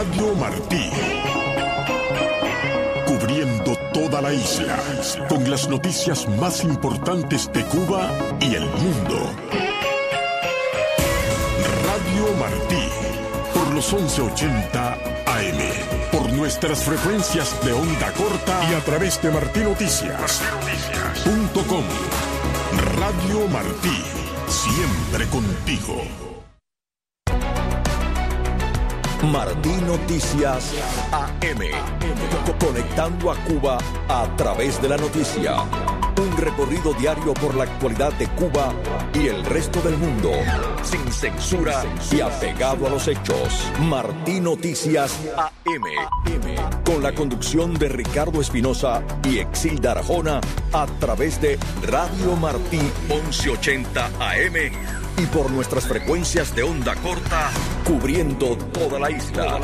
Radio Martí. Cubriendo toda la isla, con las noticias más importantes de Cuba y el mundo. Radio Martí, por los 1180 AM, por nuestras frecuencias de onda corta y a través de martinoticias.com. Radio Martí, siempre contigo. Martí Noticias AM, conectando a Cuba a través de la noticia. Un recorrido diario por la actualidad de Cuba y el resto del mundo, sin censura y apegado a los hechos. Martí Noticias AM, con la conducción de Ricardo Espinosa y Exilda Arjona, a través de Radio Martí 1180 AM y por nuestras frecuencias de onda corta, cubriendo toda la isla.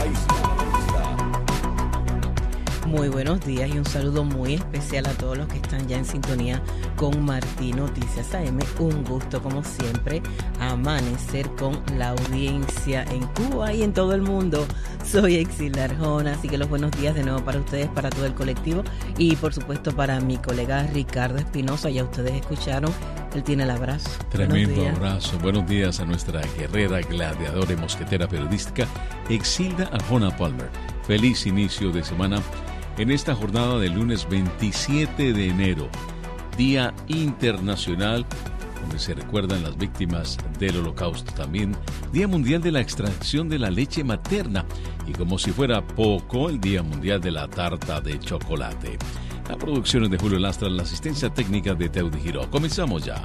Muy buenos días y un saludo muy especial a todos los que están ya en sintonía con Martí Noticias AM. Un gusto, como siempre, amanecer con la audiencia en Cuba y en todo el mundo. Soy Exilda Arjona, así que los buenos días de nuevo para ustedes, para todo el colectivo y por supuesto para mi colega Ricardo Espinosa. Ya ustedes escucharon, él tiene el abrazo. Tremendo abrazo. Buenos días a nuestra guerrera, gladiadora y mosquetera periodística Exilda Arjona Palmer. Feliz inicio de semana en esta jornada del lunes 27 de enero, Día Internacional, donde se recuerdan las víctimas del Holocausto. También Día Mundial de la Extracción de la Leche Materna y, como si fuera poco, el Día Mundial de la Tarta de Chocolate. La producción es de Julio Lastra, la asistencia técnica de Teudi Giró. Comenzamos ya.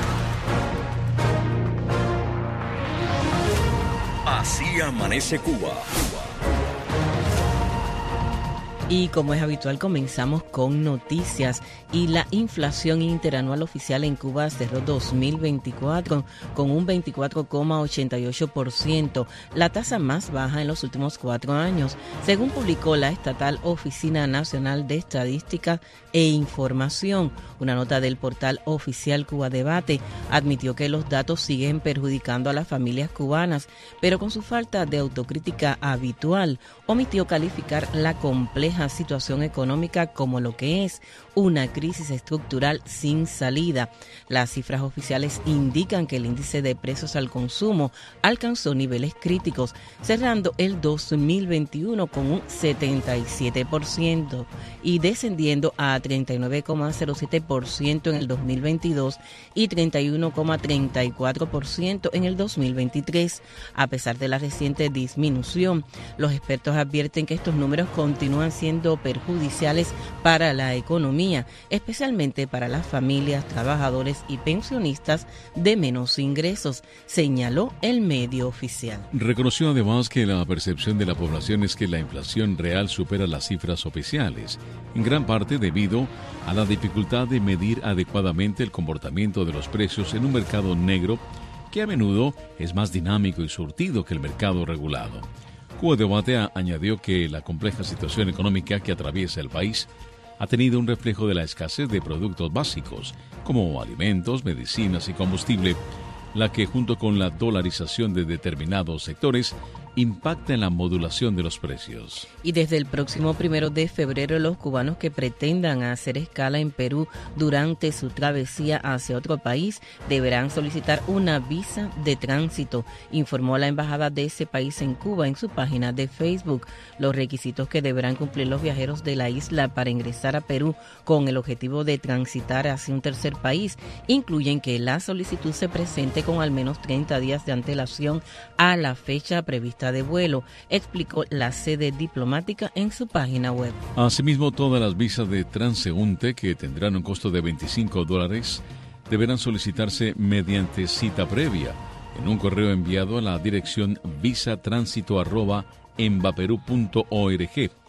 Así amanece Cuba. Y como es habitual, comenzamos con noticias. Y la inflación interanual oficial en Cuba cerró 2024 con un 24,88%, la tasa más baja en los últimos 4 años, según publicó la estatal Oficina Nacional de Estadística e Información. Una nota del portal oficial Cuba Debate admitió que los datos siguen perjudicando a las familias cubanas, pero con su falta de autocrítica habitual, omitió calificar la compleja situación económica como lo que es una crisis estructural sin salida. Las cifras oficiales indican que el índice de precios al consumo alcanzó niveles críticos, cerrando el 2021 con un 77% y descendiendo a 39,07% en el 2022 y 31,34% en el 2023. A pesar de la reciente disminución, los expertos advierten que estos números continúan siendo perjudiciales para la economía, especialmente para las familias, trabajadores y pensionistas de menos ingresos, señaló el medio oficial. Reconoció además que la percepción de la población es que la inflación real supera las cifras oficiales, en gran parte debido a la dificultad de medir adecuadamente el comportamiento de los precios en un mercado negro que a menudo es más dinámico y surtido que el mercado regulado. Cuba Debate añadió que la compleja situación económica que atraviesa el país ha tenido un reflejo de la escasez de productos básicos, como alimentos, medicinas y combustible, la que junto con la dolarización de determinados sectores impacta en la modulación de los precios. Y desde el próximo 1 de febrero, los cubanos que pretendan hacer escala en Perú durante su travesía hacia otro país deberán solicitar una visa de tránsito, informó la embajada de ese país en Cuba en su página de Facebook. Los requisitos que deberán cumplir los viajeros de la isla para ingresar a Perú con el objetivo de transitar hacia un tercer país incluyen que la solicitud se presente con al menos 30 días de antelación a la fecha prevista de vuelo, explicó la sede diplomática en su página web. Asimismo, todas las visas de transeúnte, que tendrán un costo de $25, deberán solicitarse mediante cita previa en un correo enviado a la dirección visatránsito@embaperú.org.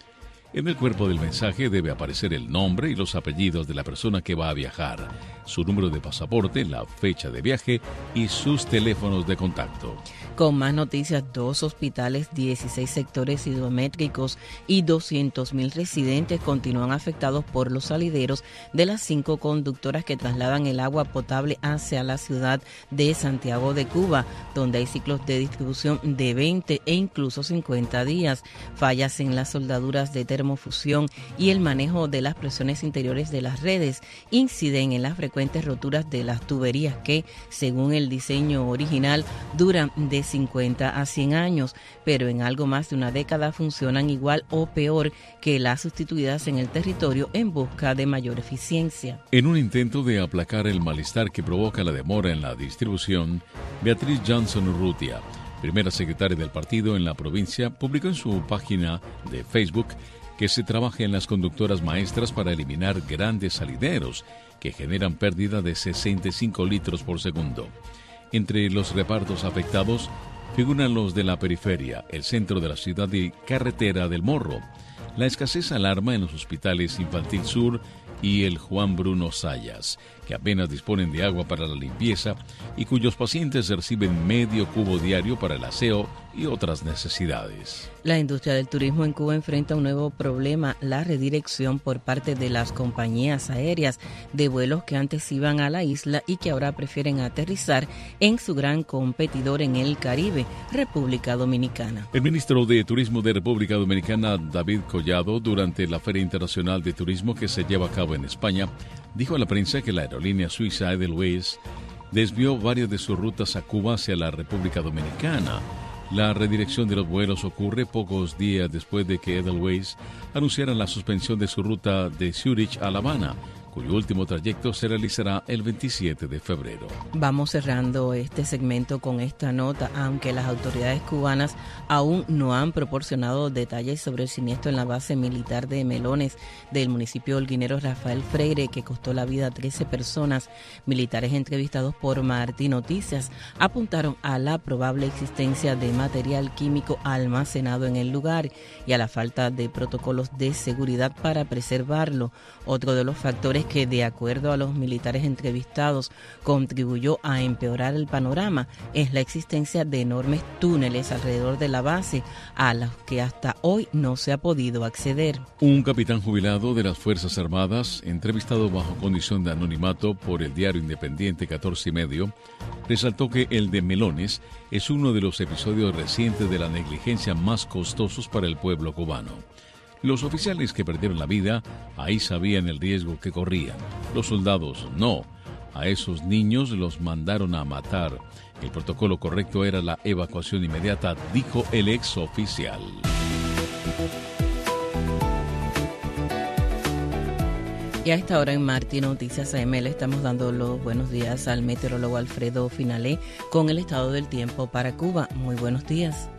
En el cuerpo del mensaje debe aparecer el nombre y los apellidos de la persona que va a viajar, su número de pasaporte, la fecha de viaje y sus teléfonos de contacto. Con más noticias, 2 hospitales, 16 sectores hidrométricos y 200.000 residentes continúan afectados por los salideros de las 5 conductoras que trasladan el agua potable hacia la ciudad de Santiago de Cuba, donde hay ciclos de distribución de 20 e incluso 50 días, fallas en las soldaduras de termofusión y el manejo de las presiones interiores de las redes inciden en las frecuentes roturas de las tuberías que, según el diseño original, duran de 50 a 100 años, pero en algo más de una década funcionan igual o peor que las sustituidas en el territorio en busca de mayor eficiencia. En un intento de aplacar el malestar que provoca la demora en la distribución, Beatriz Johnson Urrutia, primera secretaria del partido en la provincia, publicó en su página de Facebook que se trabaja en las conductoras maestras para eliminar grandes salideros que generan pérdida de 65 litros por segundo. Entre los repartos afectados figuran los de la periferia, el centro de la ciudad y Carretera del Morro. La escasez alarma en los hospitales Infantil Sur y el Juan Bruno Sayas, que apenas disponen de agua para la limpieza y cuyos pacientes reciben medio cubo diario para el aseo y otras necesidades. La industria del turismo en Cuba enfrenta un nuevo problema, la redirección por parte de las compañías aéreas de vuelos que antes iban a la isla y que ahora prefieren aterrizar en su gran competidor en el Caribe, República Dominicana. El ministro de Turismo de República Dominicana, David Collado, durante la Feria Internacional de Turismo que se lleva a cabo en España, dijo a la prensa que la aerolínea suiza Edelweiss desvió varias de sus rutas a Cuba hacia la República Dominicana. La redirección de los vuelos ocurre pocos días después de que Edelweiss anunciara la suspensión de su ruta de Zúrich a La Habana, cuyo último trayecto se realizará el 27 de febrero. Vamos cerrando este segmento con esta nota. Aunque las autoridades cubanas aún no han proporcionado detalles sobre el siniestro en la base militar de Melones del municipio holguinero Rafael Freire, que costó la vida a 13 personas, militares entrevistados por Martí Noticias apuntaron a la probable existencia de material químico almacenado en el lugar y a la falta de protocolos de seguridad para preservarlo. Otro de los factores que, de acuerdo a los militares entrevistados, contribuyó a empeorar el panorama es la existencia de enormes túneles alrededor de la base a los que hasta hoy no se ha podido acceder. Un capitán jubilado de las Fuerzas Armadas, entrevistado bajo condición de anonimato por el diario independiente 14 y medio, resaltó que el de Melones es uno de los episodios recientes de la negligencia más costosos para el pueblo cubano. Los oficiales que perdieron la vida ahí sabían el riesgo que corrían. Los soldados no. A esos niños los mandaron a matar. El protocolo correcto era la evacuación inmediata, dijo el exoficial. Y a esta hora en Martí Noticias AM le estamos dando los buenos días al meteorólogo Alfredo Finalé con el estado del tiempo para Cuba. Muy buenos días.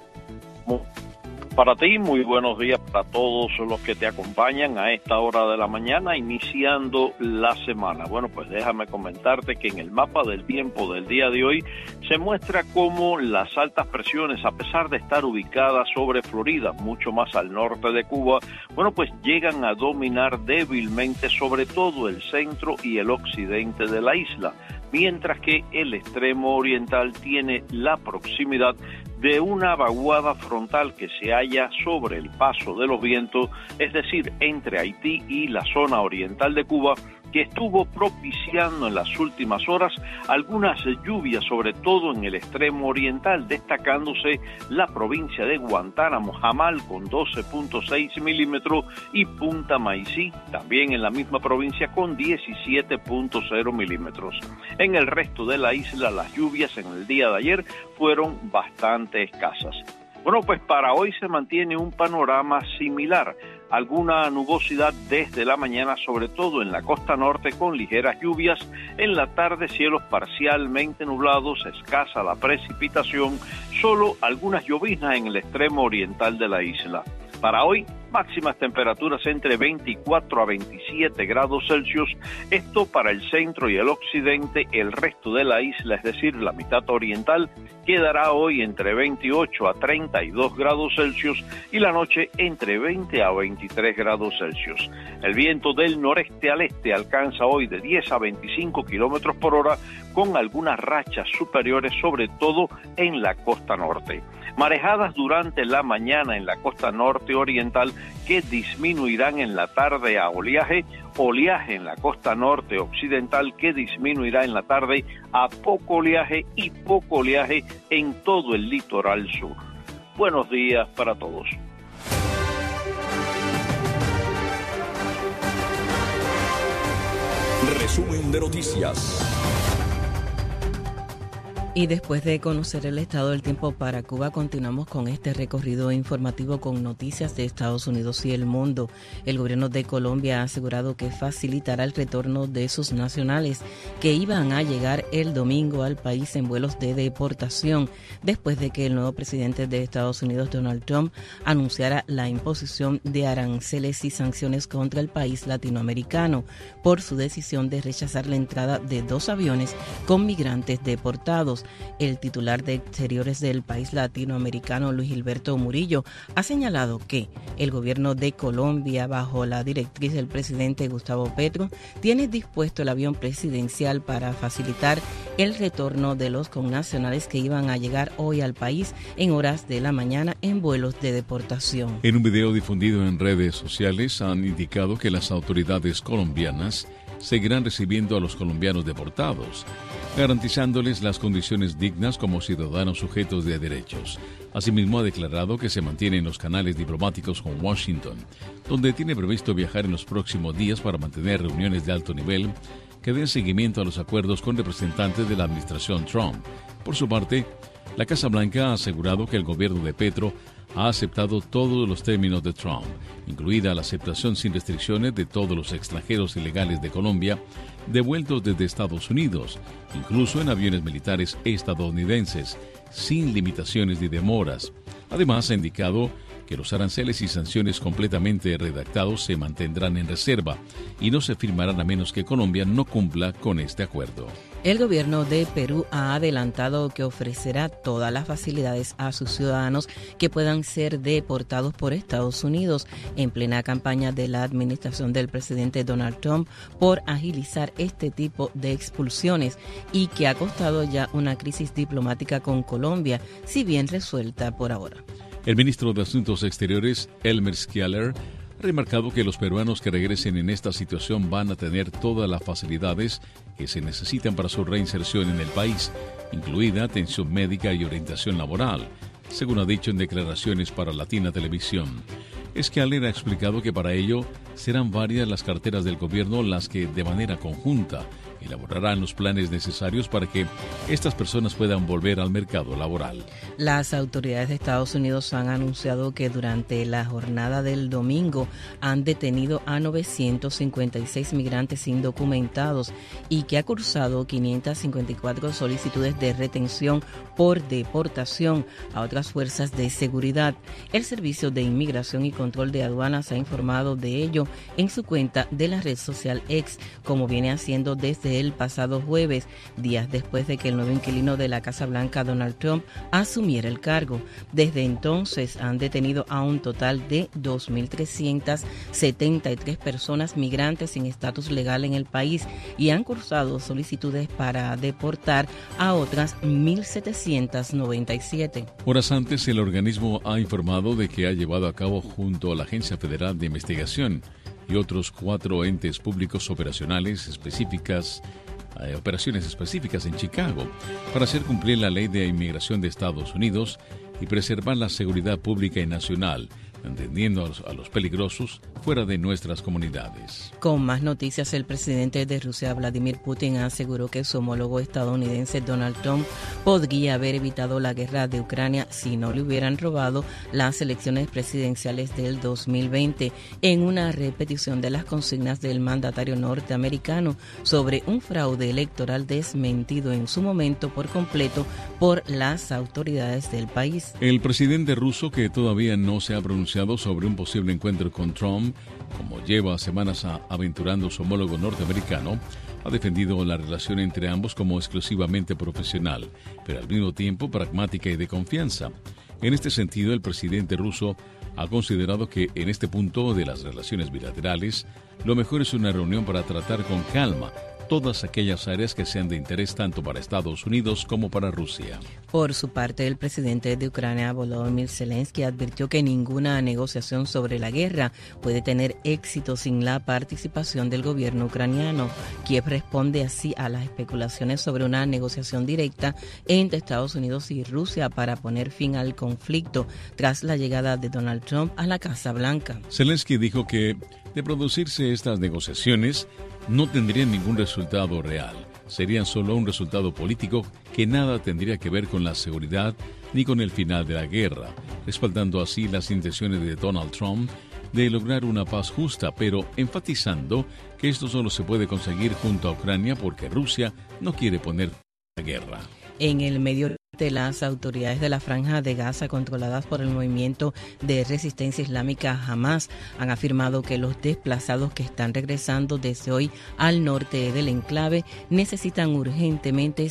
Para ti, muy buenos días para todos los que te acompañan a esta hora de la mañana, iniciando la semana. Bueno, pues déjame comentarte que en el mapa del tiempo del día de hoy se muestra cómo las altas presiones, a pesar de estar ubicadas sobre Florida, mucho más al norte de Cuba, bueno, pues llegan a dominar débilmente sobre todo el centro y el occidente de la isla, mientras que el extremo oriental tiene la proximidad de una vaguada frontal que se halla sobre el paso de los vientos, es decir, entre Haití y la zona oriental de Cuba, que estuvo propiciando en las últimas horas algunas lluvias, sobre todo en el extremo oriental, destacándose la provincia de Guantánamo, Jamal con 12.6 milímetros y Punta Maicí, también en la misma provincia con 17.0 milímetros. En el resto de la isla las lluvias en el día de ayer fueron bastante escasas. Bueno, pues para hoy se mantiene un panorama similar. Alguna nubosidad desde la mañana, sobre todo en la costa norte, con ligeras lluvias. En la tarde, cielos parcialmente nublados, escasa la precipitación, solo algunas lloviznas en el extremo oriental de la isla. Para hoy, máximas temperaturas entre 24 a 27 grados Celsius, esto para el centro y el occidente. El resto de la isla, es decir, la mitad oriental, quedará hoy entre 28 a 32 grados Celsius y la noche entre 20 a 23 grados Celsius. El viento del noreste al este alcanza hoy de 10 a 25 kilómetros por hora, con algunas rachas superiores, sobre todo en la costa norte. Marejadas durante la mañana en la costa norte oriental que disminuirán en la tarde a oleaje en la costa norte occidental que disminuirá en la tarde a poco oleaje y poco oleaje en todo el litoral sur. Buenos días para todos. Resumen de noticias. Y después de conocer el estado del tiempo para Cuba, continuamos con este recorrido informativo con noticias de Estados Unidos y el mundo. El gobierno de Colombia ha asegurado que facilitará el retorno de sus nacionales que iban a llegar el domingo al país en vuelos de deportación, después de que el nuevo presidente de Estados Unidos, Donald Trump, anunciara la imposición de aranceles y sanciones contra el país latinoamericano por su decisión de rechazar la entrada de 2 aviones con migrantes deportados. El titular de Exteriores del país latinoamericano, Luis Gilberto Murillo, ha señalado que el gobierno de Colombia, bajo la directriz del presidente Gustavo Petro, tiene dispuesto el avión presidencial para facilitar el retorno de los connacionales que iban a llegar hoy al país en horas de la mañana en vuelos de deportación. En un video difundido en redes sociales han indicado que las autoridades colombianas seguirán recibiendo a los colombianos deportados, garantizándoles las condiciones dignas como ciudadanos sujetos de derechos. Asimismo, ha declarado que se mantienen los canales diplomáticos con Washington, donde tiene previsto viajar en los próximos días para mantener reuniones de alto nivel que den seguimiento a los acuerdos con representantes de la administración Trump. Por su parte, la Casa Blanca ha asegurado que el gobierno de Petro ha aceptado todos los términos de Trump, incluida la aceptación sin restricciones de todos los extranjeros ilegales de Colombia devueltos desde Estados Unidos, incluso en aviones militares estadounidenses, sin limitaciones ni demoras. Además, ha indicado que los aranceles y sanciones completamente redactados se mantendrán en reserva y no se firmarán a menos que Colombia no cumpla con este acuerdo. El gobierno de Perú ha adelantado que ofrecerá todas las facilidades a sus ciudadanos que puedan ser deportados por Estados Unidos en plena campaña de la administración del presidente Donald Trump por agilizar este tipo de expulsiones y que ha costado ya una crisis diplomática con Colombia, si bien resuelta por ahora. El ministro de Asuntos Exteriores, Elmer Schialer, ha remarcado que los peruanos que regresen en esta situación van a tener todas las facilidades que se necesitan para su reinserción en el país, incluida atención médica y orientación laboral, según ha dicho en declaraciones para Latina Televisión. Schialer ha explicado que para ello serán varias las carteras del gobierno las que, de manera conjunta, elaborarán los planes necesarios para que estas personas puedan volver al mercado laboral. Las autoridades de Estados Unidos han anunciado que durante la jornada del domingo han detenido a 956 migrantes indocumentados y que ha cursado 554 solicitudes de retención por deportación a otras fuerzas de seguridad. El Servicio de Inmigración y Control de Aduanas ha informado de ello en su cuenta de la red social X, como viene haciendo desde el pasado jueves, días después de que el nuevo inquilino de la Casa Blanca, Donald Trump, asumiera el cargo. Desde entonces han detenido a un total de 2.373 personas migrantes sin estatus legal en el país y han cursado solicitudes para deportar a otras 1.797. Horas antes, el organismo ha informado de que ha llevado a cabo junto a la Agencia Federal de Investigación y otros 4 entes públicos operaciones específicas en Chicago para hacer cumplir la ley de inmigración de Estados Unidos y preservar la seguridad pública y nacional, entendiendo a los peligrosos fuera de nuestras comunidades. Con más noticias, el presidente de Rusia, Vladimir Putin, aseguró que su homólogo estadounidense, Donald Trump, podría haber evitado la guerra de Ucrania si no le hubieran robado las elecciones presidenciales del 2020, en una repetición de las consignas del mandatario norteamericano sobre un fraude electoral desmentido en su momento por completo por las autoridades del país. El presidente ruso, que todavía no se ha pronunciado pronunciado sobre un posible encuentro con Trump, como lleva semanas aventurando su homólogo norteamericano, ha defendido la relación entre ambos como exclusivamente profesional, pero al mismo tiempo pragmática y de confianza. En este sentido, el presidente ruso ha considerado que en este punto de las relaciones bilaterales, lo mejor es una reunión para tratar con calma todas aquellas áreas que sean de interés tanto para Estados Unidos como para Rusia. Por su parte, el presidente de Ucrania, Volodymyr Zelensky, advirtió que ninguna negociación sobre la guerra puede tener éxito sin la participación del gobierno ucraniano. Kiev responde así a las especulaciones sobre una negociación directa entre Estados Unidos y Rusia para poner fin al conflicto tras la llegada de Donald Trump a la Casa Blanca. Zelensky dijo que, de producirse estas negociaciones, no tendrían ningún resultado real. Serían solo un resultado político que nada tendría que ver con la seguridad ni con el final de la guerra, respaldando así las intenciones de Donald Trump de lograr una paz justa, pero enfatizando que esto solo se puede conseguir junto a Ucrania porque Rusia no quiere poner la guerra. En el Medio Oriente, las autoridades de la Franja de Gaza, controladas por el movimiento de resistencia islámica Hamas, han afirmado que los desplazados que están regresando desde hoy al norte del enclave necesitan urgentemente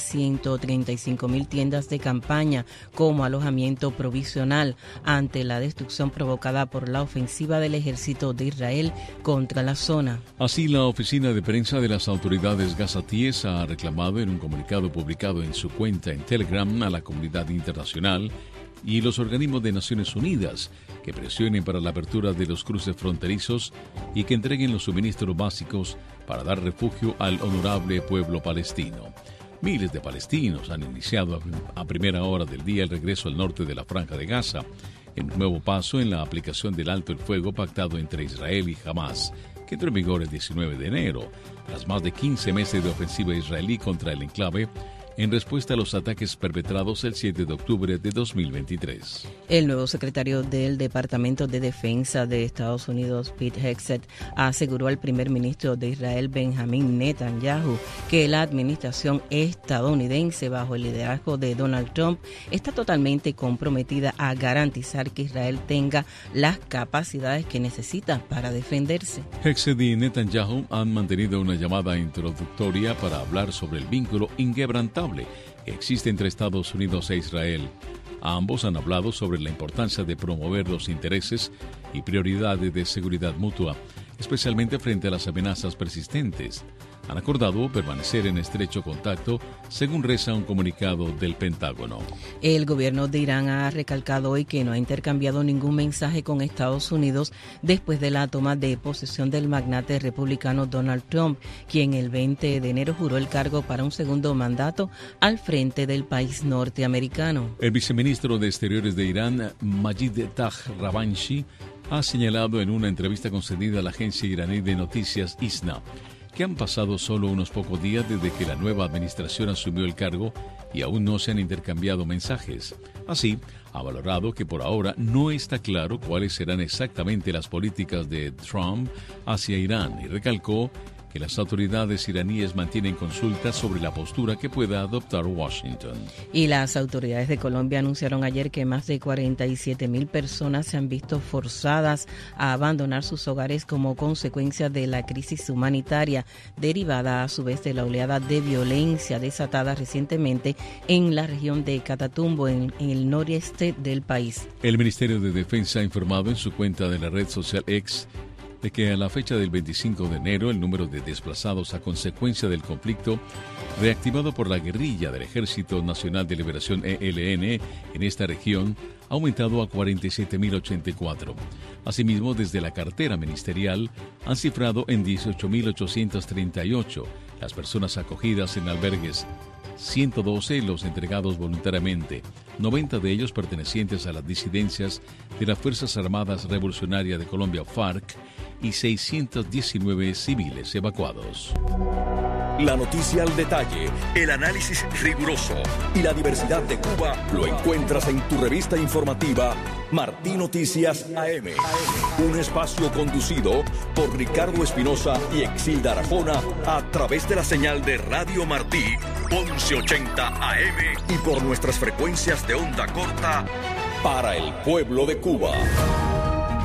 135.000 tiendas de campaña como alojamiento provisional ante la destrucción provocada por la ofensiva del ejército de Israel contra la zona. Así, la oficina de prensa de las autoridades gazatíes ha reclamado en un comunicado publicado en su cuenta en Telegram a la comunidad internacional y los organismos de Naciones Unidas que presionen para la apertura de los cruces fronterizos y que entreguen los suministros básicos para dar refugio al honorable pueblo palestino. Miles de palestinos han iniciado a primera hora del día el regreso al norte de la Franja de Gaza, en un nuevo paso en la aplicación del alto el fuego pactado entre Israel y Hamas, que entró en vigor el 19 de enero, tras más de 15 meses de ofensiva israelí contra el enclave, en respuesta a los ataques perpetrados el 7 de octubre de 2023. El nuevo secretario del Departamento de Defensa de Estados Unidos, Pete Hegseth, aseguró al primer ministro de Israel, Benjamin Netanyahu, que la administración estadounidense, bajo el liderazgo de Donald Trump, está totalmente comprometida a garantizar que Israel tenga las capacidades que necesita para defenderse. Hegseth y Netanyahu han mantenido una llamada introductoria para hablar sobre el vínculo inquebrantable que existe entre Estados Unidos e Israel. Ambos han hablado sobre la importancia de promover los intereses y prioridades de seguridad mutua, especialmente frente a las amenazas persistentes. Han acordado permanecer en estrecho contacto, según reza un comunicado del Pentágono. El gobierno de Irán ha recalcado hoy que no ha intercambiado ningún mensaje con Estados Unidos después de la toma de posesión del magnate republicano Donald Trump, quien el 20 de enero juró el cargo para un segundo mandato al frente del país norteamericano. El viceministro de Exteriores de Irán, Majid Tahravanchi, ha señalado en una entrevista concedida a la agencia iraní de noticias ISNA que han pasado solo unos pocos días desde que la nueva administración asumió el cargo y aún no se han intercambiado mensajes. Así, ha valorado que por ahora no está claro cuáles serán exactamente las políticas de Trump hacia Irán y recalcó que las autoridades iraníes mantienen consultas sobre la postura que pueda adoptar Washington. Y las autoridades de Colombia anunciaron ayer que más de 47.000 personas se han visto forzadas a abandonar sus hogares como consecuencia de la crisis humanitaria, derivada a su vez de la oleada de violencia desatada recientemente en la región de Catatumbo, en el noreste del país. El Ministerio de Defensa ha informado en su cuenta de la red social X de que a la fecha del 25 de enero el número de desplazados a consecuencia del conflicto reactivado por la guerrilla del Ejército Nacional de Liberación ELN en esta región ha aumentado a 47.084. Asimismo, desde la cartera ministerial han cifrado en 18.838 las personas acogidas en albergues, 112 los entregados voluntariamente, 90 de ellos pertenecientes a las disidencias de las Fuerzas Armadas Revolucionarias de Colombia, FARC, y 619 civiles evacuados. La noticia al detalle, el análisis riguroso y la diversidad de Cuba lo encuentras en tu revista informativa Martí Noticias AM. Un espacio conducido por Ricardo Espinosa y Exilda Arjona a través de la señal de Radio Martí 1180 AM y por nuestras frecuencias de onda corta para el pueblo de Cuba.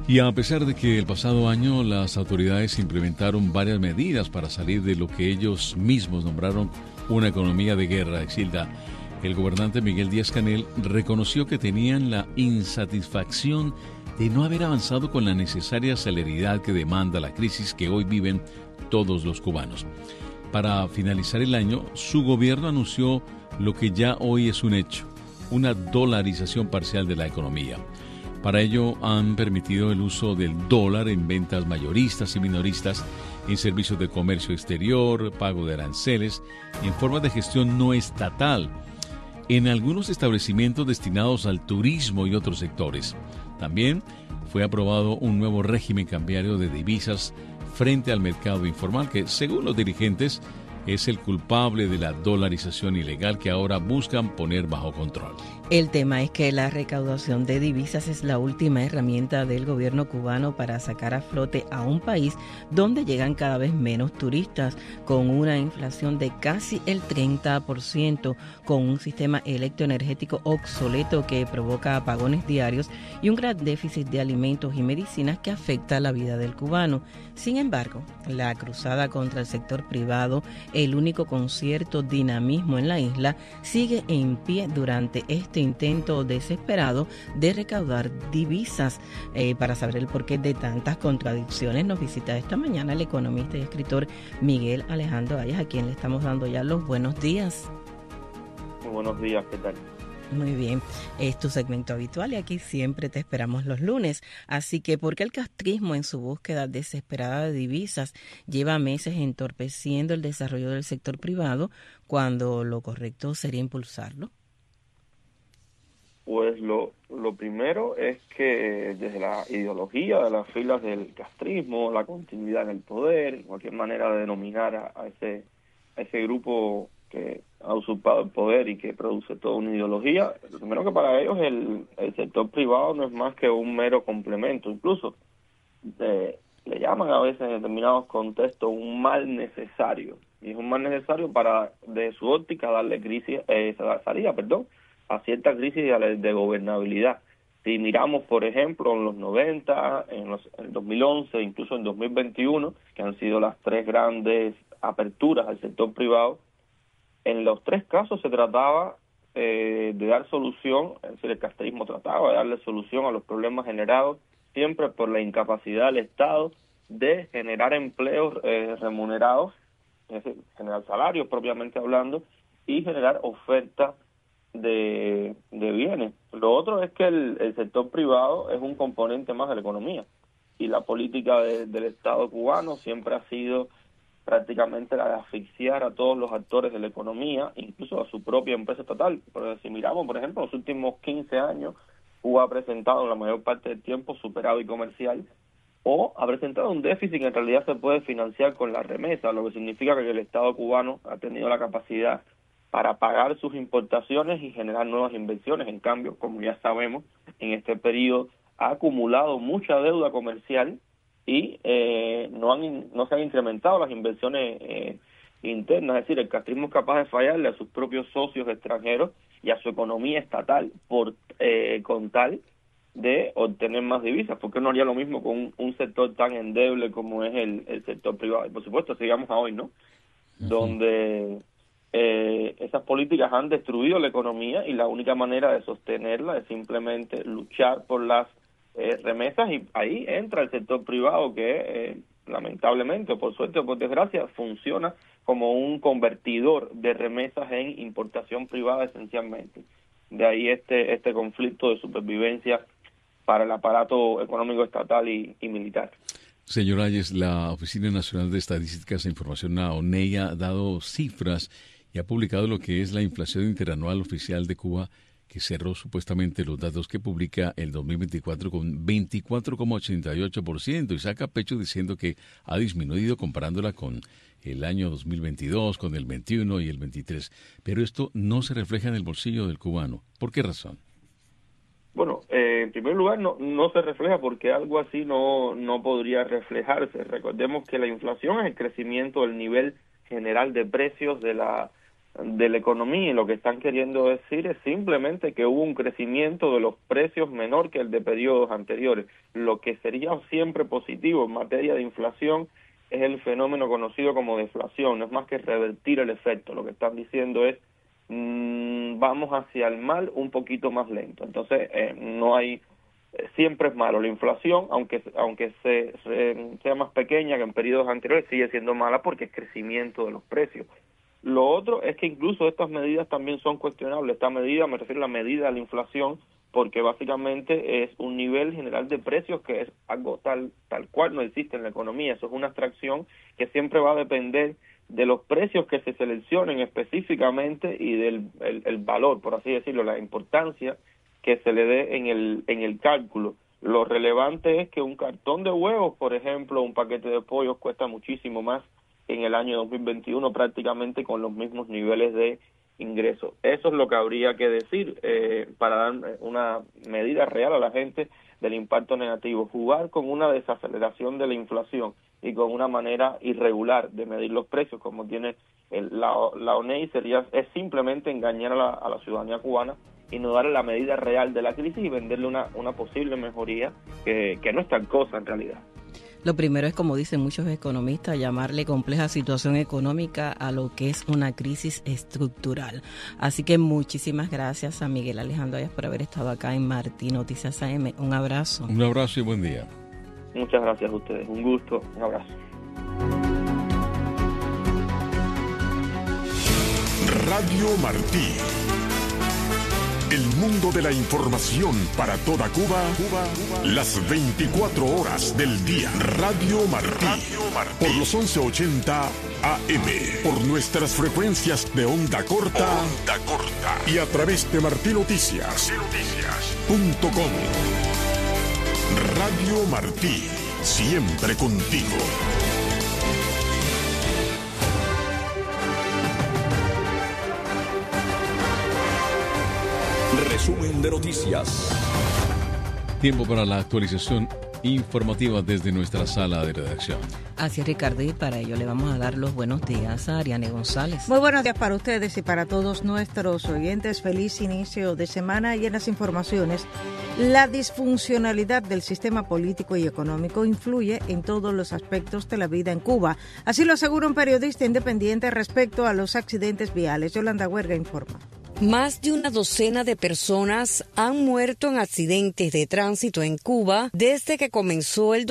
Y a pesar de que el pasado año las autoridades implementaron varias medidas para salir de lo que ellos mismos nombraron una economía de guerra, Exilda, el gobernante Miguel Díaz-Canel reconoció que tenían la insatisfacción de no haber avanzado con la necesaria celeridad que demanda la crisis que hoy viven todos los cubanos. Para finalizar el año, su gobierno anunció lo que ya hoy es un hecho, una dolarización parcial de la economía. Para ello han permitido el uso del dólar en ventas mayoristas y minoristas, en servicios de comercio exterior, pago de aranceles, en forma de gestión no estatal, en algunos establecimientos destinados al turismo y otros sectores. También fue aprobado un nuevo régimen cambiario de divisas frente al mercado informal que, según los dirigentes, es el culpable de la dolarización ilegal que ahora buscan poner bajo control. El tema es que la recaudación de divisas es la última herramienta del gobierno cubano para sacar a flote a un país donde llegan cada vez menos turistas, con una inflación de casi el 30%, con un sistema electroenergético obsoleto que provoca apagones diarios y un gran déficit de alimentos y medicinas que afecta la vida del cubano. Sin embargo, la cruzada contra el sector privado, el único con cierto dinamismo en la isla, sigue en pie durante este intento desesperado de recaudar divisas. Para saber el porqué de tantas contradicciones, nos visita esta mañana el economista y escritor Miguel Alejandro Ayas, a quien le estamos dando ya los buenos días. Muy buenos días, ¿qué tal? Muy bien, es tu segmento habitual y aquí siempre te esperamos los lunes. Así que, ¿por qué el castrismo en su búsqueda desesperada de divisas lleva meses entorpeciendo el desarrollo del sector privado cuando lo correcto sería impulsarlo? Pues lo primero es que desde la ideología de las filas del castrismo, la continuidad en el poder, cualquier manera de denominar a ese grupo que ha usurpado el poder y que produce toda una ideología, lo primero que para ellos el sector privado no es más que un mero complemento, incluso le llaman a veces en determinados contextos un mal necesario, y es un mal necesario para, de su óptica, darle salida a cierta crisis de gobernabilidad. Si miramos, por ejemplo, en los 90, en el 2011, incluso en 2021, que han sido las tres grandes aperturas al sector privado, en los tres casos se trataba de dar solución, es decir, el castrismo trataba de darle solución a los problemas generados siempre por la incapacidad del Estado de generar empleos remunerados, es decir, generar salarios propiamente hablando, y generar oferta de bienes. Lo otro es que el sector privado es un componente más de la economía, y la política del Estado cubano siempre ha sido prácticamente la de asfixiar a todos los actores de la economía, incluso a su propia empresa estatal. Porque si miramos, por ejemplo, los últimos 15 años, Cuba ha presentado en la mayor parte del tiempo superávit comercial, o ha presentado un déficit que en realidad se puede financiar con la remesa, lo que significa que el Estado cubano ha tenido la capacidad para pagar sus importaciones y generar nuevas inversiones. En cambio, como ya sabemos, en este periodo ha acumulado mucha deuda comercial y no se han incrementado las inversiones internas. Es decir, el castrismo es capaz de fallarle a sus propios socios extranjeros y a su economía estatal con tal de obtener más divisas. ¿Por qué no haría lo mismo con un sector tan endeble como es el sector privado? Y por supuesto, sigamos a hoy, ¿no? Uh-huh. Donde esas políticas han destruido la economía y la única manera de sostenerla es simplemente luchar por las remesas, y ahí entra el sector privado que lamentablemente, o por suerte o por desgracia, funciona como un convertidor de remesas en importación privada esencialmente. De ahí este conflicto de supervivencia para el aparato económico estatal y militar. Señor Ayes, la Oficina Nacional de Estadísticas e Información, la ONEI, ha dado cifras y ha publicado lo que es la inflación interanual oficial de Cuba, que cerró supuestamente los datos que publica el 2024 con 24,88%, y saca pecho diciendo que ha disminuido comparándola con el año 2022, con el 21 y el 23. Pero esto no se refleja en el bolsillo del cubano. ¿Por qué razón? Bueno, en primer lugar no se refleja porque algo así no podría reflejarse. Recordemos que la inflación es el crecimiento del nivel general de precios de la de la economía, y lo que están queriendo decir es simplemente que hubo un crecimiento de los precios menor que el de periodos anteriores. Lo que sería siempre positivo en materia de inflación es el fenómeno conocido como deflación, no es más que revertir el efecto. Lo que están diciendo es vamos hacia el mal un poquito más lento. Entonces no hay, siempre es malo la inflación, aunque sea más pequeña que en periodos anteriores, sigue siendo mala porque es crecimiento de los precios. Lo otro es que incluso estas medidas también son cuestionables. Esta medida, me refiero a la medida de la inflación, porque básicamente es un nivel general de precios que es algo tal cual no existe en la economía. Eso es una abstracción que siempre va a depender de los precios que se seleccionen específicamente y del el valor, por así decirlo, la importancia que se le dé en el cálculo. Lo relevante es que un cartón de huevos, por ejemplo, un paquete de pollos cuesta muchísimo más en el año 2021, prácticamente con los mismos niveles de ingresos. Eso es lo que habría que decir para dar una medida real a la gente del impacto negativo. Jugar con una desaceleración de la inflación y con una manera irregular de medir los precios, como tiene la ONEI, es simplemente engañar a la ciudadanía cubana y no darle la medida real de la crisis y venderle una posible mejoría que no es tal cosa en realidad. Lo primero es, como dicen muchos economistas, llamarle compleja situación económica a lo que es una crisis estructural. Así que muchísimas gracias a Miguel Alejandro Ayas por haber estado acá en Martí Noticias AM. Un abrazo. Un abrazo y buen día. Muchas gracias a ustedes. Un gusto. Un abrazo. Radio Martí. El mundo de la información para toda Cuba, las 24 horas del día. Radio Martí, por los 1180 AM, por nuestras frecuencias de onda corta, y a través de martinoticias.com. Radio Martí, siempre contigo. Resumen de noticias. Tiempo para la actualización informativa desde nuestra sala de redacción. Así es, Ricardo, y para ello le vamos a dar los buenos días a Ariane González. Muy buenos días para ustedes y para todos nuestros oyentes. Feliz inicio de semana. Y en las informaciones, la disfuncionalidad del sistema político y económico influye en todos los aspectos de la vida en Cuba. Así lo asegura un periodista independiente respecto a los accidentes viales. Yolanda Huerga informa. Más de una docena de personas han muerto en accidentes de tránsito en Cuba desde que comenzó el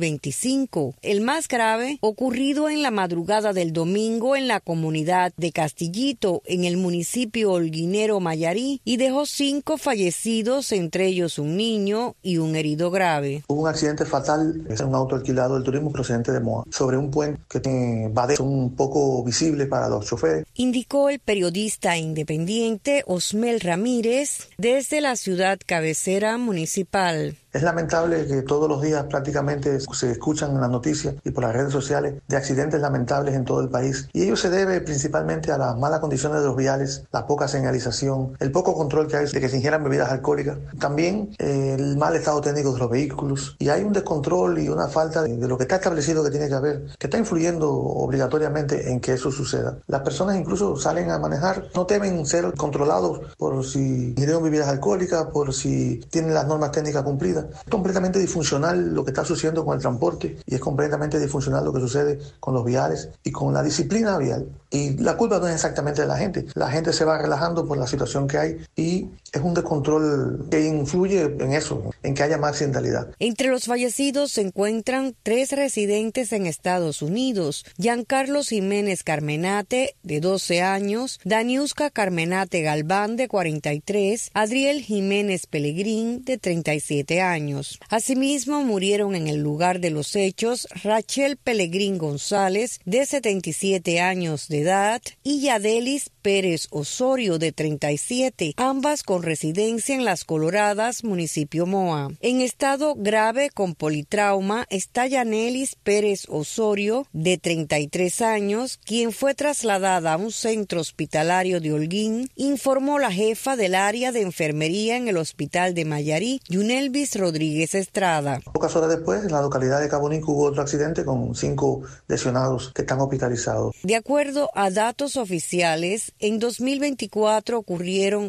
2025. El más grave ocurrido en la madrugada del domingo en la comunidad de Castillito, en el municipio holguinero Mayarí, y dejó 5 fallecidos, entre ellos un niño y un herido grave. Hubo un accidente fatal en un auto alquilado del turismo procedente de Moa, sobre un puente que tiene badeos un poco visibles para los choferes. Indicó el periodista independiente Osmel Ramírez desde la ciudad cabecera municipal. Es lamentable que todos los días prácticamente se escuchan en las noticias y por las redes sociales de accidentes lamentables en todo el país. Y ello se debe principalmente a las malas condiciones de los viales, la poca señalización, el poco control que hay de que se ingieran bebidas alcohólicas, también el mal estado técnico de los vehículos. Y hay un descontrol y una falta de lo que está establecido que tiene que haber, que está influyendo obligatoriamente en que eso suceda. Las personas incluso salen a manejar, no temen ser controlados por si ingirieron bebidas alcohólicas, por si tienen las normas técnicas cumplidas. Es completamente disfuncional lo que está sucediendo con el transporte y es completamente disfuncional lo que sucede con los viales y con la disciplina vial. Y la culpa no es exactamente de la gente se va relajando por la situación que hay y es un descontrol que influye en eso, en que haya más accidentalidad. Entre los fallecidos se encuentran 3 residentes en Estados Unidos: Giancarlo Jiménez Carmenate, de 12 años, Daniuska Carmenate Galván, de 43, Adriel Jiménez Pelegrín, de 37 años. Asimismo, murieron en el lugar de los hechos Rachel Pelegrín González, de 77 años de edad, y Yadelis Pérez Osorio, de 37, ambas con residencia en Las Coloradas, municipio Moa. En estado grave con politrauma está Yanelis Pérez Osorio, de 33 años, quien fue trasladada a un centro hospitalario de Holguín, informó la jefa del área de enfermería en el hospital de Mayarí, Yunelvis Rodríguez Estrada. Pocas horas después, en la localidad de Cabonico hubo otro accidente con 5 lesionados que están hospitalizados. De acuerdo a datos oficiales, en 2024 ocurrieron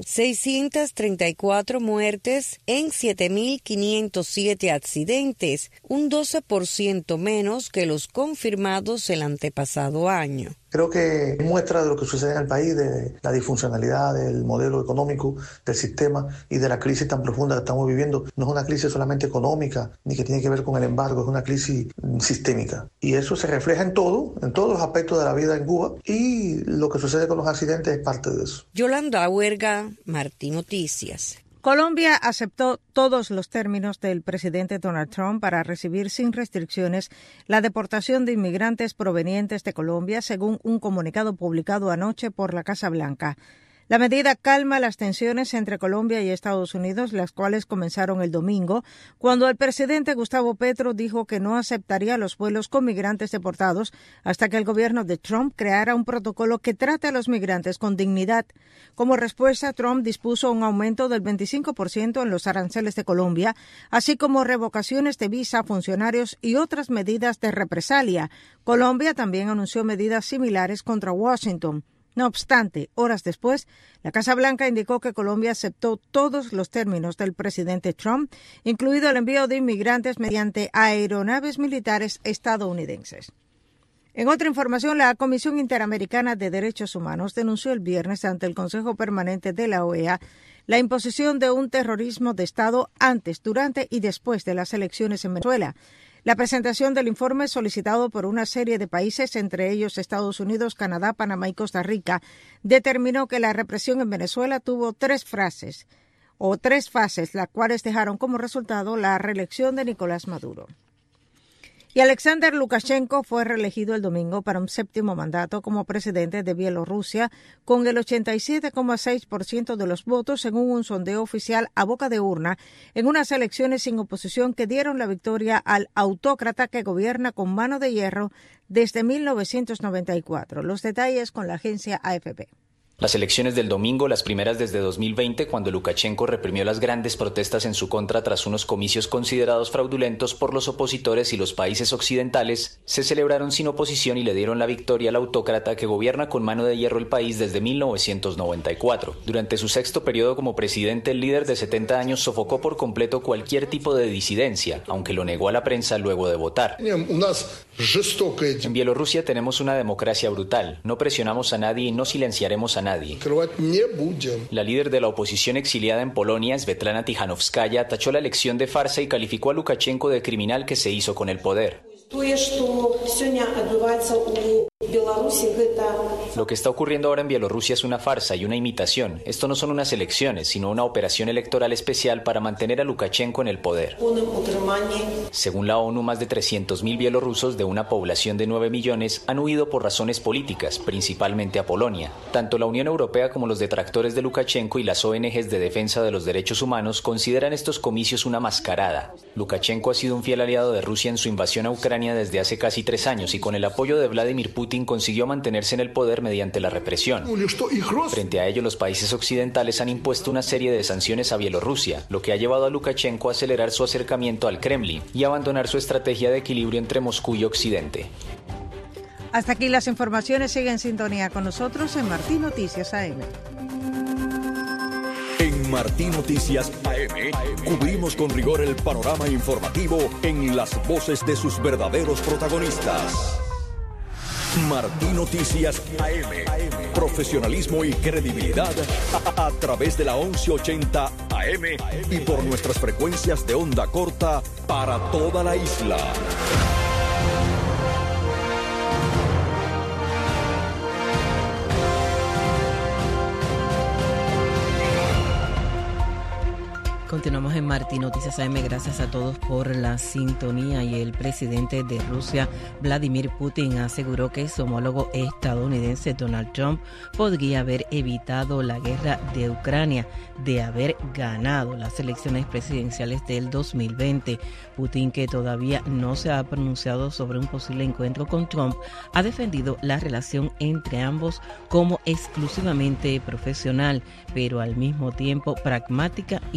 634 muertes en 7.507 accidentes, un 12% menos que los confirmados el antepasado año. Creo que muestra de lo que sucede en el país, de la disfuncionalidad del modelo económico, del sistema y de la crisis tan profunda que estamos viviendo. No es una crisis solamente económica, ni que tiene que ver con el embargo, es una crisis sistémica. Y eso se refleja en todos los aspectos de la vida en Cuba, y lo que sucede con los accidentes es parte de eso. Yolanda Huerga, Martín Noticias. Colombia aceptó todos los términos del presidente Donald Trump para recibir sin restricciones la deportación de inmigrantes provenientes de Colombia, según un comunicado publicado anoche por la Casa Blanca. La medida calma las tensiones entre Colombia y Estados Unidos, las cuales comenzaron el domingo, cuando el presidente Gustavo Petro dijo que no aceptaría los vuelos con migrantes deportados hasta que el gobierno de Trump creara un protocolo que trate a los migrantes con dignidad. Como respuesta, Trump dispuso un aumento del 25% en los aranceles de Colombia, así como revocaciones de visa a funcionarios y otras medidas de represalia. Colombia también anunció medidas similares contra Washington. No obstante, horas después, la Casa Blanca indicó que Colombia aceptó todos los términos del presidente Trump, incluido el envío de inmigrantes mediante aeronaves militares estadounidenses. En otra información, la Comisión Interamericana de Derechos Humanos denunció el viernes ante el Consejo Permanente de la OEA la imposición de un terrorismo de Estado antes, durante y después de las elecciones en Venezuela. La presentación del informe, solicitado por una serie de países, entre ellos Estados Unidos, Canadá, Panamá y Costa Rica, determinó que la represión en Venezuela tuvo tres fases, las cuales dejaron como resultado la reelección de Nicolás Maduro. Y Alexander Lukashenko fue reelegido el domingo para un 7º mandato como presidente de Bielorrusia con el 87,6% de los votos, según un sondeo oficial a boca de urna, en unas elecciones sin oposición que dieron la victoria al autócrata que gobierna con mano de hierro desde 1994. Los detalles con la agencia AFP. Las elecciones del domingo, las primeras desde 2020, cuando Lukashenko reprimió las grandes protestas en su contra tras unos comicios considerados fraudulentos por los opositores y los países occidentales, se celebraron sin oposición y le dieron la victoria al autócrata que gobierna con mano de hierro el país desde 1994. Durante su 6º periodo como presidente, el líder de 70 años sofocó por completo cualquier tipo de disidencia, aunque lo negó a la prensa luego de votar. En Bielorrusia tenemos una democracia brutal. No presionamos a nadie y no silenciaremos a nadie. La líder de la oposición exiliada en Polonia, Svetlana Tijanowskaya, tachó la elección de farsa y calificó a Lukashenko de criminal que se hizo con el poder. Lo que está ocurriendo ahora en Bielorrusia es una farsa y una imitación. Esto no son unas elecciones, sino una operación electoral especial para mantener a Lukashenko en el poder. Según la ONU, más de 300.000 bielorrusos de una población de 9 millones han huido por razones políticas, principalmente a Polonia. Tanto la Unión Europea como los detractores de Lukashenko y las ONGs de defensa de los derechos humanos consideran estos comicios una mascarada. Lukashenko ha sido un fiel aliado de Rusia en su invasión a Ucrania desde hace casi 3 años y con el apoyo de Vladimir Putin consiguió mantenerse en el poder mediante la represión. Frente a ello, los países occidentales han impuesto una serie de sanciones a Bielorrusia, lo que ha llevado a Lukashenko a acelerar su acercamiento al Kremlin y abandonar su estrategia de equilibrio entre Moscú y Occidente. Hasta aquí las informaciones. Sigue en sintonía con nosotros en Martín Noticias AM. En Martín Noticias AM cubrimos con rigor el panorama informativo en las voces de sus verdaderos protagonistas. Martín Noticias AM. Profesionalismo y credibilidad a través de la 1180 AM y por nuestras frecuencias de onda corta para toda la isla. Continuamos en Martín Noticias AM. Gracias a todos por la sintonía. Y el presidente de Rusia, Vladimir Putin, aseguró que su homólogo estadounidense Donald Trump podría haber evitado la guerra de Ucrania de haber ganado las elecciones presidenciales del 2020. Putin, que todavía no se ha pronunciado sobre un posible encuentro con Trump, ha defendido la relación entre ambos como exclusivamente profesional, pero al mismo tiempo pragmática y de confianza.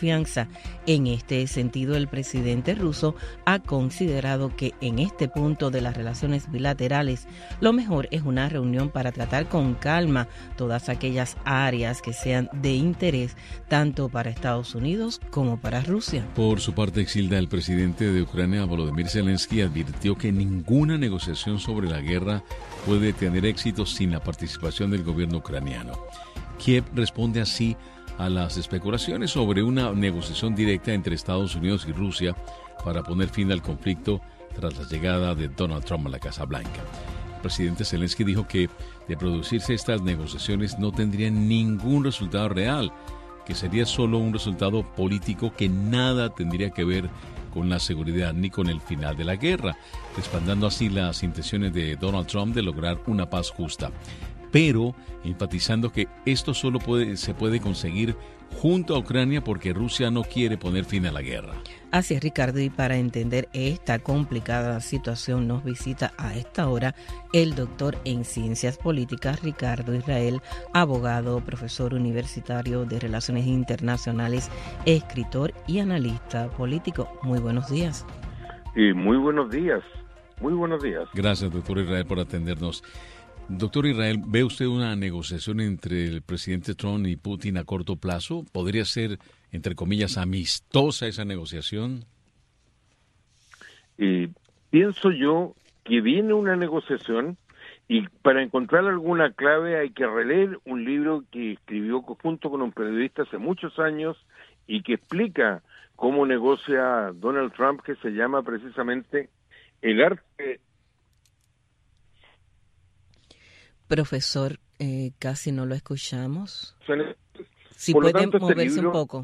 confianza. En este sentido, el presidente ruso ha considerado que en este punto de las relaciones bilaterales lo mejor es una reunión para tratar con calma todas aquellas áreas que sean de interés tanto para Estados Unidos como para Rusia. Por su parte, Exilda, el presidente de Ucrania, Volodymyr Zelensky, advirtió que ninguna negociación sobre la guerra puede tener éxito sin la participación del gobierno ucraniano. Kiev responde así a las especulaciones sobre una negociación directa entre Estados Unidos y Rusia para poner fin al conflicto tras la llegada de Donald Trump a la Casa Blanca. El presidente Zelensky dijo que de producirse estas negociaciones no tendrían ningún resultado real, que sería solo un resultado político que nada tendría que ver con la seguridad ni con el final de la guerra, respaldando así las intenciones de Donald Trump de lograr una paz justa, pero enfatizando que esto solo se puede conseguir junto a Ucrania porque Rusia no quiere poner fin a la guerra. Así es, Ricardo, y para entender esta complicada situación nos visita a esta hora el doctor en Ciencias Políticas, Ricardo Israel, abogado, profesor universitario de Relaciones Internacionales, escritor y analista político. Muy buenos días. Muy buenos días, muy buenos días. Gracias, doctor Israel, por atendernos. Doctor Israel, ¿ve usted una negociación entre el presidente Trump y Putin a corto plazo? ¿Podría ser, entre comillas, amistosa esa negociación? Pienso yo que viene una negociación y para encontrar alguna clave hay que releer un libro que escribió junto con un periodista hace muchos años y que explica cómo negocia Donald Trump, que se llama precisamente El arte. Profesor, casi no lo escuchamos. Si Por lo puede tanto, moverse un poco.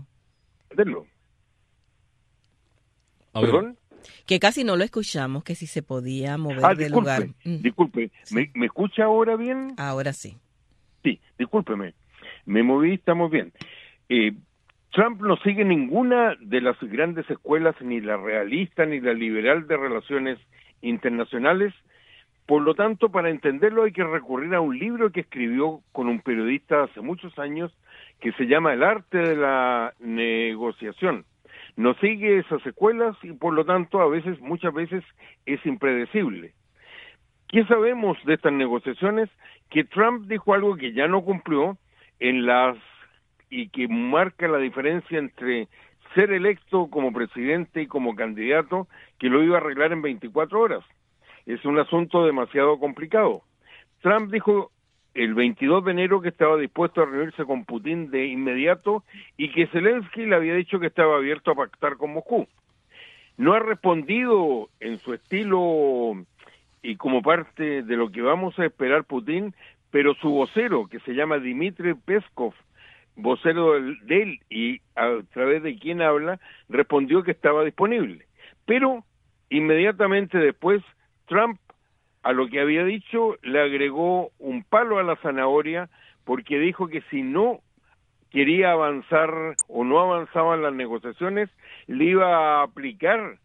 ¿Perdón? Que casi no lo escuchamos, que si se podía mover de lugar. Disculpe, Sí. ¿Me escucha ahora bien? Ahora sí. Sí, discúlpeme. Me moví, estamos bien. Trump no sigue ninguna de las grandes escuelas, ni la realista ni la liberal de relaciones internacionales. Por lo tanto, para entenderlo hay que recurrir a un libro que escribió con un periodista hace muchos años que se llama El arte de la negociación. No sigue esas escuelas y por lo tanto muchas veces es impredecible. ¿Qué sabemos de estas negociaciones? Que Trump dijo algo que ya no cumplió y que marca la diferencia entre ser electo como presidente y como candidato, que lo iba a arreglar en 24 horas. Es un asunto demasiado complicado. Trump dijo el 22 de enero que estaba dispuesto a reunirse con Putin de inmediato y que Zelensky le había dicho que estaba abierto a pactar con Moscú. No ha respondido en su estilo y como parte de lo que vamos a esperar Putin, pero su vocero, que se llama Dmitry Peskov, vocero de él y a través de quien habla, respondió que estaba disponible. Pero inmediatamente después Trump, a lo que había dicho, le agregó un palo a la zanahoria porque dijo que si no quería avanzar o no avanzaban las negociaciones, le iba a aplicar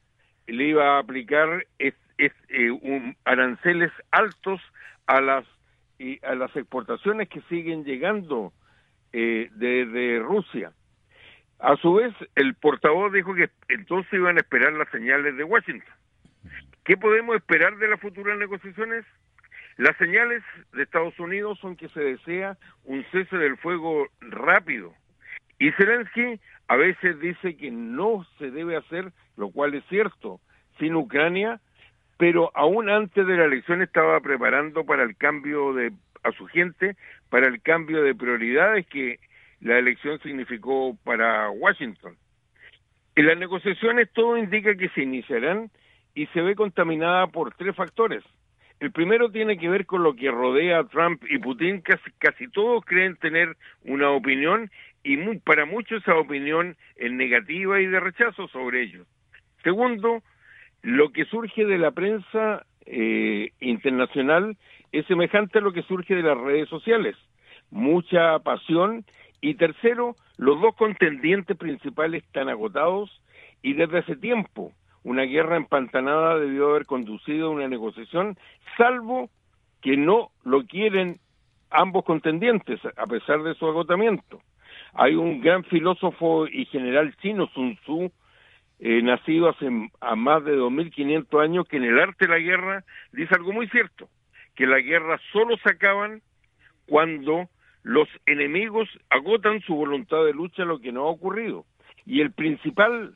aranceles altos a las exportaciones que siguen llegando de Rusia. A su vez, el portavoz dijo que entonces iban a esperar las señales de Washington. ¿Qué podemos esperar de las futuras negociaciones? Las señales de Estados Unidos son que se desea un cese del fuego rápido. Y Zelensky a veces dice que no se debe hacer, lo cual es cierto, sin Ucrania, pero aún antes de la elección estaba preparando para el cambio a su gente, para el cambio de prioridades que la elección significó para Washington. En las negociaciones todo indica que se iniciarán y se ve contaminada por tres factores. El primero tiene que ver con lo que rodea a Trump y Putin. Casi todos creen tener una opinión y para muchos esa opinión es negativa y de rechazo sobre ellos. Segundo, lo que surge de la prensa internacional es semejante a lo que surge de las redes sociales. Mucha pasión. Y tercero, los dos contendientes principales están agotados y desde hace tiempo una guerra empantanada debió haber conducido a una negociación, salvo que no lo quieren ambos contendientes, a pesar de su agotamiento. Hay un gran filósofo y general chino, Sun Tzu, nacido hace más de 2500 años, que en el arte de la guerra dice algo muy cierto, que las guerras solo se acaban cuando los enemigos agotan su voluntad de lucha, lo que no ha ocurrido. Y el principal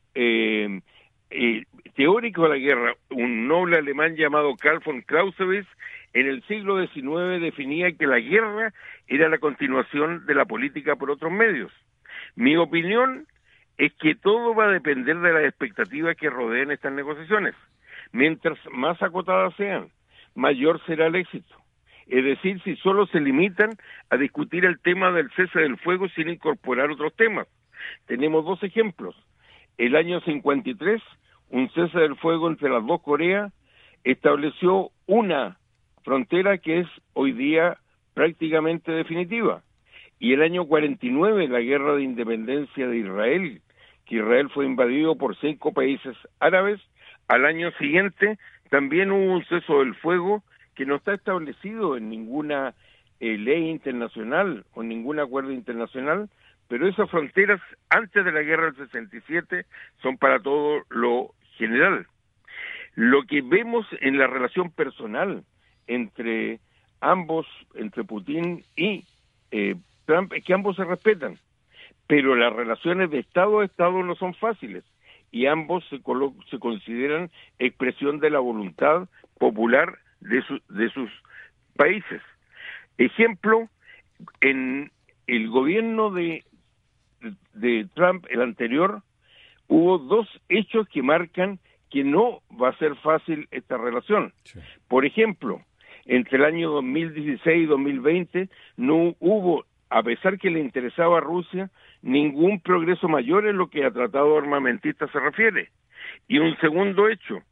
teórico de la guerra, un noble alemán llamado Karl von Clausewitz, en el siglo XIX definía que la guerra era la continuación de la política por otros medios. Mi opinión es que todo va a depender de las expectativas que rodeen estas negociaciones. Mientras más acotadas sean, mayor será el éxito. Es decir, si solo se limitan a discutir el tema del cese del fuego sin incorporar otros temas. Tenemos dos ejemplos. El año 53, un cese del fuego entre las dos Coreas estableció una frontera que es hoy día prácticamente definitiva. Y el año 49, la guerra de independencia de Israel, que Israel fue invadido por 5 países árabes, al año siguiente también hubo un cese del fuego que no está establecido en ninguna ley internacional o ningún acuerdo internacional, pero esas fronteras antes de la guerra del 67 son para todo lo general. Lo que vemos en la relación personal entre ambos, entre Putin y Trump, es que ambos se respetan, pero las relaciones de Estado a Estado no son fáciles y ambos se consideran expresión de la voluntad popular de sus países. Ejemplo, en el gobierno de Trump, el anterior, hubo 2 hechos que marcan que no va a ser fácil esta relación. Sí. Por ejemplo, entre el año 2016 y 2020 no hubo, a pesar que le interesaba a Rusia, ningún progreso mayor en lo que a tratado armamentista se refiere. Y un segundo hecho,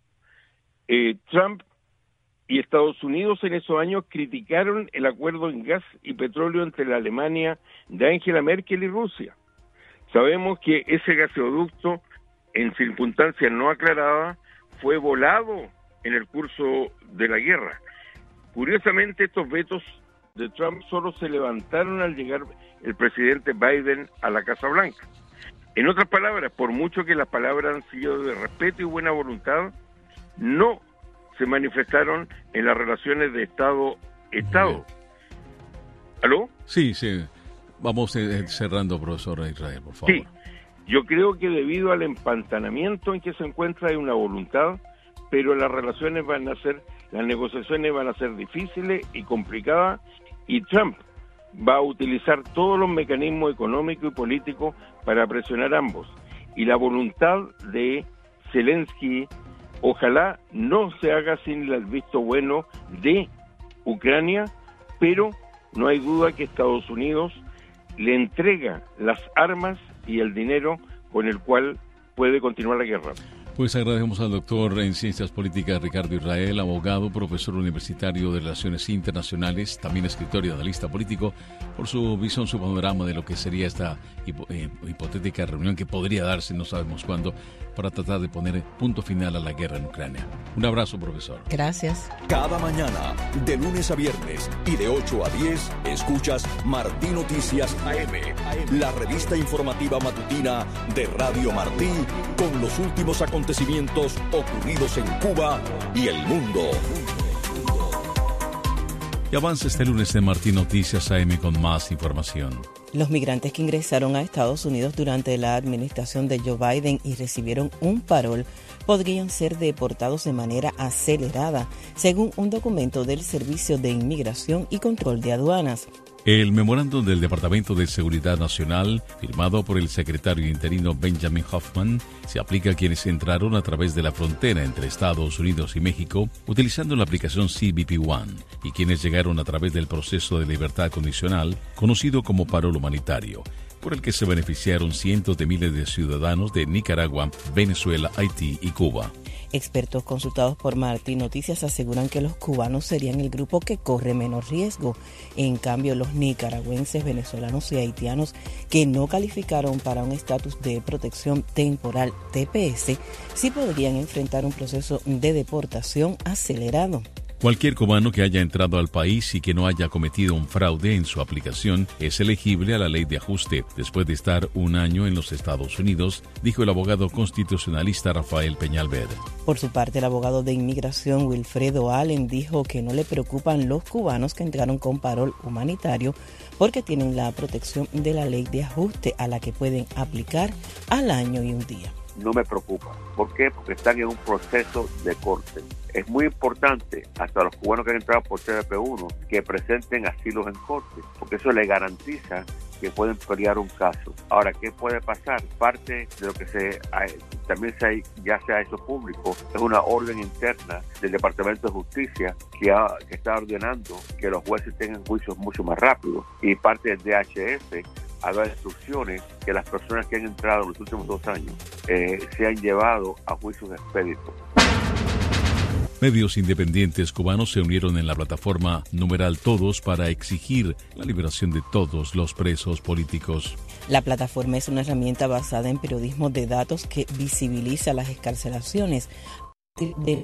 Trump y Estados Unidos en esos años criticaron el acuerdo en gas y petróleo entre la Alemania de Angela Merkel y Rusia. Sabemos que ese gasoducto, en circunstancias no aclaradas, fue volado en el curso de la guerra. Curiosamente, estos vetos de Trump solo se levantaron al llegar el presidente Biden a la Casa Blanca. En otras palabras, por mucho que las palabras han sido de respeto y buena voluntad, no se manifestaron en las relaciones de Estado-Estado. ¿Aló? Sí. Vamos cerrando, profesor Israel, por favor. Sí, yo creo que debido al empantanamiento en que se encuentra hay una voluntad, pero las negociaciones van a ser difíciles y complicadas, y Trump va a utilizar todos los mecanismos económicos y políticos para presionar a ambos. Y la voluntad de Zelensky ojalá no se haga sin el visto bueno de Ucrania, pero no hay duda que Estados Unidos le entrega las armas y el dinero con el cual puede continuar la guerra. Pues agradecemos al doctor en Ciencias Políticas Ricardo Israel, abogado, profesor universitario de Relaciones Internacionales, también escritor y analista político, por su visión, su panorama de lo que sería esta hipotética reunión que podría darse, no sabemos cuándo, para tratar de poner punto final a la guerra en Ucrania. Un abrazo, profesor. Gracias. Cada mañana, de lunes a viernes y de 8 a 10, escuchas Martí Noticias AM, la revista informativa matutina de Radio Martí, con los últimos acontecimientos ocurridos en Cuba y el mundo. Y avanza este lunes de Martí Noticias AM con más información. Los migrantes que ingresaron a Estados Unidos durante la administración de Joe Biden y recibieron un parol podrían ser deportados de manera acelerada, según un documento del Servicio de Inmigración y Control de Aduanas. El memorándum del Departamento de Seguridad Nacional, firmado por el secretario interino Benjamin Hoffman, se aplica a quienes entraron a través de la frontera entre Estados Unidos y México utilizando la aplicación CBP One y quienes llegaron a través del proceso de libertad condicional, conocido como parol humanitario, por el que se beneficiaron cientos de miles de ciudadanos de Nicaragua, Venezuela, Haití y Cuba. Expertos consultados por Martí Noticias aseguran que los cubanos serían el grupo que corre menos riesgo. En cambio, los nicaragüenses, venezolanos y haitianos que no calificaron para un estatus de protección temporal TPS sí podrían enfrentar un proceso de deportación acelerado. Cualquier cubano que haya entrado al país y que no haya cometido un fraude en su aplicación es elegible a la ley de ajuste después de estar un año en los Estados Unidos, dijo el abogado constitucionalista Rafael Peñalver. Por su parte, el abogado de inmigración Wilfredo Allen dijo que no le preocupan los cubanos que entraron con parol humanitario porque tienen la protección de la ley de ajuste a la que pueden aplicar al año y un día. No me preocupa. ¿Por qué? Porque están en un proceso de corte. Es muy importante, hasta los cubanos que han entrado por CBP1, que presenten asilos en corte, porque eso le garantiza que pueden pelear un caso. Ahora, ¿qué puede pasar? Parte de lo que ya se ha hecho público es una orden interna del Departamento de Justicia que está ordenando que los jueces tengan juicios mucho más rápidos, y parte del DHS ha dado instrucciones que las personas que han entrado en los últimos 2 años se han llevado a juicios expeditos. Medios independientes cubanos se unieron en la plataforma #Todos para exigir la liberación de todos los presos políticos. La plataforma es una herramienta basada en periodismo de datos que visibiliza las excarcelaciones de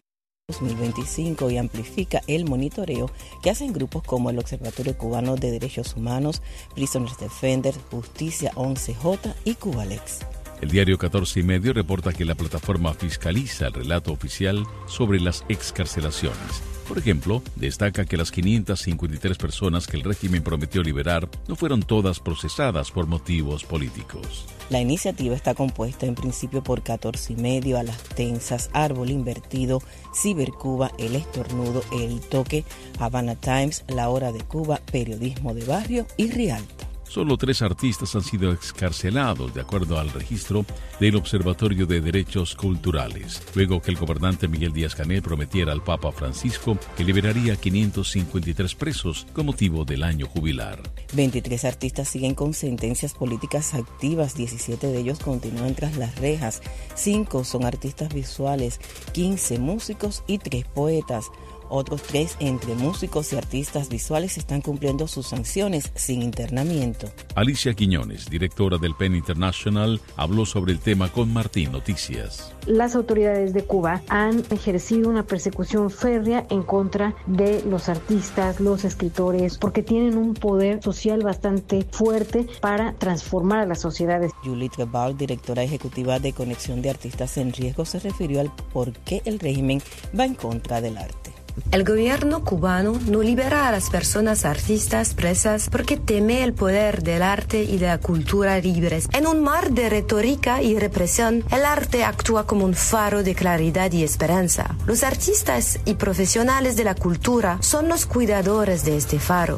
2025 y amplifica el monitoreo que hacen grupos como el Observatorio Cubano de Derechos Humanos, Prisoners Defenders, Justicia 11J y Cubalex. El diario 14 y medio reporta que la plataforma fiscaliza el relato oficial sobre las excarcelaciones. Por ejemplo, destaca que las 553 personas que el régimen prometió liberar no fueron todas procesadas por motivos políticos. La iniciativa está compuesta en principio por 14 y medio, A las Tensas, Árbol Invertido, Cibercuba, El Estornudo, El Toque, Havana Times, La Hora de Cuba, Periodismo de Barrio y Rialto. Solo 3 artistas han sido excarcelados, de acuerdo al registro del Observatorio de Derechos Culturales, luego que el gobernante Miguel Díaz-Canel prometiera al Papa Francisco que liberaría 553 presos con motivo del año jubilar. 23 artistas siguen con sentencias políticas activas, 17 de ellos continúan tras las rejas, 5 son artistas visuales, 15 músicos y 3 poetas. Otros 3 entre músicos y artistas visuales están cumpliendo sus sanciones sin internamiento. Alicia Quiñones, directora del PEN International, habló sobre el tema con Martín Noticias. Las autoridades de Cuba han ejercido una persecución férrea en contra de los artistas, los escritores, porque tienen un poder social bastante fuerte para transformar a las sociedades. Julie Trebal, directora ejecutiva de Conexión de Artistas en Riesgo, se refirió al por qué el régimen va en contra del arte. El gobierno cubano no libera a las personas artistas presas porque teme el poder del arte y de la cultura libres. En un mar de retórica y represión, el arte actúa como un faro de claridad y esperanza. Los artistas y profesionales de la cultura son los cuidadores de este faro.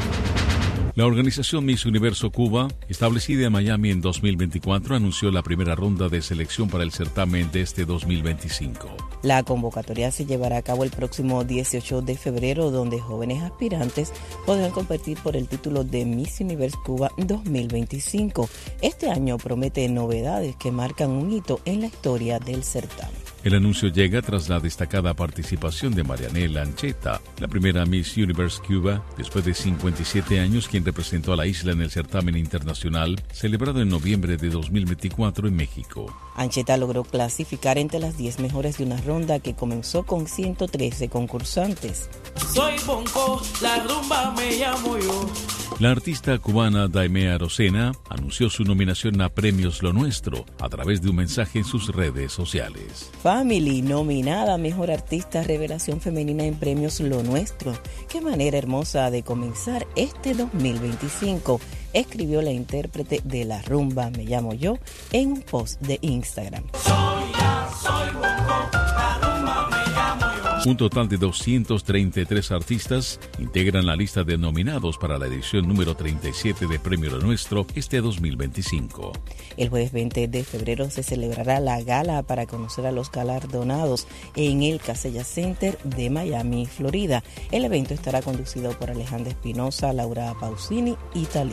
La organización Miss Universo Cuba, establecida en Miami en 2024, anunció la primera ronda de selección para el certamen de este 2025. La convocatoria se llevará a cabo el próximo 18 de febrero, donde jóvenes aspirantes podrán competir por el título de Miss Universo Cuba 2025. Este año promete novedades que marcan un hito en la historia del certamen. El anuncio llega tras la destacada participación de Marianela Ancheta, la primera Miss Universe Cuba, después de 57 años, quien representó a la isla en el certamen internacional celebrado en noviembre de 2024 en México. Ancheta logró clasificar entre las 10 mejores de una ronda que comenzó con 113 concursantes. Soy Bonco, la rumba me llamo yo. La artista cubana Daimea Rosena anunció su nominación a Premios Lo Nuestro a través de un mensaje en sus redes sociales. Family, nominada a Mejor Artista Revelación Femenina en Premios Lo Nuestro. Qué manera hermosa de comenzar este 2025, escribió la intérprete de La Rumba Me Llamo Yo en un post de Instagram. Soy Bonco, la rumba me llamo yo. Un total de 233 artistas integran la lista de nominados para la edición número 37 de Premio Lo Nuestro este 2025. El jueves 20 de febrero se celebrará la gala para conocer a los galardonados en el Casella Center de Miami, Florida. El evento estará conducido por Alejandra Espinosa, Laura Pausini y Thalía.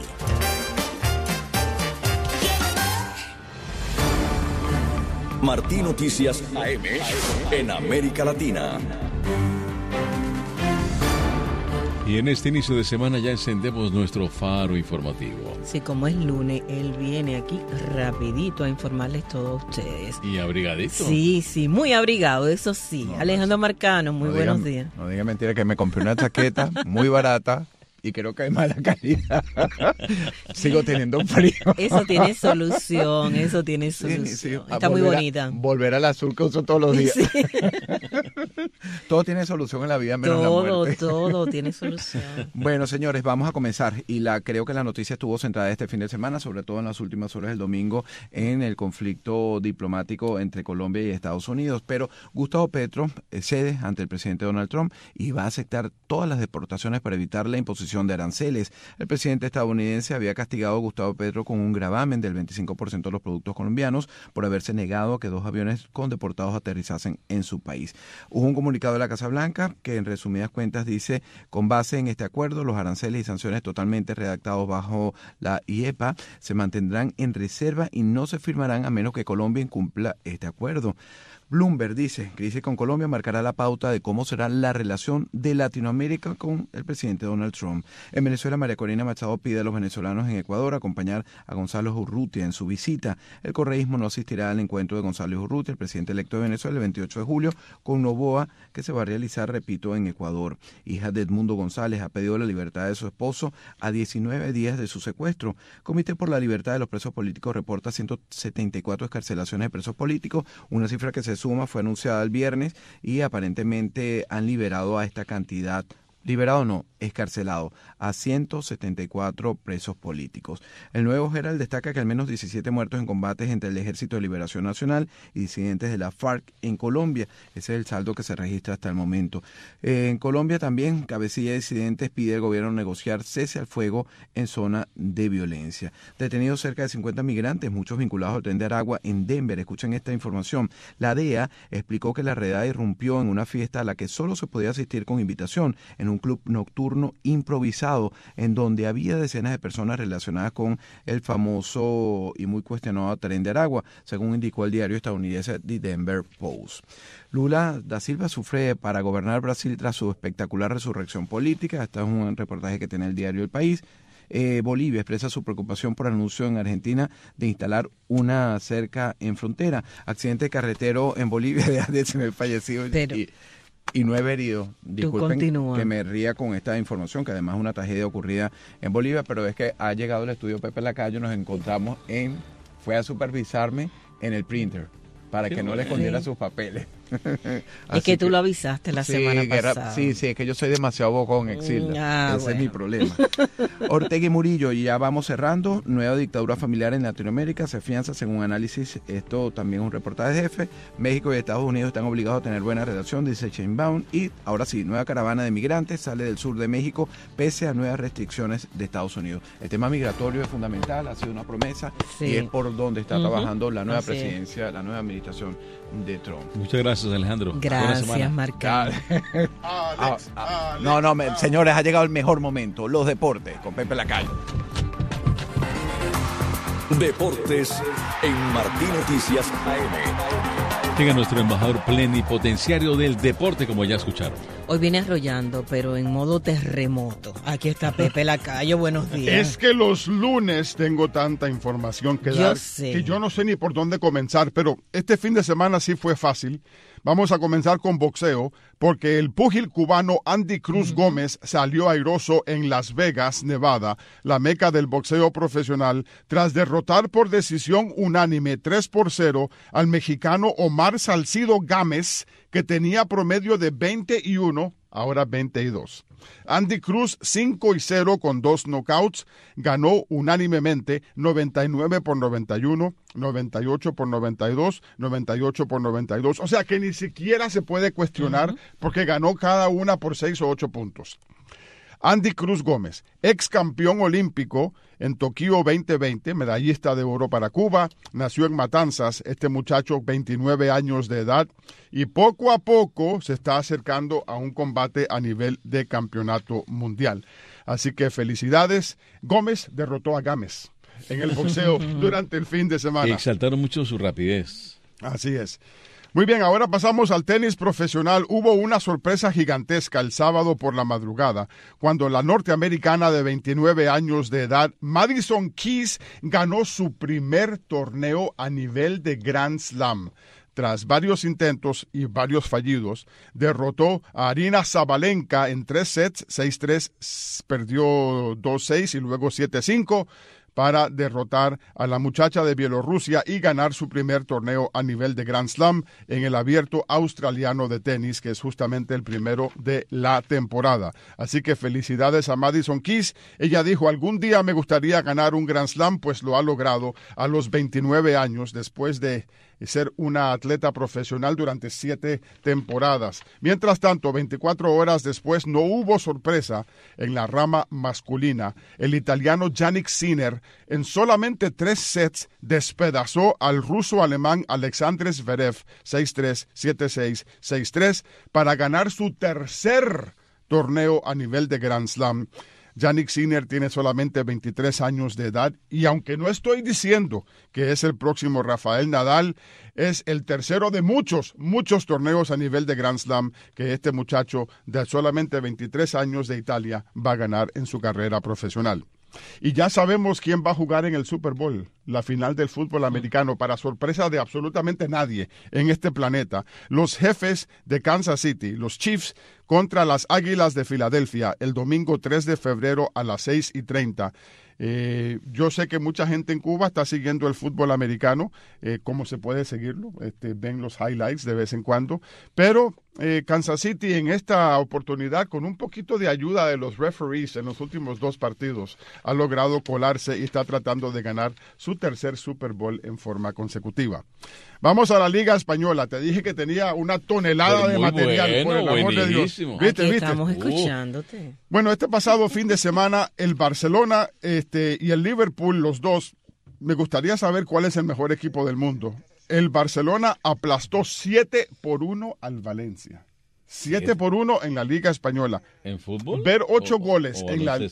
Martín Noticias AM en América Latina. Y en este inicio de semana ya encendemos nuestro faro informativo. Sí, como es lunes, él viene aquí rapidito a informarles todos ustedes. ¿Y abrigadito? Sí, muy abrigado, eso sí. No, Alejandro Marcano, muy buenos días. No diga mentira que me compré una chaqueta muy barata y creo que es mala calidad. Sigo teniendo un frío. Eso tiene solución. Sí. Está muy bonita. Volver al azul que uso todos los días. Sí. Todo tiene solución en la vida menos la muerte. Todo tiene solución. Bueno, señores, vamos a comenzar. Y creo que la noticia estuvo centrada este fin de semana, sobre todo en las últimas horas del domingo, en el conflicto diplomático entre Colombia y Estados Unidos. Pero Gustavo Petro cede ante el presidente Donald Trump y va a aceptar todas las deportaciones para evitar la imposición de aranceles. El presidente estadounidense había castigado a Gustavo Petro con un gravamen del 25% de los productos colombianos por haberse negado a que 2 aviones con deportados aterrizasen en su país. Hubo un comunicado de la Casa Blanca que en resumidas cuentas dice: con base en este acuerdo, los aranceles y sanciones totalmente redactados bajo la IEEPA se mantendrán en reserva y no se firmarán a menos que Colombia incumpla este acuerdo. Bloomberg dice: crisis con Colombia marcará la pauta de cómo será la relación de Latinoamérica con el presidente Donald Trump. En Venezuela, María Corina Machado pide a los venezolanos en Ecuador acompañar a Gonzalo Urrutia en su visita. El correísmo no asistirá al encuentro de Gonzalo Urrutia, el presidente electo de Venezuela, el 28 de julio, con Noboa, que se va a realizar, repito, en Ecuador. Hija de Edmundo González ha pedido la libertad de su esposo a 19 días de su secuestro. Comité por la Libertad de los Presos Políticos reporta 174 excarcelaciones de presos políticos, una cifra que se suma fue anunciada el viernes y aparentemente han liberado a esta cantidad. Liberado no, excarcelado a 174 presos políticos. El Nuevo Herald destaca que al menos 17 muertos en combates entre el Ejército de Liberación Nacional y disidentes de la FARC en Colombia. Ese es el saldo que se registra hasta el momento. En Colombia también, cabecilla de disidentes pide al gobierno negociar cese al fuego en zona de violencia. Detenidos cerca de 50 migrantes, muchos vinculados al tren de Aragua en Denver. Escuchen esta información. La DEA explicó que la redada irrumpió en una fiesta a la que solo se podía asistir con invitación en un club nocturno improvisado en donde había decenas de personas relacionadas con el famoso y muy cuestionado tren de Aragua, según indicó el diario estadounidense The Denver Post. Lula da Silva sufre para gobernar Brasil tras su espectacular resurrección política. Este es un reportaje que tiene el diario El País. Bolivia expresa su preocupación por el anuncio en Argentina de instalar una cerca en frontera. Accidente carretero en Bolivia, deja de ser fallecido y 9 heridos. Disculpen que me ría con esta información, que además es una tragedia ocurrida en Bolivia, pero es que ha llegado el estudio Pepe Lacayo, nos encontramos fue a supervisarme en el printer para que no le escondiera sus papeles. Es que tú lo avisaste la semana pasada. Sí, es que yo soy demasiado bocón, Exilda. Ese es mi problema. Ortega y Murillo, y ya vamos cerrando. Nueva dictadura familiar en Latinoamérica se afianza según análisis. Esto también es un reportaje de Jefe. México y Estados Unidos están obligados a tener buena relación, dice Sheinbaum. Y ahora sí, nueva caravana de migrantes sale del sur de México pese a nuevas restricciones de Estados Unidos. El tema migratorio es fundamental, ha sido una promesa y es por donde está trabajando la nueva presidencia, la nueva administración de Trump. Muchas gracias, Alejandro. Gracias, Marcano. Señores, ha llegado el mejor momento, los deportes, con Pepe Lacayo. Deportes en Martín Noticias AM. Llega nuestro embajador plenipotenciario del deporte, como ya escucharon. Hoy viene arrollando, pero en modo terremoto. Aquí está Pepe Lacayo, buenos días. Es que los lunes tengo tanta información que dar que yo no sé ni por dónde comenzar, pero este fin de semana sí fue fácil. Vamos a comenzar con boxeo, porque el púgil cubano Andy Cruz Gómez salió airoso en Las Vegas, Nevada, la meca del boxeo profesional, tras derrotar por decisión unánime 3-0 al mexicano Omar Salcido Gámez, que tenía promedio de 21, ahora 22. Andy Cruz 5-0 con 2 knockouts, ganó unánimemente 99-91, 98-92, 98-92. O sea que ni siquiera se puede cuestionar porque ganó cada una por 6 o 8 puntos. Andy Cruz Gómez, ex campeón olímpico en Tokio 2020, medallista de oro para Cuba, nació en Matanzas, este muchacho 29 años de edad, y poco a poco se está acercando a un combate a nivel de campeonato mundial. Así que felicidades, Gómez derrotó a Gámez en el boxeo durante el fin de semana. Y exaltaron mucho su rapidez. Así es. Muy bien, ahora pasamos al tenis profesional. Hubo una sorpresa gigantesca el sábado por la madrugada, cuando la norteamericana de 29 años de edad, Madison Keys, ganó su primer torneo a nivel de Grand Slam. Tras varios intentos y varios fallidos, derrotó a Aryna Sabalenka en 3 sets, 6-3, perdió 2-6 y luego 7-5, para derrotar a la muchacha de Bielorrusia y ganar su primer torneo a nivel de Grand Slam en el Abierto Australiano de Tenis, que es justamente el primero de la temporada. Así que felicidades a Madison Keys. Ella dijo, algún día me gustaría ganar un Grand Slam, pues lo ha logrado a los 29 años, después de ser una atleta profesional durante 7 temporadas. Mientras tanto, 24 horas después, no hubo sorpresa en la rama masculina. El italiano Jannik Sinner, en solamente 3 sets, despedazó al ruso-alemán Alexander Zverev 6-3, 7-6, 6-3 para ganar su tercer torneo a nivel de Grand Slam. Jannik Sinner tiene solamente 23 años de edad y aunque no estoy diciendo que es el próximo Rafael Nadal, es el tercero de muchos torneos a nivel de Grand Slam que este muchacho de solamente 23 años de Italia va a ganar en su carrera profesional. Y ya sabemos quién va a jugar en el Super Bowl, la final del fútbol americano, para sorpresa de absolutamente nadie en este planeta. Los Jefes de Kansas City, los Chiefs, contra las Águilas de Filadelfia, el domingo 3 de febrero a las 6:30. Yo sé que mucha gente en Cuba está siguiendo el fútbol americano, ¿cómo se puede seguirlo? Ven los highlights de vez en cuando, pero Kansas City en esta oportunidad, con un poquito de ayuda de los referees en los últimos 2 partidos, ha logrado colarse y está tratando de ganar su tercer Super Bowl en forma consecutiva. Vamos a la Liga Española. Te dije que tenía una tonelada de material, por el amor de Dios. ¿Viste? Estamos escuchándote. Bueno, este pasado fin de semana, el Barcelona y el Liverpool, los dos, me gustaría saber cuál es el mejor equipo del mundo. El Barcelona aplastó 7-1 al Valencia. 7-1 en la Liga Española. ¿En fútbol? Ver 8 goles en la...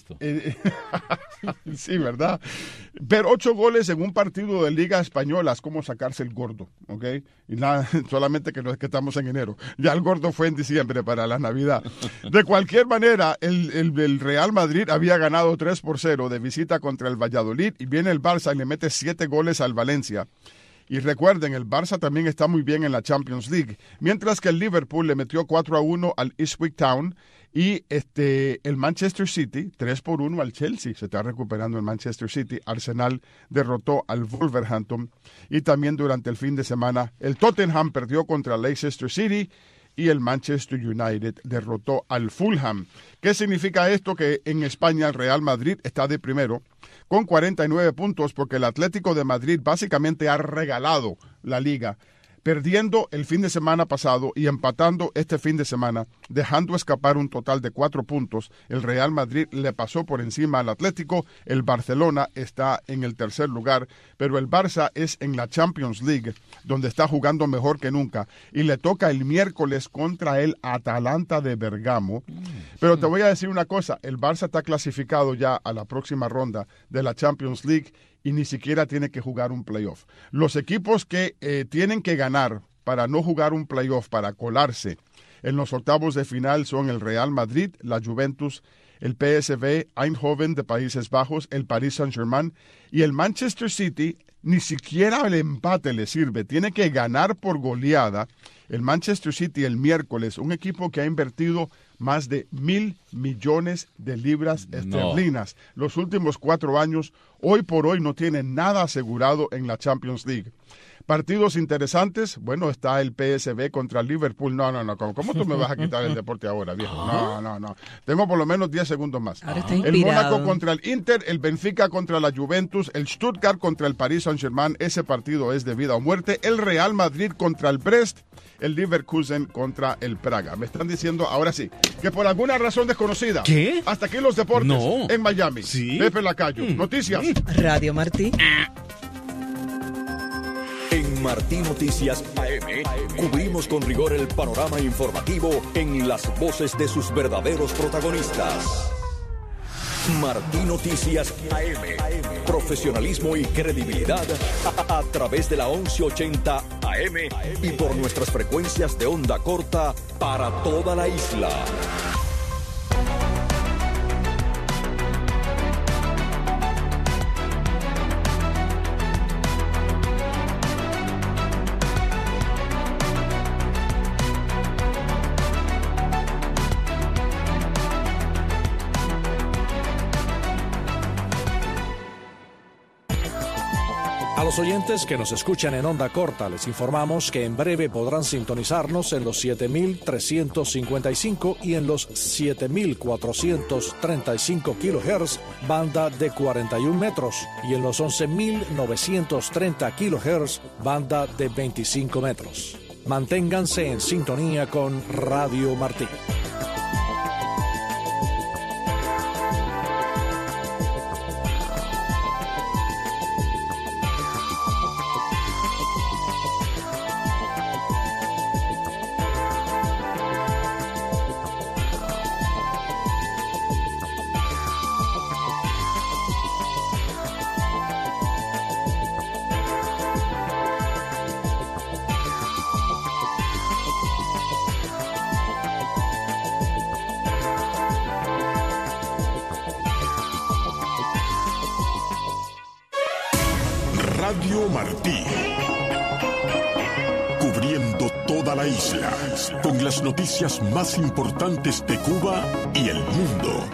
sí, ¿verdad? Ver 8 goles en un partido de Liga Española es como sacarse el gordo, ¿ok? Y nada, solamente que no es que estamos en enero. Ya el gordo fue en diciembre para la Navidad. De cualquier manera, el Real Madrid había ganado 3-0 de visita contra el Valladolid y viene el Barça y le mete 7 goles al Valencia. Y recuerden, el Barça también está muy bien en la Champions League, mientras que el Liverpool le metió 4-1 al Ipswich Town y el Manchester City 3-1 al Chelsea. Se está recuperando el Manchester City. Arsenal derrotó al Wolverhampton y también durante el fin de semana el Tottenham perdió contra Leicester City y el Manchester United derrotó al Fulham. ¿Qué significa esto? Que en España el Real Madrid está de primero con 49 puntos porque el Atlético de Madrid básicamente ha regalado la liga, perdiendo el fin de semana pasado y empatando este fin de semana, dejando escapar un total de 4 puntos. El Real Madrid le pasó por encima al Atlético, el Barcelona está en el tercer lugar, pero el Barça es en la Champions League, donde está jugando mejor que nunca, y le toca el miércoles contra el Atalanta de Bergamo. Pero te voy a decir una cosa, el Barça está clasificado ya a la próxima ronda de la Champions League, y ni siquiera tiene que jugar un playoff. Los equipos que tienen que ganar para no jugar un playoff, para colarse en los octavos de final son el Real Madrid, la Juventus, el PSV Eindhoven de Países Bajos, el Paris Saint-Germain y el Manchester City. Ni siquiera el empate le sirve, tiene que ganar por goleada. El Manchester City el miércoles, un equipo que ha invertido más de 1,000 millones de libras esterlinas los últimos 4 años, hoy por hoy no tiene nada asegurado en la Champions League. Partidos interesantes, bueno, está el PSV contra el Liverpool. No, ¿cómo tú me vas a quitar el deporte ahora, viejo? No. Tengo por lo menos 10 segundos más. El Mónaco contra el Inter, el Benfica contra la Juventus, el Stuttgart contra el Paris Saint-Germain, ese partido es de vida o muerte. El Real Madrid contra el Brest, el Leverkusen contra el Praga. Me están diciendo, ahora sí, que por alguna razón desconocida. ¿Qué? Hasta aquí los deportes en Miami. ¿Sí? Pepe Lacayo. Noticias. Radio Martí. En Martí Noticias AM cubrimos con rigor el panorama informativo en las voces de sus verdaderos protagonistas. Martí Noticias AM. Profesionalismo y credibilidad a través de la 1180 AM y por nuestras frecuencias de onda corta para toda la isla. A los oyentes que nos escuchan en onda corta, les informamos que en breve podrán sintonizarnos en los 7.355 y en los 7.435 kHz, banda de 41 metros, y en los 11.930 kHz, banda de 25 metros. Manténganse en sintonía con Radio Martí. Radio Martí, cubriendo toda la isla, con las noticias más importantes de Cuba y el mundo.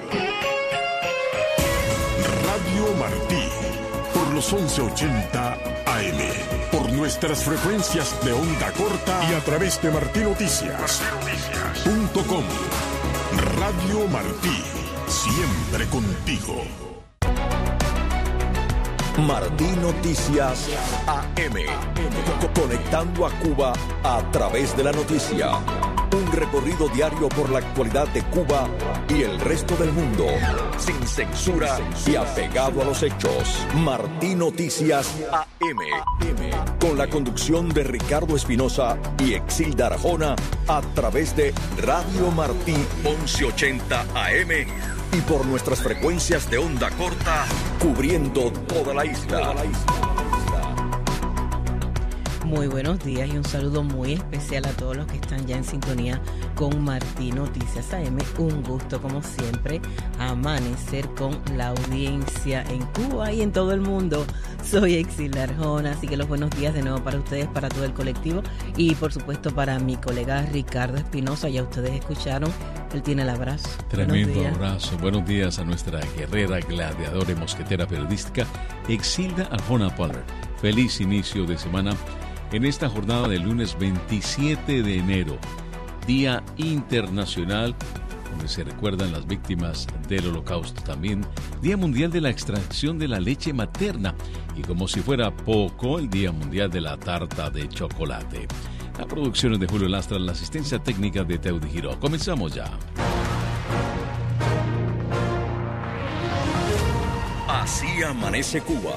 Radio Martí, por los 1180 AM, por nuestras frecuencias de onda corta y a través de martinoticias.com. Radio Martí, siempre contigo. Martí Noticias AM. Conectando a Cuba a través de la noticia. Un recorrido diario por la actualidad de Cuba y el resto del mundo. Sin censura y apegado a los hechos. Martí Noticias AM. Con la conducción de Ricardo Espinosa y Exilda Arjona a través de Radio Martí 1180 AM. Y por nuestras frecuencias de onda corta, cubriendo toda la isla. Muy buenos días y un saludo muy especial a todos los que están ya en sintonía con Martí Noticias AM. Un gusto, como siempre, amanecer con la audiencia en Cuba y en todo el mundo. Soy Exilda Arjona, así que los buenos días de nuevo para ustedes, para todo el colectivo y por supuesto para mi colega Ricardo Espinosa. Ya ustedes escucharon, él tiene el abrazo. Tremendo abrazo. Buenos días a nuestra guerrera, gladiadora y mosquetera periodística Exilda Arjona Poller. Feliz inicio de semana en esta jornada del lunes 27 de enero, Día Internacional, donde se recuerdan las víctimas del Holocausto. También Día Mundial de la Extracción de la Leche Materna y, como si fuera poco, el Día Mundial de la Tarta de Chocolate. La producción es de Julio Lastra, la asistencia técnica de Teudi Giró. Comenzamos ya. Así amanece Cuba.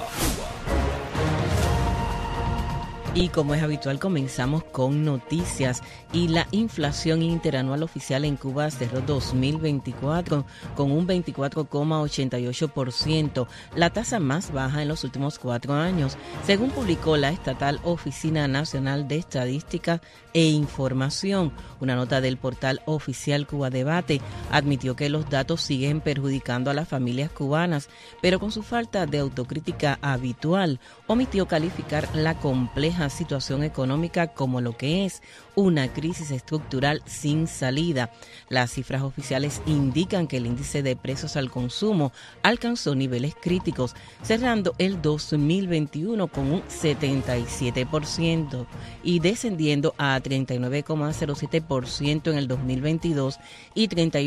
Y como es habitual, comenzamos con noticias. Y la inflación interanual oficial en Cuba cerró 2024 con un 24,88%, la tasa más baja en los últimos 4 años, según publicó la estatal Oficina Nacional de Estadística e Información. Una nota del portal oficial Cuba Debate admitió que los datos siguen perjudicando a las familias cubanas, pero con su falta de autocrítica habitual, omitió calificar la compleja situación económica como lo que es una crisis estructural sin salida. Las cifras oficiales indican que el índice de precios al consumo alcanzó niveles críticos, cerrando el 2021 con un 77% y descendiendo a 39,07% en el 2022 y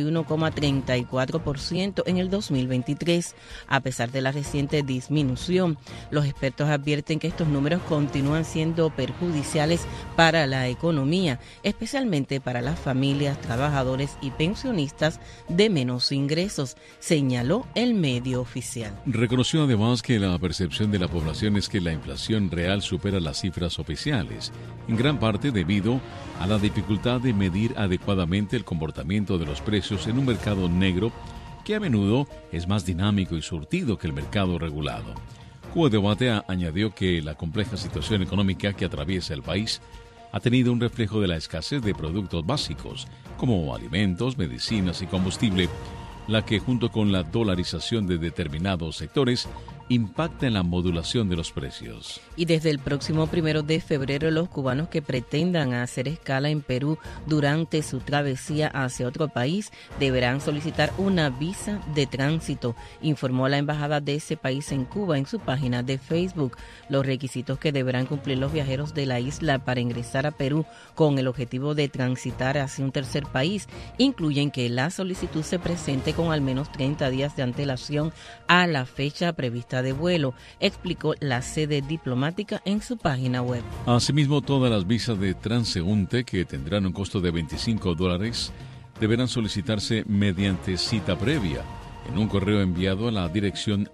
31,34% en el 2023. A pesar de la reciente disminución, los expertos advierten que estos números continúan siendo perjudiciales para la economía, especialmente para las familias, trabajadores y pensionistas de menos ingresos, señaló el medio oficial. Reconoció además que la percepción de la población es que la inflación real supera las cifras oficiales, en gran parte debido a la dificultad de medir adecuadamente el comportamiento de los precios en un mercado negro que a menudo es más dinámico y surtido que el mercado regulado. Cuba Debate añadió que la compleja situación económica que atraviesa el país ha tenido un reflejo de la escasez de productos básicos, como alimentos, medicinas y combustible, la que junto con la dolarización de determinados sectores impacta en la modulación de los precios. Y desde el próximo 1 de febrero, los cubanos que pretendan hacer escala en Perú durante su travesía hacia otro país deberán solicitar una visa de tránsito, informó la embajada de ese país en Cuba en su página de Facebook. Los requisitos que deberán cumplir los viajeros de la isla para ingresar a Perú con el objetivo de transitar hacia un tercer país incluyen que la solicitud se presente con al menos 30 días de antelación a la fecha prevista de vuelo, explicó la sede diplomática en su página web. Asimismo, todas las visas de transeúnte, que tendrán un costo de $25, deberán solicitarse mediante cita previa en un correo enviado a la dirección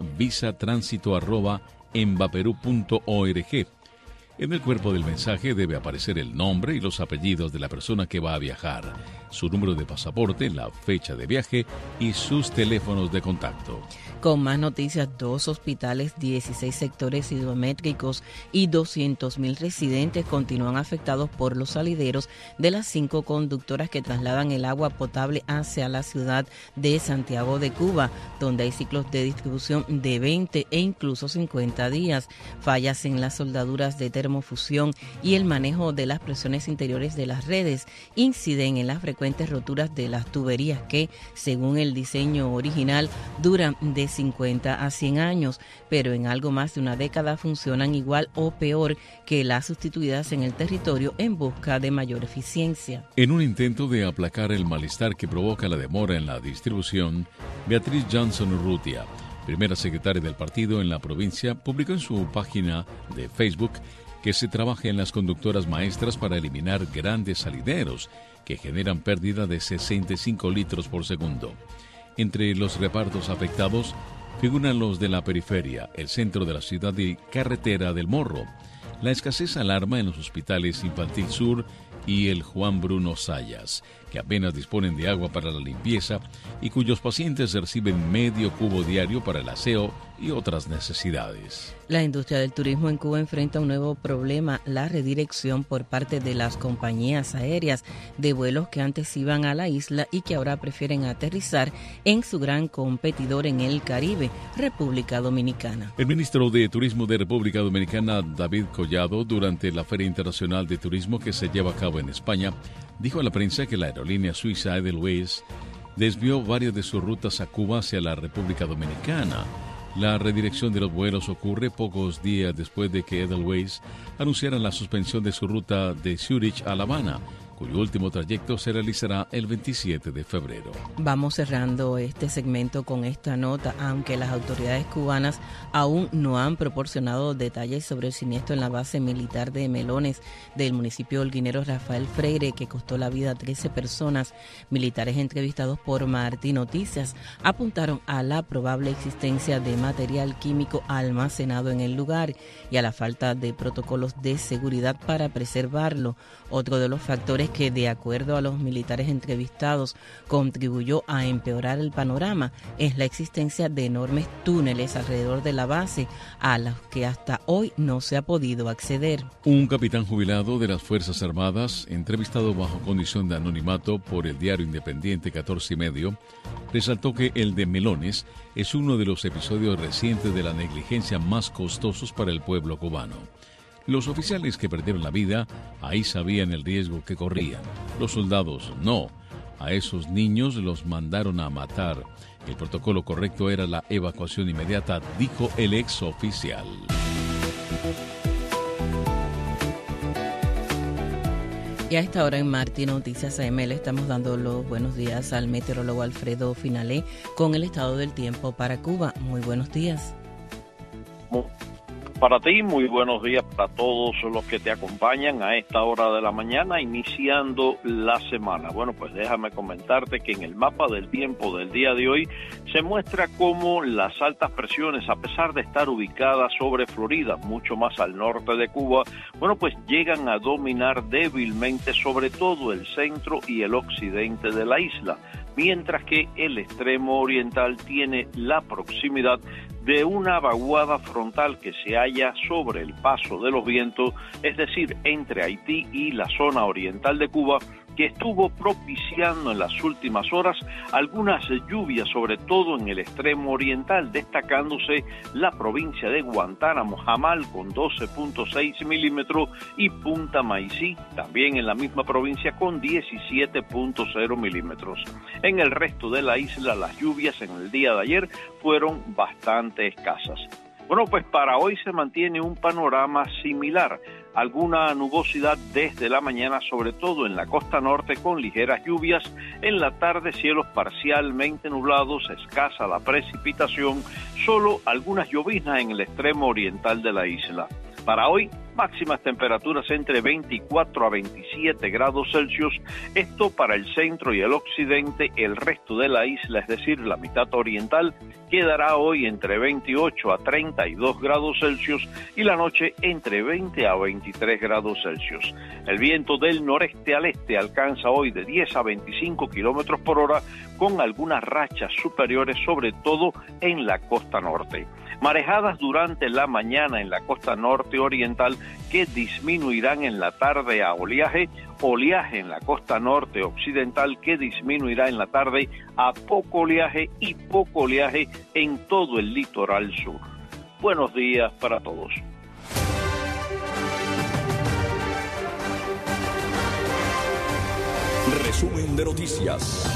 visatransito@embaperú.org. En el cuerpo del mensaje debe aparecer el nombre y los apellidos de la persona que va a viajar, su número de pasaporte, la fecha de viaje y sus teléfonos de contacto. Con más noticias, 2 hospitales, 16 sectores hidrométricos y 200.000 residentes continúan afectados por los salideros de las 5 conductoras que trasladan el agua potable hacia la ciudad de Santiago de Cuba, donde hay ciclos de distribución de 20 e incluso 50 días. Fallas en las soldaduras de termofusión y el manejo de las presiones interiores de las redes inciden en las frecuentes roturas de las tuberías que, según el diseño original, duran de 50 a 100 años, pero en algo más de una década funcionan igual o peor que las sustituidas en el territorio en busca de mayor eficiencia. En un intento de aplacar el malestar que provoca la demora en la distribución, Beatriz Johnson Urrutia, primera secretaria del partido en la provincia, publicó en su página de Facebook que se trabaja en las conductoras maestras para eliminar grandes salideros que generan pérdida de 65 litros por segundo. Entre los repartos afectados figuran los de la periferia, el centro de la ciudad y Carretera del Morro. La escasez alarma en los hospitales Infantil Sur y el Juan Bruno Sayas, que apenas disponen de agua para la limpieza y cuyos pacientes reciben medio cubo diario para el aseo y otras necesidades. La industria del turismo en Cuba enfrenta un nuevo problema, la redirección por parte de las compañías aéreas de vuelos que antes iban a la isla y que ahora prefieren aterrizar en su gran competidor en el Caribe, República Dominicana. El ministro de Turismo de República Dominicana, David Collado, durante la Feria Internacional de Turismo que se lleva a cabo en España, dijo a la prensa que la aerolínea suiza Edelweiss desvió varias de sus rutas a Cuba hacia la República Dominicana. La redirección de los vuelos ocurre pocos días después de que Edelweiss anunciara la suspensión de su ruta de Zúrich a La Habana, cuyo último trayecto se realizará el 27 de febrero. Vamos cerrando este segmento con esta nota. Aunque las autoridades cubanas aún no han proporcionado detalles sobre el siniestro en la base militar de Melones del municipio holguinero Rafael Freire, que costó la vida a 13 personas, militares entrevistados por Martí Noticias apuntaron a la probable existencia de material químico almacenado en el lugar y a la falta de protocolos de seguridad para preservarlo. Otro de los factores que, de acuerdo a los militares entrevistados, contribuyó a empeorar el panorama es la existencia de enormes túneles alrededor de la base a los que hasta hoy no se ha podido acceder. Un capitán jubilado de las Fuerzas Armadas, entrevistado bajo condición de anonimato por el diario independiente 14 y medio, resaltó que el de Melones es uno de los episodios recientes de la negligencia más costosos para el pueblo cubano. Los oficiales que perdieron la vida ahí sabían el riesgo que corrían. Los soldados no. A esos niños los mandaron a matar. El protocolo correcto era la evacuación inmediata, dijo el ex oficial. Y a esta hora en Martí Noticias AM le estamos dando los buenos días al meteorólogo Alfredo Finalé con el estado del tiempo para Cuba. Muy buenos días. Para ti, muy buenos días para todos los que te acompañan a esta hora de la mañana, iniciando la semana. Bueno, pues déjame comentarte que en el mapa del tiempo del día de hoy se muestra cómo las altas presiones, a pesar de estar ubicadas sobre Florida, mucho más al norte de Cuba, bueno, pues llegan a dominar débilmente sobre todo el centro y el occidente de la isla. mientras que el extremo oriental tiene la proximidad de una vaguada frontal que se halla sobre el paso de los vientos, es decir, entre Haití y la zona oriental de Cuba, que estuvo propiciando en las últimas horas algunas lluvias, sobre todo en el extremo oriental, destacándose la provincia de Guantánamo, Jamal con 12.6 milímetros y Punta Maicí, también en la misma provincia con 17.0 milímetros. En el resto de la isla las lluvias en el día de ayer fueron bastante escasas. Bueno, pues para hoy se mantiene un panorama similar. Alguna nubosidad desde la mañana, sobre todo en la costa norte, con ligeras lluvias. En la tarde, cielos parcialmente nublados, escasa la precipitación, solo algunas lloviznas en el extremo oriental de la isla. Para hoy, máximas temperaturas entre 24 a 27 grados Celsius, esto para el centro y el occidente. El resto de la isla, es decir, la mitad oriental, quedará hoy entre 28 a 32 grados Celsius y la noche entre 20 a 23 grados Celsius. El viento del noreste al este alcanza hoy de 10 a 25 kilómetros por hora, con algunas rachas superiores, sobre todo en la costa norte. Marejadas durante la mañana en la costa norte oriental que disminuirán en la tarde a oleaje en la costa norte occidental que disminuirá en la tarde a poco oleaje y poco oleaje en todo el litoral sur. Buenos días para todos. Resumen de noticias.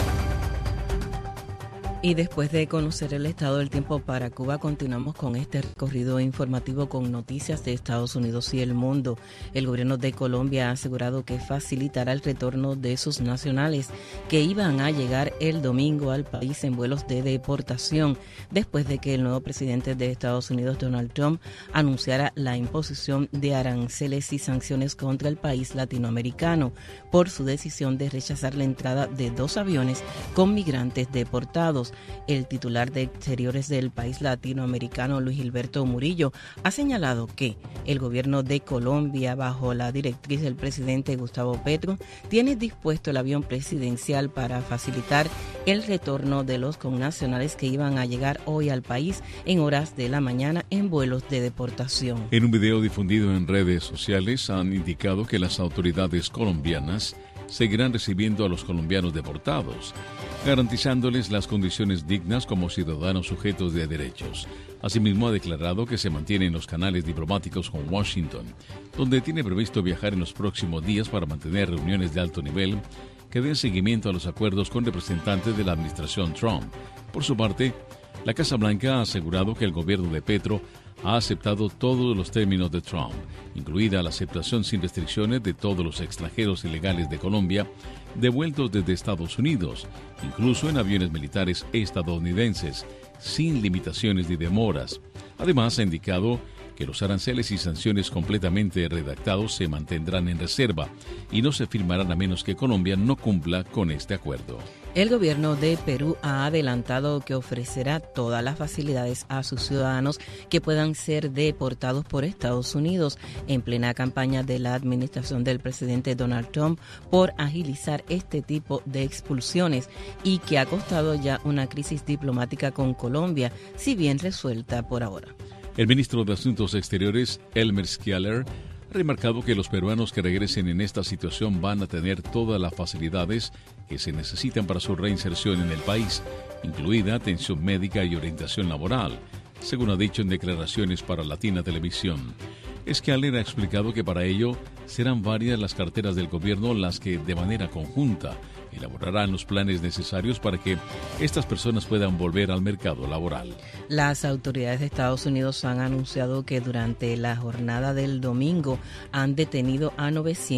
Y después de conocer el estado del tiempo para Cuba, continuamos con este recorrido informativo con noticias de Estados Unidos y el mundo. El gobierno de Colombia ha asegurado que facilitará el retorno de sus nacionales que iban a llegar el domingo al país en vuelos de deportación, después de que el nuevo presidente de Estados Unidos, Donald Trump, anunciara la imposición de aranceles y sanciones contra el país latinoamericano por su decisión de rechazar la entrada de 2 aviones con migrantes deportados. El titular de Exteriores del país latinoamericano, Luis Gilberto Murillo, ha señalado que el gobierno de Colombia, bajo la directriz del presidente Gustavo Petro, tiene dispuesto el avión presidencial para facilitar el retorno de los connacionales que iban a llegar hoy al país en horas de la mañana en vuelos de deportación. En un video difundido en redes sociales han indicado que las autoridades colombianas seguirán recibiendo a los colombianos deportados, garantizándoles las condiciones dignas como ciudadanos sujetos de derechos. Asimismo, ha declarado que se mantienen los canales diplomáticos con Washington, donde tiene previsto viajar en los próximos días para mantener reuniones de alto nivel que den seguimiento a los acuerdos con representantes de la administración Trump. Por su parte, la Casa Blanca ha asegurado que el gobierno de Petro ha aceptado todos los términos de Trump, incluida la aceptación sin restricciones de todos los extranjeros ilegales de Colombia devueltos desde Estados Unidos, incluso en aviones militares estadounidenses, sin limitaciones ni demoras. Además, ha indicado que los aranceles y sanciones completamente redactados se mantendrán en reserva y no se firmarán a menos que Colombia no cumpla con este acuerdo. El gobierno de Perú ha adelantado que ofrecerá todas las facilidades a sus ciudadanos que puedan ser deportados por Estados Unidos en plena campaña de la administración del presidente Donald Trump por agilizar este tipo de expulsiones y que ha costado ya una crisis diplomática con Colombia, si bien resuelta por ahora. El ministro de Asuntos Exteriores, Elmer Schialer, ha remarcado que los peruanos que regresen en esta situación van a tener todas las facilidades que se necesitan para su reinserción en el país, incluida atención médica y orientación laboral, según ha dicho en declaraciones para Latina Televisión. Schialer ha explicado que para ello serán varias las carteras del gobierno las que, de manera conjunta, elaborarán los planes necesarios para que estas personas puedan volver al mercado laboral. Las autoridades de Estados Unidos han anunciado que durante la jornada del domingo han detenido a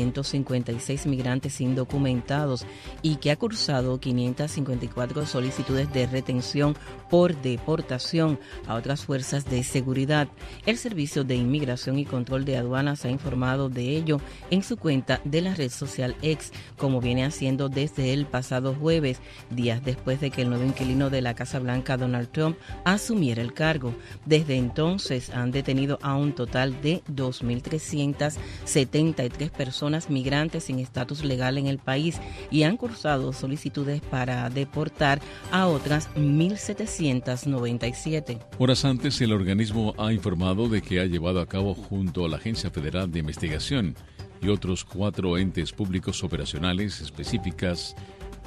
956 migrantes indocumentados y que ha cursado 554 solicitudes de retención por deportación a otras fuerzas de seguridad. El Servicio de Inmigración y Control de Aduanas ha informado de ello apoyo en su cuenta de la red social X, como viene haciendo desde el pasado jueves, días después de que el nuevo inquilino de la Casa Blanca, Donald Trump, asumiera el cargo. Desde entonces han detenido a un total de 2.373 personas migrantes sin estatus legal en el país y han cursado solicitudes para deportar a otras 1.797. Horas antes, el organismo ha informado de que ha llevado a cabo junto a la Agencia Federal de Investigación y otros 4 entes públicos operaciones específicas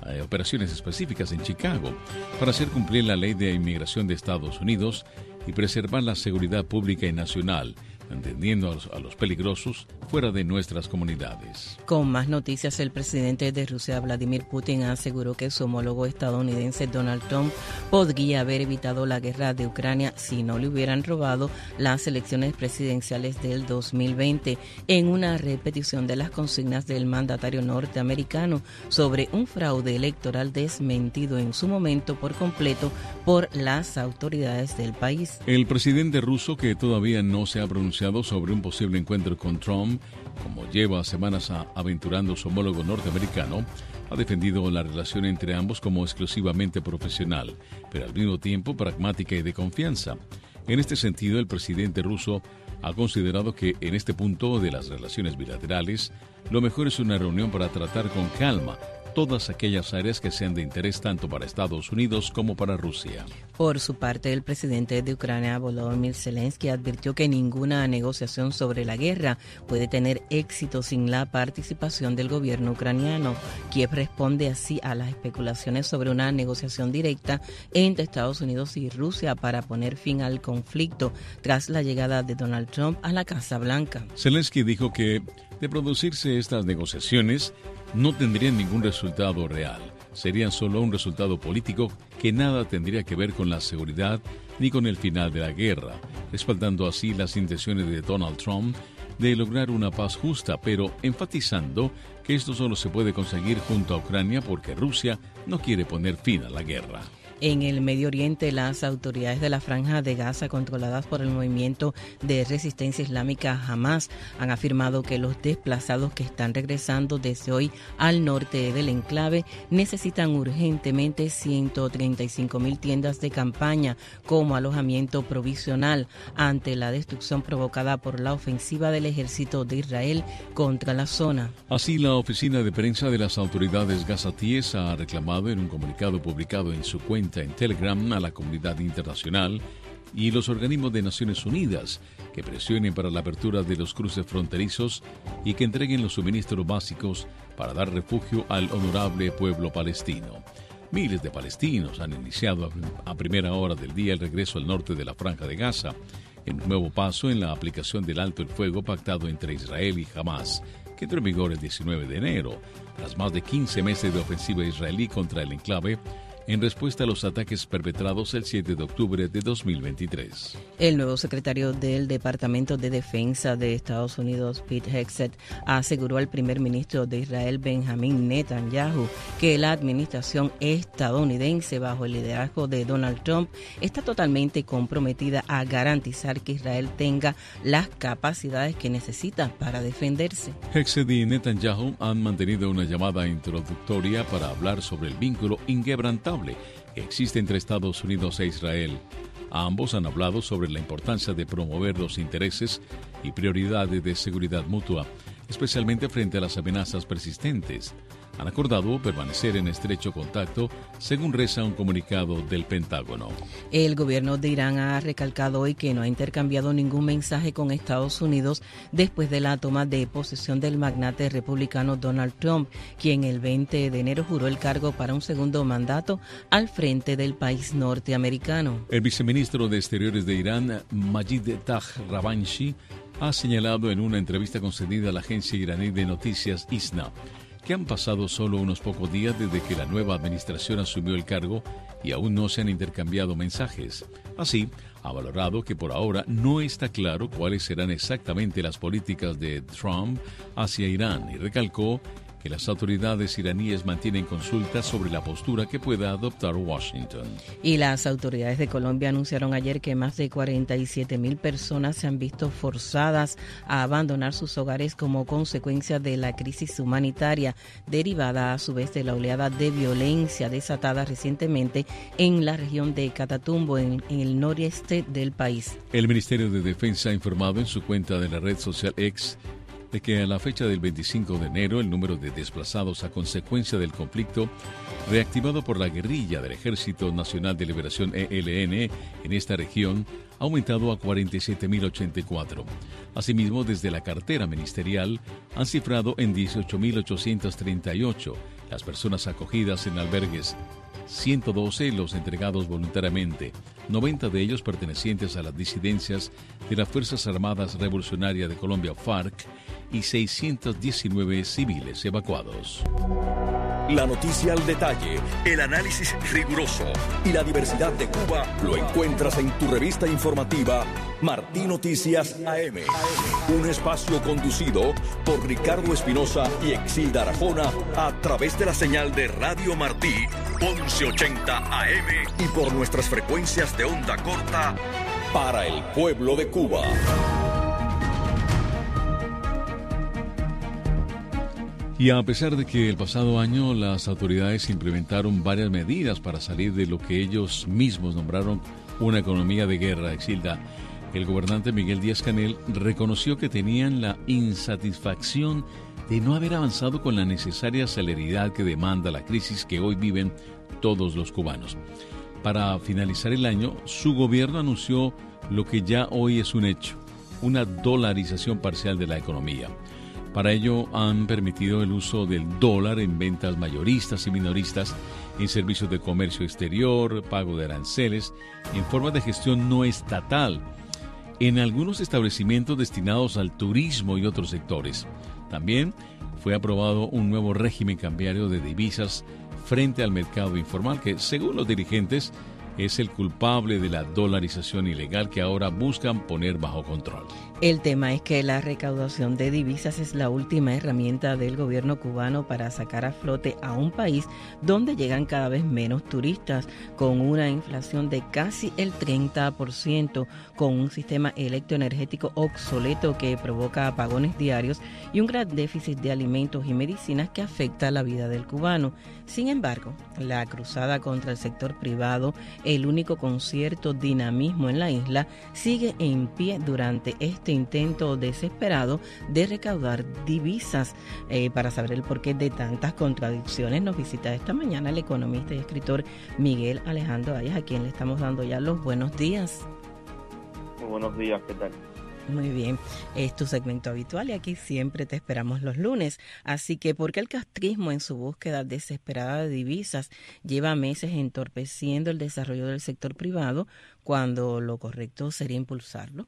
en Chicago para hacer cumplir la ley de inmigración de Estados Unidos y preservar la seguridad pública y nacional, entendiendo a los peligrosos fuera de nuestras comunidades. Con más noticias, el presidente de Rusia, Vladimir Putin, aseguró que su homólogo estadounidense, Donald Trump, podría haber evitado la guerra de Ucrania si no le hubieran robado las elecciones presidenciales del 2020, en una repetición de las consignas del mandatario norteamericano sobre un fraude electoral desmentido en su momento por completo por las autoridades del país. El presidente ruso, que todavía no se ha pronunciado sobre un posible encuentro con Trump, como lleva semanas aventurando su homólogo norteamericano, ha defendido la relación entre ambos como exclusivamente profesional, pero al mismo tiempo pragmática y de confianza. En este sentido, el presidente ruso ha considerado que en este punto de las relaciones bilaterales, lo mejor es una reunión para tratar con calma todas aquellas áreas que sean de interés tanto para Estados Unidos como para Rusia. Por su parte, el presidente de Ucrania, Volodymyr Zelensky, advirtió que ninguna negociación sobre la guerra puede tener éxito sin la participación del gobierno ucraniano. Kiev responde así a las especulaciones sobre una negociación directa entre Estados Unidos y Rusia para poner fin al conflicto tras la llegada de Donald Trump a la Casa Blanca. Zelensky dijo que, de producirse estas negociaciones, no tendrían ningún resultado real. Serían solo un resultado político que nada tendría que ver con la seguridad ni con el final de la guerra, respaldando así las intenciones de Donald Trump de lograr una paz justa, pero enfatizando que esto solo se puede conseguir junto a Ucrania porque Rusia no quiere poner fin a la guerra. En el Medio Oriente, las autoridades de la Franja de Gaza, controladas por el movimiento de resistencia islámica Hamas, han afirmado que los desplazados que están regresando desde hoy al norte del enclave necesitan urgentemente 135.000 tiendas de campaña como alojamiento provisional ante la destrucción provocada por la ofensiva del ejército de Israel contra la zona. Así, la oficina de prensa de las autoridades gazatíes ha reclamado en un comunicado publicado en su cuenta en Telegram a la comunidad internacional y los organismos de Naciones Unidas que presionen para la apertura de los cruces fronterizos y que entreguen los suministros básicos para dar refugio al honorable pueblo palestino. Miles de palestinos han iniciado a primera hora del día el regreso al norte de la Franja de Gaza, en un nuevo paso en la aplicación del alto el fuego pactado entre Israel y Hamas, que entró en vigor el 19 de enero, tras más de 15 meses de ofensiva israelí contra el enclave, en respuesta a los ataques perpetrados el 7 de octubre de 2023. El nuevo secretario del Departamento de Defensa de Estados Unidos, Pete Hegseth, aseguró al primer ministro de Israel, Benjamin Netanyahu, que la administración estadounidense, bajo el liderazgo de Donald Trump, está totalmente comprometida a garantizar que Israel tenga las capacidades que necesita para defenderse. Hegseth y Netanyahu han mantenido una llamada introductoria para hablar sobre el vínculo inquebrantable que existe entre Estados Unidos e Israel. Ambos han hablado sobre la importancia de promover los intereses y prioridades de seguridad mutua, especialmente frente a las amenazas persistentes. Han acordado permanecer en estrecho contacto, según reza un comunicado del Pentágono. El gobierno de Irán ha recalcado hoy que no ha intercambiado ningún mensaje con Estados Unidos después de la toma de posesión del magnate republicano Donald Trump, quien el 20 de enero juró el cargo para un segundo mandato al frente del país norteamericano. El viceministro de Exteriores de Irán, Majid Tahravanchi, ha señalado en una entrevista concedida a la agencia iraní de noticias ISNA que han pasado solo unos pocos días desde que la nueva administración asumió el cargo y aún no se han intercambiado mensajes. Así, ha valorado que por ahora no está claro cuáles serán exactamente las políticas de Trump hacia Irán y recalcó que las autoridades iraníes mantienen consultas sobre la postura que pueda adoptar Washington. Y las autoridades de Colombia anunciaron ayer que más de 47.000 personas se han visto forzadas a abandonar sus hogares como consecuencia de la crisis humanitaria, derivada a su vez de la oleada de violencia desatada recientemente en la región de Catatumbo, en el noreste del país. El Ministerio de Defensa ha informado en su cuenta de la red social X de que a la fecha del 25 de enero el número de desplazados a consecuencia del conflicto reactivado por la guerrilla del Ejército Nacional de Liberación ELN en esta región ha aumentado a 47.084. Asimismo, desde la cartera ministerial han cifrado en 18.838 las personas acogidas en albergues, 112 los entregados voluntariamente, 90 de ellos pertenecientes a las disidencias de las Fuerzas Armadas Revolucionarias de Colombia, FARC, y 619 civiles evacuados. La noticia al detalle, el análisis riguroso y la diversidad de Cuba lo encuentras en tu revista informativa Martí Noticias AM. Un espacio conducido por Ricardo Espinosa y Exilda Arjona a través de la señal de Radio Martí 1180 AM y por nuestras frecuencias de onda corta para el pueblo de Cuba. Y a pesar de que el pasado año las autoridades implementaron varias medidas para salir de lo que ellos mismos nombraron una economía de guerra, Exilda, el gobernante Miguel Díaz-Canel reconoció que tenían la insatisfacción de no haber avanzado con la necesaria celeridad que demanda la crisis que hoy viven todos los cubanos. Para finalizar el año, su gobierno anunció lo que ya hoy es un hecho, una dolarización parcial de la economía. Para ello han permitido el uso del dólar en ventas mayoristas y minoristas, en servicios de comercio exterior, pago de aranceles, en forma de gestión no estatal, en algunos establecimientos destinados al turismo y otros sectores. También fue aprobado un nuevo régimen cambiario de divisas frente al mercado informal que, según los dirigentes, es el culpable de la dolarización ilegal que ahora buscan poner bajo control. El tema es que la recaudación de divisas es la última herramienta del gobierno cubano para sacar a flote a un país donde llegan cada vez menos turistas, con una inflación de casi el 30%, con un sistema electroenergético obsoleto que provoca apagones diarios y un gran déficit de alimentos y medicinas que afecta la vida del cubano. Sin embargo, la cruzada contra el sector privado, el único con cierto dinamismo en la isla, sigue en pie durante este intento desesperado de recaudar divisas. Para saber el porqué de tantas contradicciones, nos visita esta mañana el economista y escritor Miguel Alejandro Ayas, a quien le estamos dando ya los buenos días. Muy buenos días, ¿qué tal? Muy bien, es tu segmento habitual y aquí siempre te esperamos los lunes. Así que, ¿por qué el castrismo en su búsqueda desesperada de divisas lleva meses entorpeciendo el desarrollo del sector privado cuando lo correcto sería impulsarlo?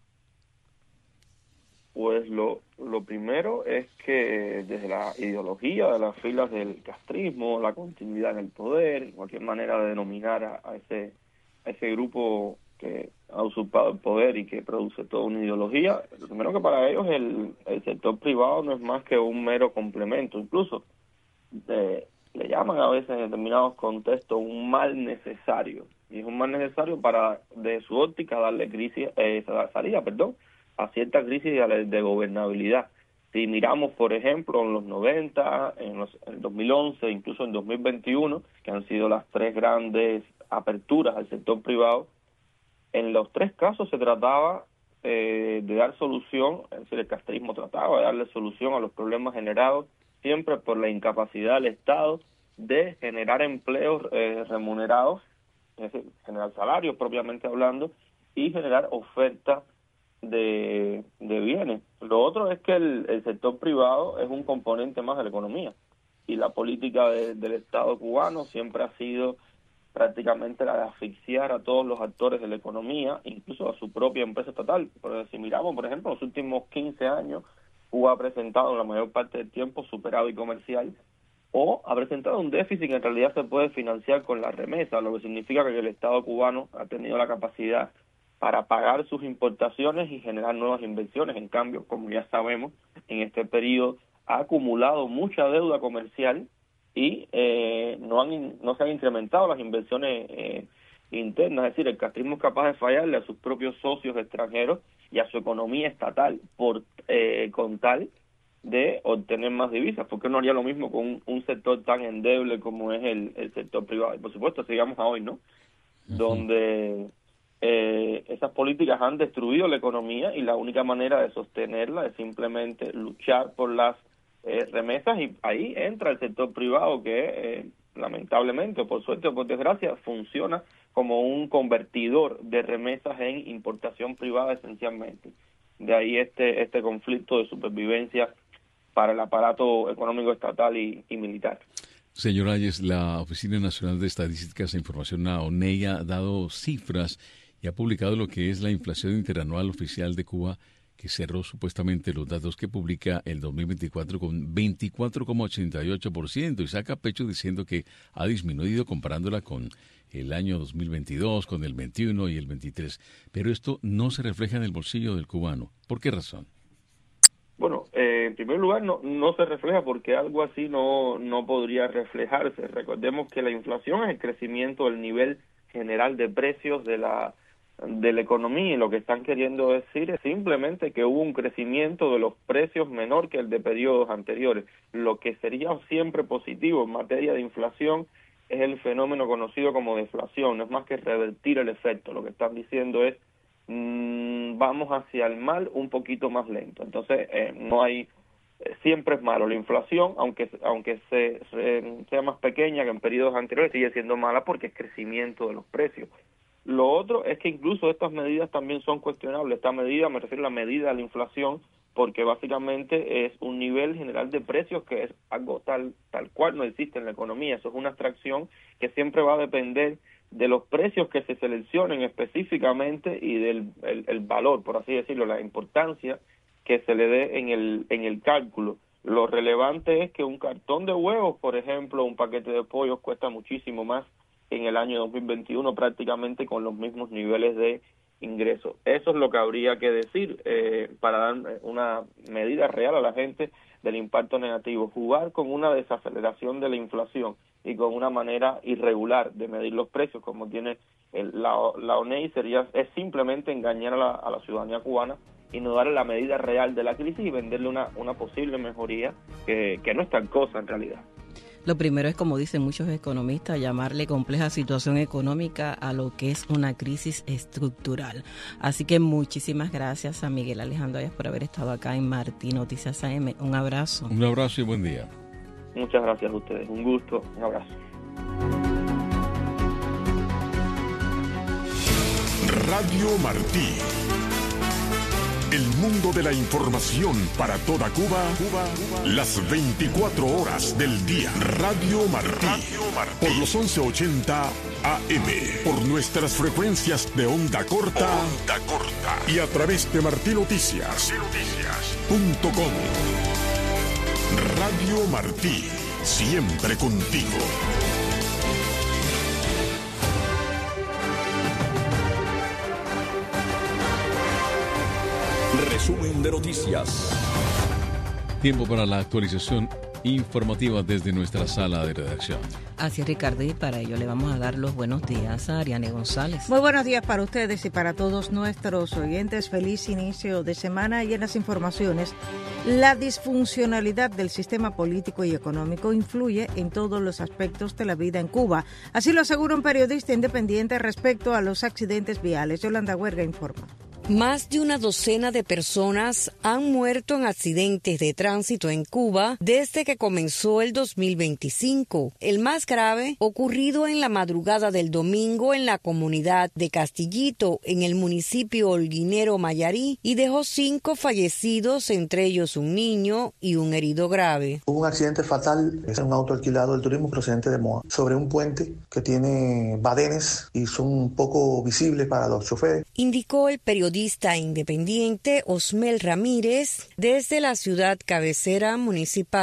Pues lo primero es que desde la ideología de las filas del castrismo, la continuidad en el poder, cualquier manera de denominar a ese grupo que ha usurpado el poder y que produce toda una ideología, lo primero que para ellos el sector privado no es más que un mero complemento, incluso le llaman a veces en determinados contextos un mal necesario, y es un mal necesario para, de su óptica, darle salida a cierta crisis de gobernabilidad. Si miramos, por ejemplo, en los 90, en el 2011, incluso en 2021, que han sido las tres grandes aperturas al sector privado, en los tres casos se trataba de dar solución, es decir, el castrismo trataba de darle solución a los problemas generados siempre por la incapacidad del Estado de generar empleos remunerados, es decir, generar salarios propiamente hablando, y generar oferta de bienes. Lo otro es que el sector privado es un componente más de la economía, y la política del Estado cubano siempre ha sido prácticamente la de asfixiar a todos los actores de la economía, incluso a su propia empresa estatal. Pero si miramos, por ejemplo, los últimos 15 años, Cuba ha presentado en la mayor parte del tiempo superávit comercial, o ha presentado un déficit que en realidad se puede financiar con la remesa, lo que significa que el Estado cubano ha tenido la capacidad para pagar sus importaciones y generar nuevas inversiones. En cambio, como ya sabemos, en este periodo ha acumulado mucha deuda comercial y no se han incrementado las inversiones internas, es decir, el castrismo es capaz de fallarle a sus propios socios extranjeros y a su economía estatal con tal de obtener más divisas. ¿Por qué no haría lo mismo con un sector tan endeble como es el sector privado? Y por supuesto, sigamos a hoy, ¿no? Donde esas políticas han destruido la economía y la única manera de sostenerla es simplemente luchar por las remesas, y ahí entra el sector privado que lamentablemente, o por suerte o por desgracia, funciona como un convertidor de remesas en importación privada esencialmente. De ahí este conflicto de supervivencia para el aparato económico estatal y militar. Señor Ayes, la Oficina Nacional de Estadísticas e Información, la ONEI, ha dado cifras y ha publicado lo que es la inflación interanual oficial de Cuba, que cerró supuestamente los datos que publica el 2024 con 24,88%, y saca pecho diciendo que ha disminuido comparándola con el año 2022, con el 21 y el 23. Pero esto no se refleja en el bolsillo del cubano. ¿Por qué razón? Bueno, en primer lugar no se refleja porque algo así no podría reflejarse. Recordemos que la inflación es el crecimiento del nivel general de precios de la economía, y lo que están queriendo decir es simplemente que hubo un crecimiento de los precios menor que el de periodos anteriores. Lo que sería siempre positivo en materia de inflación es el fenómeno conocido como deflación, no es más que revertir el efecto. Lo que están diciendo es vamos hacia el mal un poquito más lento. Entonces siempre es malo la inflación, aunque sea más pequeña que en periodos anteriores, sigue siendo mala porque es crecimiento de los precios. Lo otro es que incluso estas medidas también son cuestionables. Esta medida, me refiero a la medida de la inflación, porque básicamente es un nivel general de precios que es algo tal cual no existe en la economía. Eso es una abstracción que siempre va a depender de los precios que se seleccionen específicamente y del el valor, por así decirlo, la importancia que se le dé en el cálculo. Lo relevante es que un cartón de huevos, por ejemplo, un paquete de pollos cuesta muchísimo más en el año 2021, prácticamente con los mismos niveles de ingresos. Eso es lo que habría que decir para dar una medida real a la gente del impacto negativo. Jugar con una desaceleración de la inflación y con una manera irregular de medir los precios, como tiene la ONEI, es simplemente engañar a la ciudadanía cubana y no darle la medida real de la crisis y venderle una posible mejoría que no es tal cosa en realidad. Lo primero es, como dicen muchos economistas, llamarle compleja situación económica a lo que es una crisis estructural. Así que muchísimas gracias a Miguel Alejandro Ayes por haber estado acá en Martí Noticias AM. Un abrazo. Un abrazo y buen día. Muchas gracias a ustedes. Un gusto. Un abrazo. Radio Martí. El mundo de la información para toda Cuba, las 24 horas del día. Radio Martí, por los 1180 AM, por nuestras frecuencias de onda corta, y a través de martinoticias.com. Radio Martí, siempre contigo. Resumen de noticias. Tiempo para la actualización informativa desde nuestra sala de redacción. Así es, Ricardo, y para ello le vamos a dar los buenos días a Ariane González. Muy buenos días para ustedes y para todos nuestros oyentes. Feliz inicio de semana. Y en las informaciones, la disfuncionalidad del sistema político y económico influye en todos los aspectos de la vida en Cuba. Así lo asegura un periodista independiente respecto a los accidentes viales. Yolanda Huerga informa. Más de una docena de personas han muerto en accidentes de tránsito en Cuba desde que comenzó el 2025. El más grave ocurrido en la madrugada del domingo en la comunidad de Castillito, en el municipio holguinero Mayarí, y dejó 5 fallecidos, entre ellos un niño y un herido grave. Hubo un accidente fatal, es un auto alquilado del turismo procedente de Moa, sobre un puente que tiene badenes y son poco visibles para los choferes. Indicó el periodista independiente Osmel Ramírez desde la ciudad cabecera municipal.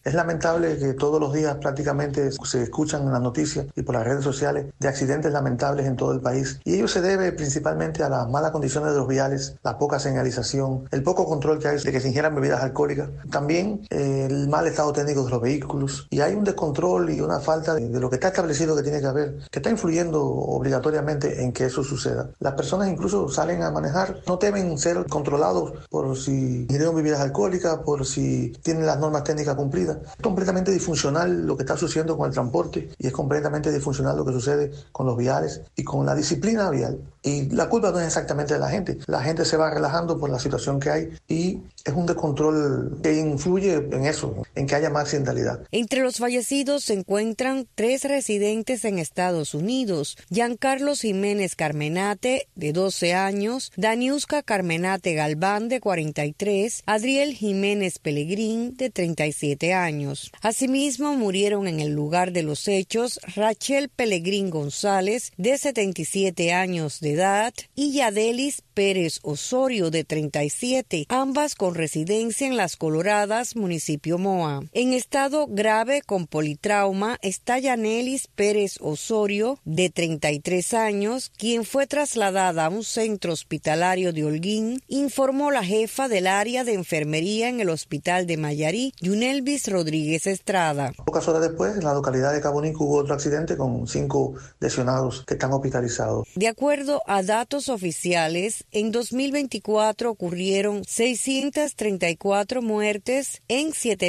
Es lamentable que todos los días prácticamente se escuchan en las noticias y por las redes sociales de accidentes lamentables en todo el país. Y ello se debe principalmente a las malas condiciones de los viales, la poca señalización, el poco control que hay de que se ingieran bebidas alcohólicas, también el mal estado técnico de los vehículos. Y hay un descontrol y una falta de lo que está establecido que tiene que haber, que está influyendo obligatoriamente en que eso suceda. Las personas incluso salen a manejar, no temen ser controlados por si ingirieron bebidas alcohólicas, por si tienen las normas técnicas cumplidas. Es completamente disfuncional lo que está sucediendo con el transporte y es completamente disfuncional lo que sucede con los viales y con la disciplina vial. Y la culpa no es exactamente de la gente se va relajando por la situación que hay y es un descontrol que influye en eso, en que haya más accidentalidad. Entre los fallecidos se encuentran 3 residentes en Estados Unidos: Giancarlo Jiménez Carmenate, de 12 años, Daniuska Carmenate Galván, de 43, Adriel Jiménez Pellegrín, de 37 años. Asimismo, murieron en el lugar de los hechos Rachel Pellegrín González, de 77 años de edad, y Yadelis Pérez Osorio, de 37, ambas con residencia en Las Coloradas, municipio Moa. En estado grave con politrauma está Yanelis Pérez Osorio, de 33 años, quien fue trasladada a un centro hospitalario de Holguín, informó la jefa del área de enfermería en el hospital de Mayarí, Yunelvis Rodríguez Estrada. Pocas horas después, en la localidad de Cabonico hubo otro accidente con 5 lesionados que están hospitalizados. De acuerdo a datos oficiales, en 2024 ocurrieron 634 muertes en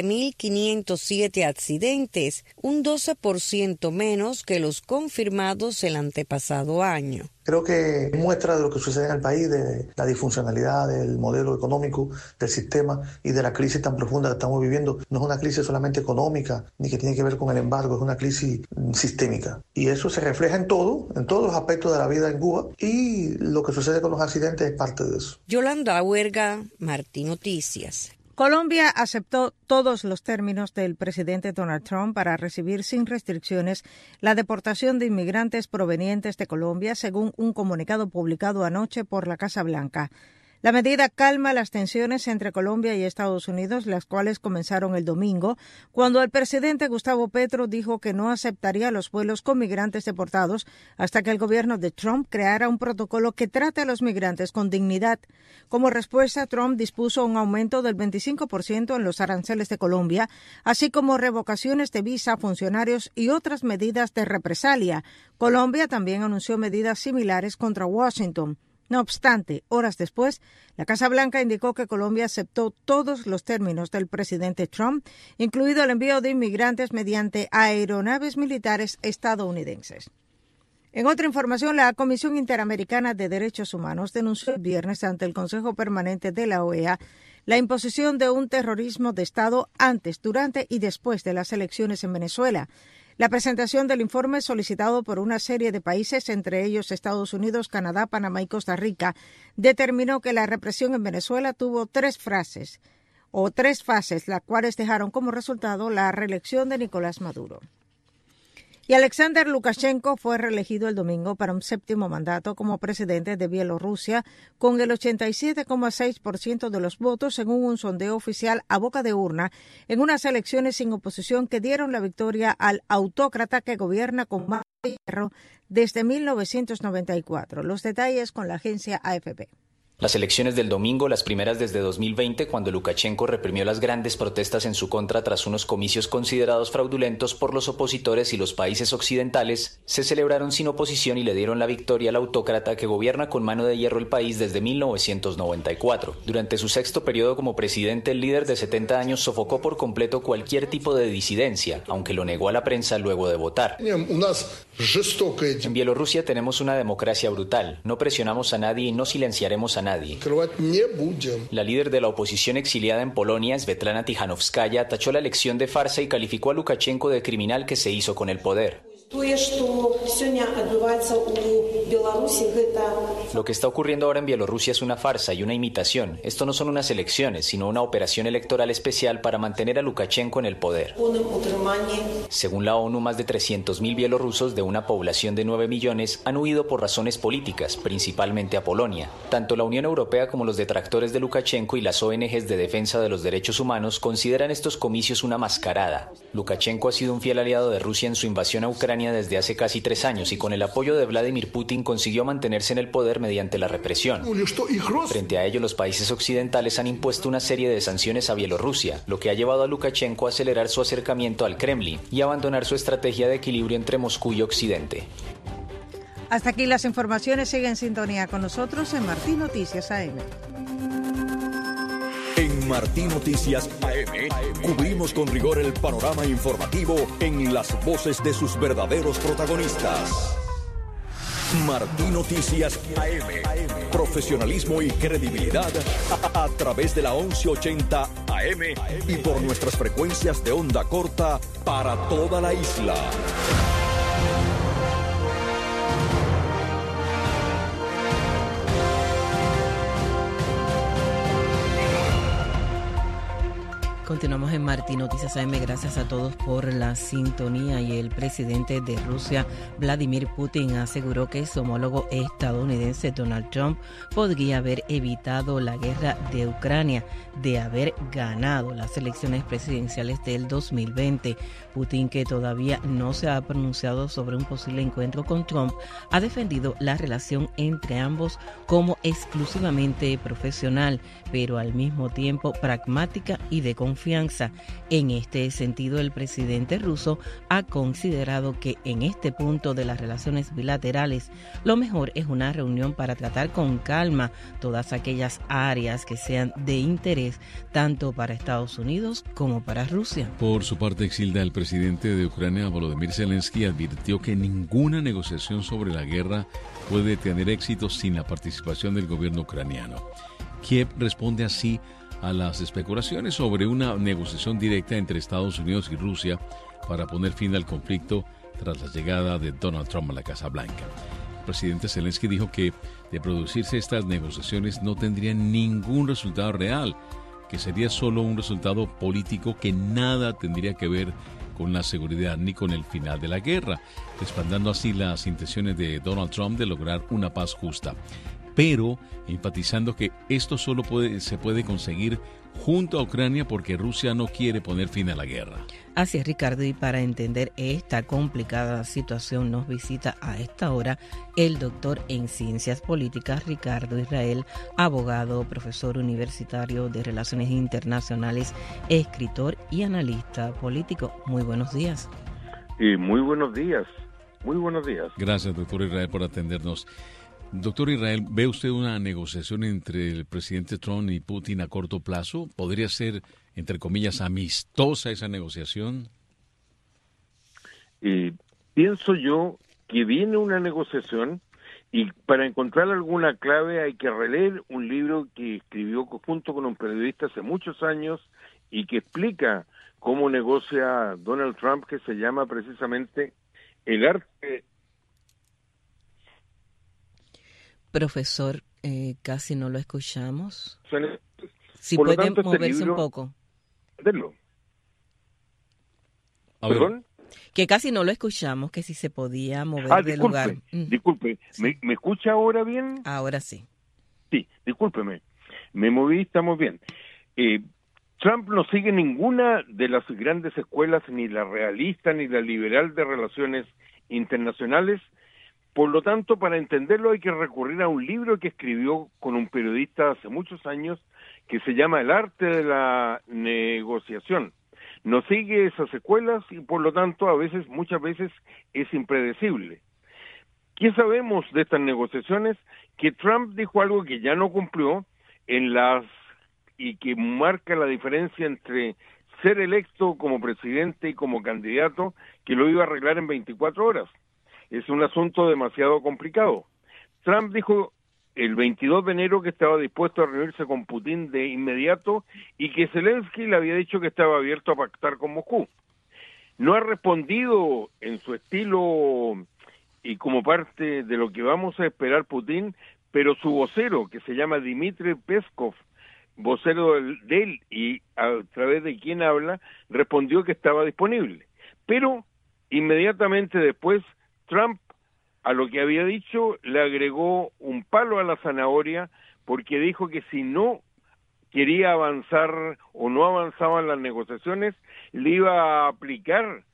7.507 accidentes, un 12% menos que los confirmados el antepasado año. Creo que muestra de lo que sucede en el país, de la disfuncionalidad del modelo económico, del sistema y de la crisis tan profunda que estamos viviendo. No es una crisis solamente económica, ni que tiene que ver con el embargo, es una crisis sistémica. Y eso se refleja en todos los aspectos de la vida en Cuba y lo que sucede con los accidentes es parte de eso. Yolanda Huerga, Martí Noticias. Colombia aceptó todos los términos del presidente Donald Trump para recibir sin restricciones la deportación de inmigrantes provenientes de Colombia, según un comunicado publicado anoche por la Casa Blanca. La medida calma las tensiones entre Colombia y Estados Unidos, las cuales comenzaron el domingo, cuando el presidente Gustavo Petro dijo que no aceptaría los vuelos con migrantes deportados hasta que el gobierno de Trump creara un protocolo que trate a los migrantes con dignidad. Como respuesta, Trump dispuso un aumento del 25% en los aranceles de Colombia, así como revocaciones de visa a funcionarios y otras medidas de represalia. Colombia también anunció medidas similares contra Washington. No obstante, horas después, la Casa Blanca indicó que Colombia aceptó todos los términos del presidente Trump, incluido el envío de inmigrantes mediante aeronaves militares estadounidenses. En otra información, la Comisión Interamericana de Derechos Humanos denunció el viernes ante el Consejo Permanente de la OEA la imposición de un terrorismo de Estado antes, durante y después de las elecciones en Venezuela. La presentación del informe, solicitado por una serie de países, entre ellos Estados Unidos, Canadá, Panamá y Costa Rica, determinó que la represión en Venezuela tuvo 3 fases, las cuales dejaron como resultado la reelección de Nicolás Maduro. Y Alexander Lukashenko fue reelegido el domingo para un 7º mandato como presidente de Bielorrusia con el 87,6% de los votos, según un sondeo oficial a boca de urna, en unas elecciones sin oposición que dieron la victoria al autócrata que gobierna con mano de hierro desde 1994. Los detalles con la agencia AFP. Las elecciones del domingo, las primeras desde 2020, cuando Lukashenko reprimió las grandes protestas en su contra tras unos comicios considerados fraudulentos por los opositores y los países occidentales, se celebraron sin oposición y le dieron la victoria al autócrata que gobierna con mano de hierro el país desde 1994. Durante su 6º periodo como presidente, el líder de 70 años sofocó por completo cualquier tipo de disidencia, aunque lo negó a la prensa luego de votar. En Bielorrusia tenemos una democracia brutal. No presionamos a nadie y no silenciaremos a nadie. La líder de la oposición exiliada en Polonia, Svetlana Tijanowskaya, tachó la elección de farsa y calificó a Lukashenko de criminal que se hizo con el poder. Lo que está ocurriendo ahora en Bielorrusia es una farsa y una imitación. Esto no son unas elecciones, sino una operación electoral especial para mantener a Lukashenko en el poder. Según la ONU, más de 300.000 bielorrusos de una población de 9 millones han huido por razones políticas, principalmente a Polonia. Tanto la Unión Europea como los detractores de Lukashenko y las ONGs de defensa de los derechos humanos consideran estos comicios una mascarada. Lukashenko ha sido un fiel aliado de Rusia en su invasión a Ucrania desde hace casi 3 años y con el apoyo de Vladimir Putin consiguió mantenerse en el poder mediante la represión. Frente a ello, los países occidentales han impuesto una serie de sanciones a Bielorrusia, lo que ha llevado a Lukashenko a acelerar su acercamiento al Kremlin y abandonar su estrategia de equilibrio entre Moscú y Occidente. Hasta aquí las informaciones. Sigue en sintonía con nosotros en Martí Noticias AM. En Martí Noticias AM cubrimos con rigor el panorama informativo en las voces de sus verdaderos protagonistas. Martí Noticias AM. Profesionalismo y credibilidad a través de la 1180 AM y por nuestras frecuencias de onda corta para toda la isla. Continuamos en Martí Noticias AM. Gracias a todos por la sintonía. Y el presidente de Rusia, Vladimir Putin, aseguró que su homólogo estadounidense Donald Trump podría haber evitado la guerra de Ucrania de haber ganado las elecciones presidenciales del 2020. Putin, que todavía no se ha pronunciado sobre un posible encuentro con Trump, ha defendido la relación entre ambos como exclusivamente profesional, pero al mismo tiempo pragmática y de confianza. En este sentido, el presidente ruso ha considerado que en este punto de las relaciones bilaterales lo mejor es una reunión para tratar con calma todas aquellas áreas que sean de interés tanto para Estados Unidos como para Rusia. Por su parte, Exilda, el presidente de Ucrania, Volodymyr Zelensky, advirtió que ninguna negociación sobre la guerra puede tener éxito sin la participación del gobierno ucraniano. Kiev responde así a las especulaciones sobre una negociación directa entre Estados Unidos y Rusia para poner fin al conflicto tras la llegada de Donald Trump a la Casa Blanca. El presidente Zelensky dijo que de producirse estas negociaciones no tendrían ningún resultado real, que sería solo un resultado político que nada tendría que ver con la seguridad ni con el final de la guerra, respaldando así las intenciones de Donald Trump de lograr una paz justa, pero enfatizando que esto solo se puede conseguir junto a Ucrania porque Rusia no quiere poner fin a la guerra. Así es, Ricardo, y para entender esta complicada situación nos visita a esta hora el doctor en Ciencias Políticas, Ricardo Israel, abogado, profesor universitario de Relaciones Internacionales, escritor y analista político. Muy buenos días. Muy buenos días, muy buenos días. Gracias, doctor Israel, por atendernos. Doctor Israel, ¿ve usted una negociación entre el presidente Trump y Putin a corto plazo? ¿Podría ser, entre comillas, amistosa esa negociación? Pienso yo que viene una negociación y para encontrar alguna clave hay que releer un libro que escribió junto con un periodista hace muchos años y que explica cómo negocia Donald Trump, que se llama precisamente El arte. Profesor, casi no lo escuchamos. Si Por lo puede tanto, moverse un poco. ¿Perdón? Que casi no lo escuchamos, que si se podía mover de lugar. Disculpe, ¿me escucha ahora bien? Ahora sí. Sí, discúlpeme. Me moví, estamos bien. Trump no sigue ninguna de las grandes escuelas, ni la realista ni la liberal de relaciones internacionales. Por lo tanto, para entenderlo hay que recurrir a un libro que escribió con un periodista hace muchos años que se llama El arte de la negociación. No sigue esas escuelas y por lo tanto muchas veces es impredecible. ¿Qué sabemos de estas negociaciones? Que Trump dijo algo que ya no cumplió y que marca la diferencia entre ser electo como presidente y como candidato, que lo iba a arreglar en 24 horas. Es un asunto demasiado complicado. Trump dijo el 22 de enero que estaba dispuesto a reunirse con Putin de inmediato y que Zelensky le había dicho que estaba abierto a pactar con Moscú. no ha respondido en su estilo y como parte de lo que vamos a esperar Putin, pero su vocero, que se llama Dmitry Peskov, vocero de él y a través de quien habla, respondió que estaba disponible. Pero inmediatamente después, Trump, a lo que había dicho, le agregó un palo a la zanahoria, porque dijo que si no quería avanzar o no avanzaban las negociaciones, le iba a aplicar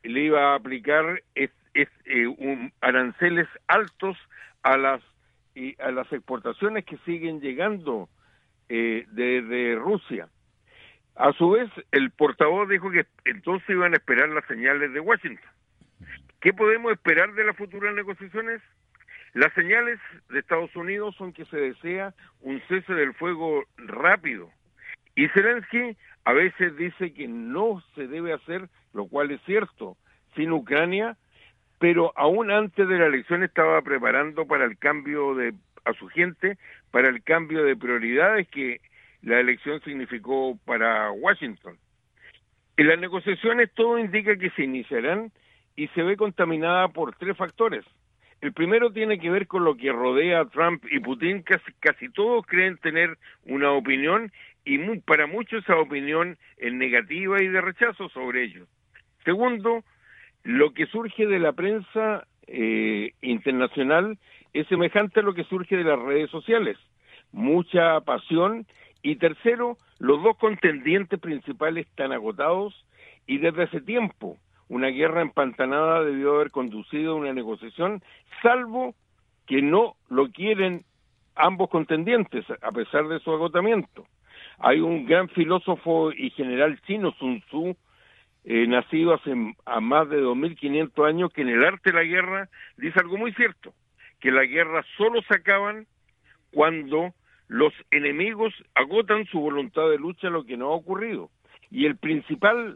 aranceles altos a las exportaciones que siguen llegando de Rusia. A su vez, el portavoz dijo que entonces iban a esperar las señales de Washington. ¿Qué podemos esperar de las futuras negociaciones? Las señales de Estados Unidos son que se desea un cese del fuego rápido. Y Zelensky a veces dice que no se debe hacer, lo cual es cierto, sin Ucrania, pero aún antes de la elección estaba preparando para el cambio a su gente, para el cambio de prioridades que la elección significó para Washington. En las negociaciones todo indica que se iniciarán y se ve contaminada por 3 factores. El primero tiene que ver con lo que rodea a Trump y Putin. Casi todos creen tener una opinión y para muchos esa opinión es negativa y de rechazo sobre ellos. Segundo, lo que surge de la prensa internacional es semejante a lo que surge de las redes sociales. Mucha pasión. Y tercero, los 2 contendientes principales están agotados y desde hace tiempo una guerra empantanada debió haber conducido a una negociación, salvo que no lo quieren ambos contendientes, a pesar de su agotamiento. Hay un gran filósofo y general chino, Sun Tzu, nacido hace más de 2500 años, que en el arte de la guerra dice algo muy cierto, que las guerras solo se acaban cuando los enemigos agotan su voluntad de lucha, lo que no ha ocurrido. Y el principal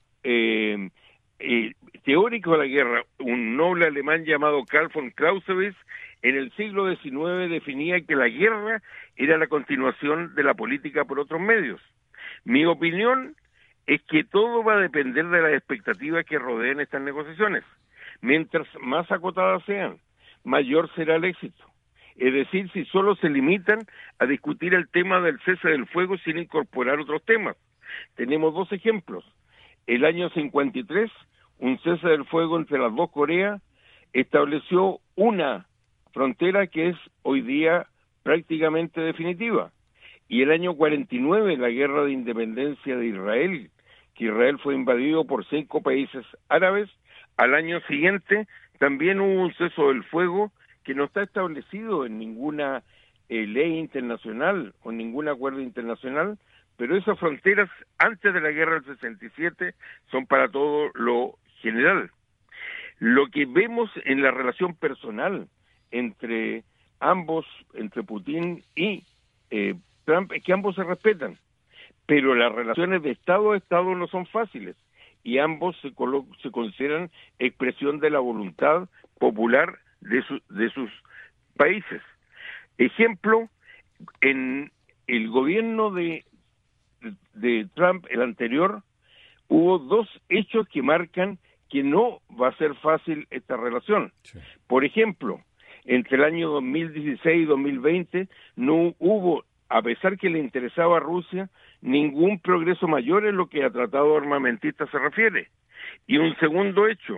teórico de la guerra, un noble alemán llamado Karl von Clausewitz, en el siglo XIX definía que la guerra era la continuación de la política por otros medios. Mi opinión es que todo va a depender de las expectativas que rodeen estas negociaciones. Mientras más acotadas sean, mayor será el éxito. Es decir, si solo se limitan a discutir el tema del cese del fuego sin incorporar otros temas. Tenemos 2 ejemplos. El año 53, un cese del fuego entre las 2 Coreas estableció una frontera que es hoy día prácticamente definitiva. Y el año 49, la guerra de independencia de Israel, que Israel fue invadido por 5 países árabes, al año siguiente también hubo un cese del fuego que no está establecido en ninguna ley internacional o en ningún acuerdo internacional, pero esas fronteras antes de la guerra del 67 son para todo lo general. Lo que vemos en la relación personal entre ambos, entre Putin y Trump, es que ambos se respetan, pero las relaciones de Estado a Estado no son fáciles y ambos se consideran expresión de la voluntad popular de sus países. Ejemplo, en el gobierno de Trump, el anterior, hubo 2 hechos que marcan que no va a ser fácil esta relación. Sí. Por ejemplo, entre el año 2016 y 2020 no hubo, a pesar que le interesaba a Rusia, ningún progreso mayor en lo que a tratado armamentista se refiere. Y un segundo hecho,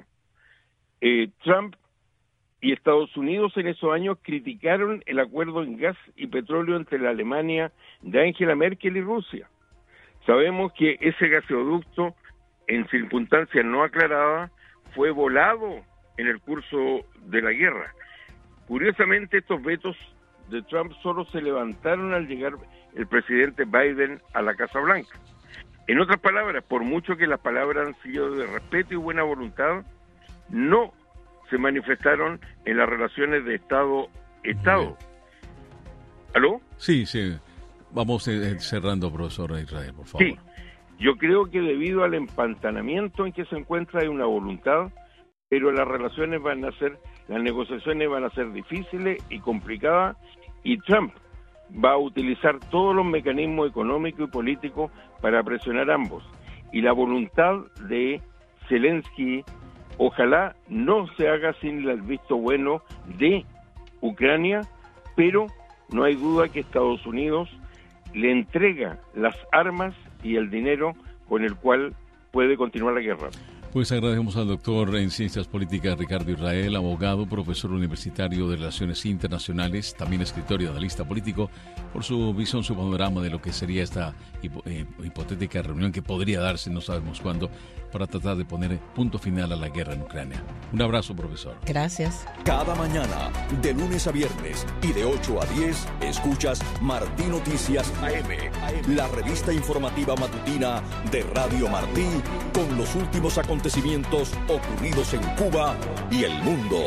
Trump y Estados Unidos en esos años criticaron el acuerdo en gas y petróleo entre la Alemania de Angela Merkel y Rusia. Sabemos que ese gasoducto, en circunstancias no aclaradas, fue volado en el curso de la guerra. Curiosamente, estos vetos de Trump solo se levantaron al llegar el presidente Biden a la Casa Blanca. En otras palabras, por mucho que las palabras han sido de respeto y buena voluntad, no se manifestaron en las relaciones de Estado-Estado. ¿Aló? Sí. Vamos cerrando, profesor Israel, por favor. Sí, yo creo que debido al empantanamiento en que se encuentra hay una voluntad, pero las negociaciones van a ser difíciles y complicadas, y Trump va a utilizar todos los mecanismos económicos y políticos para presionar a ambos. Y la voluntad de Zelensky, ojalá no se haga sin el visto bueno de Ucrania, pero no hay duda que Estados Unidos le entrega las armas y el dinero con el cual puede continuar la guerra. Pues agradecemos al doctor en Ciencias Políticas Ricardo Israel, abogado, profesor universitario de Relaciones Internacionales, también escritor y analista político, por su visión, su panorama de lo que sería esta hipotética reunión que podría darse, no sabemos cuándo, para tratar de poner punto final a la guerra en Ucrania. Un abrazo, profesor. Gracias. Cada mañana, de lunes a viernes y de 8 a 10, escuchas Martí Noticias AM, la revista informativa matutina de Radio Martí, con los últimos acontecimientos ocurridos en Cuba y el mundo.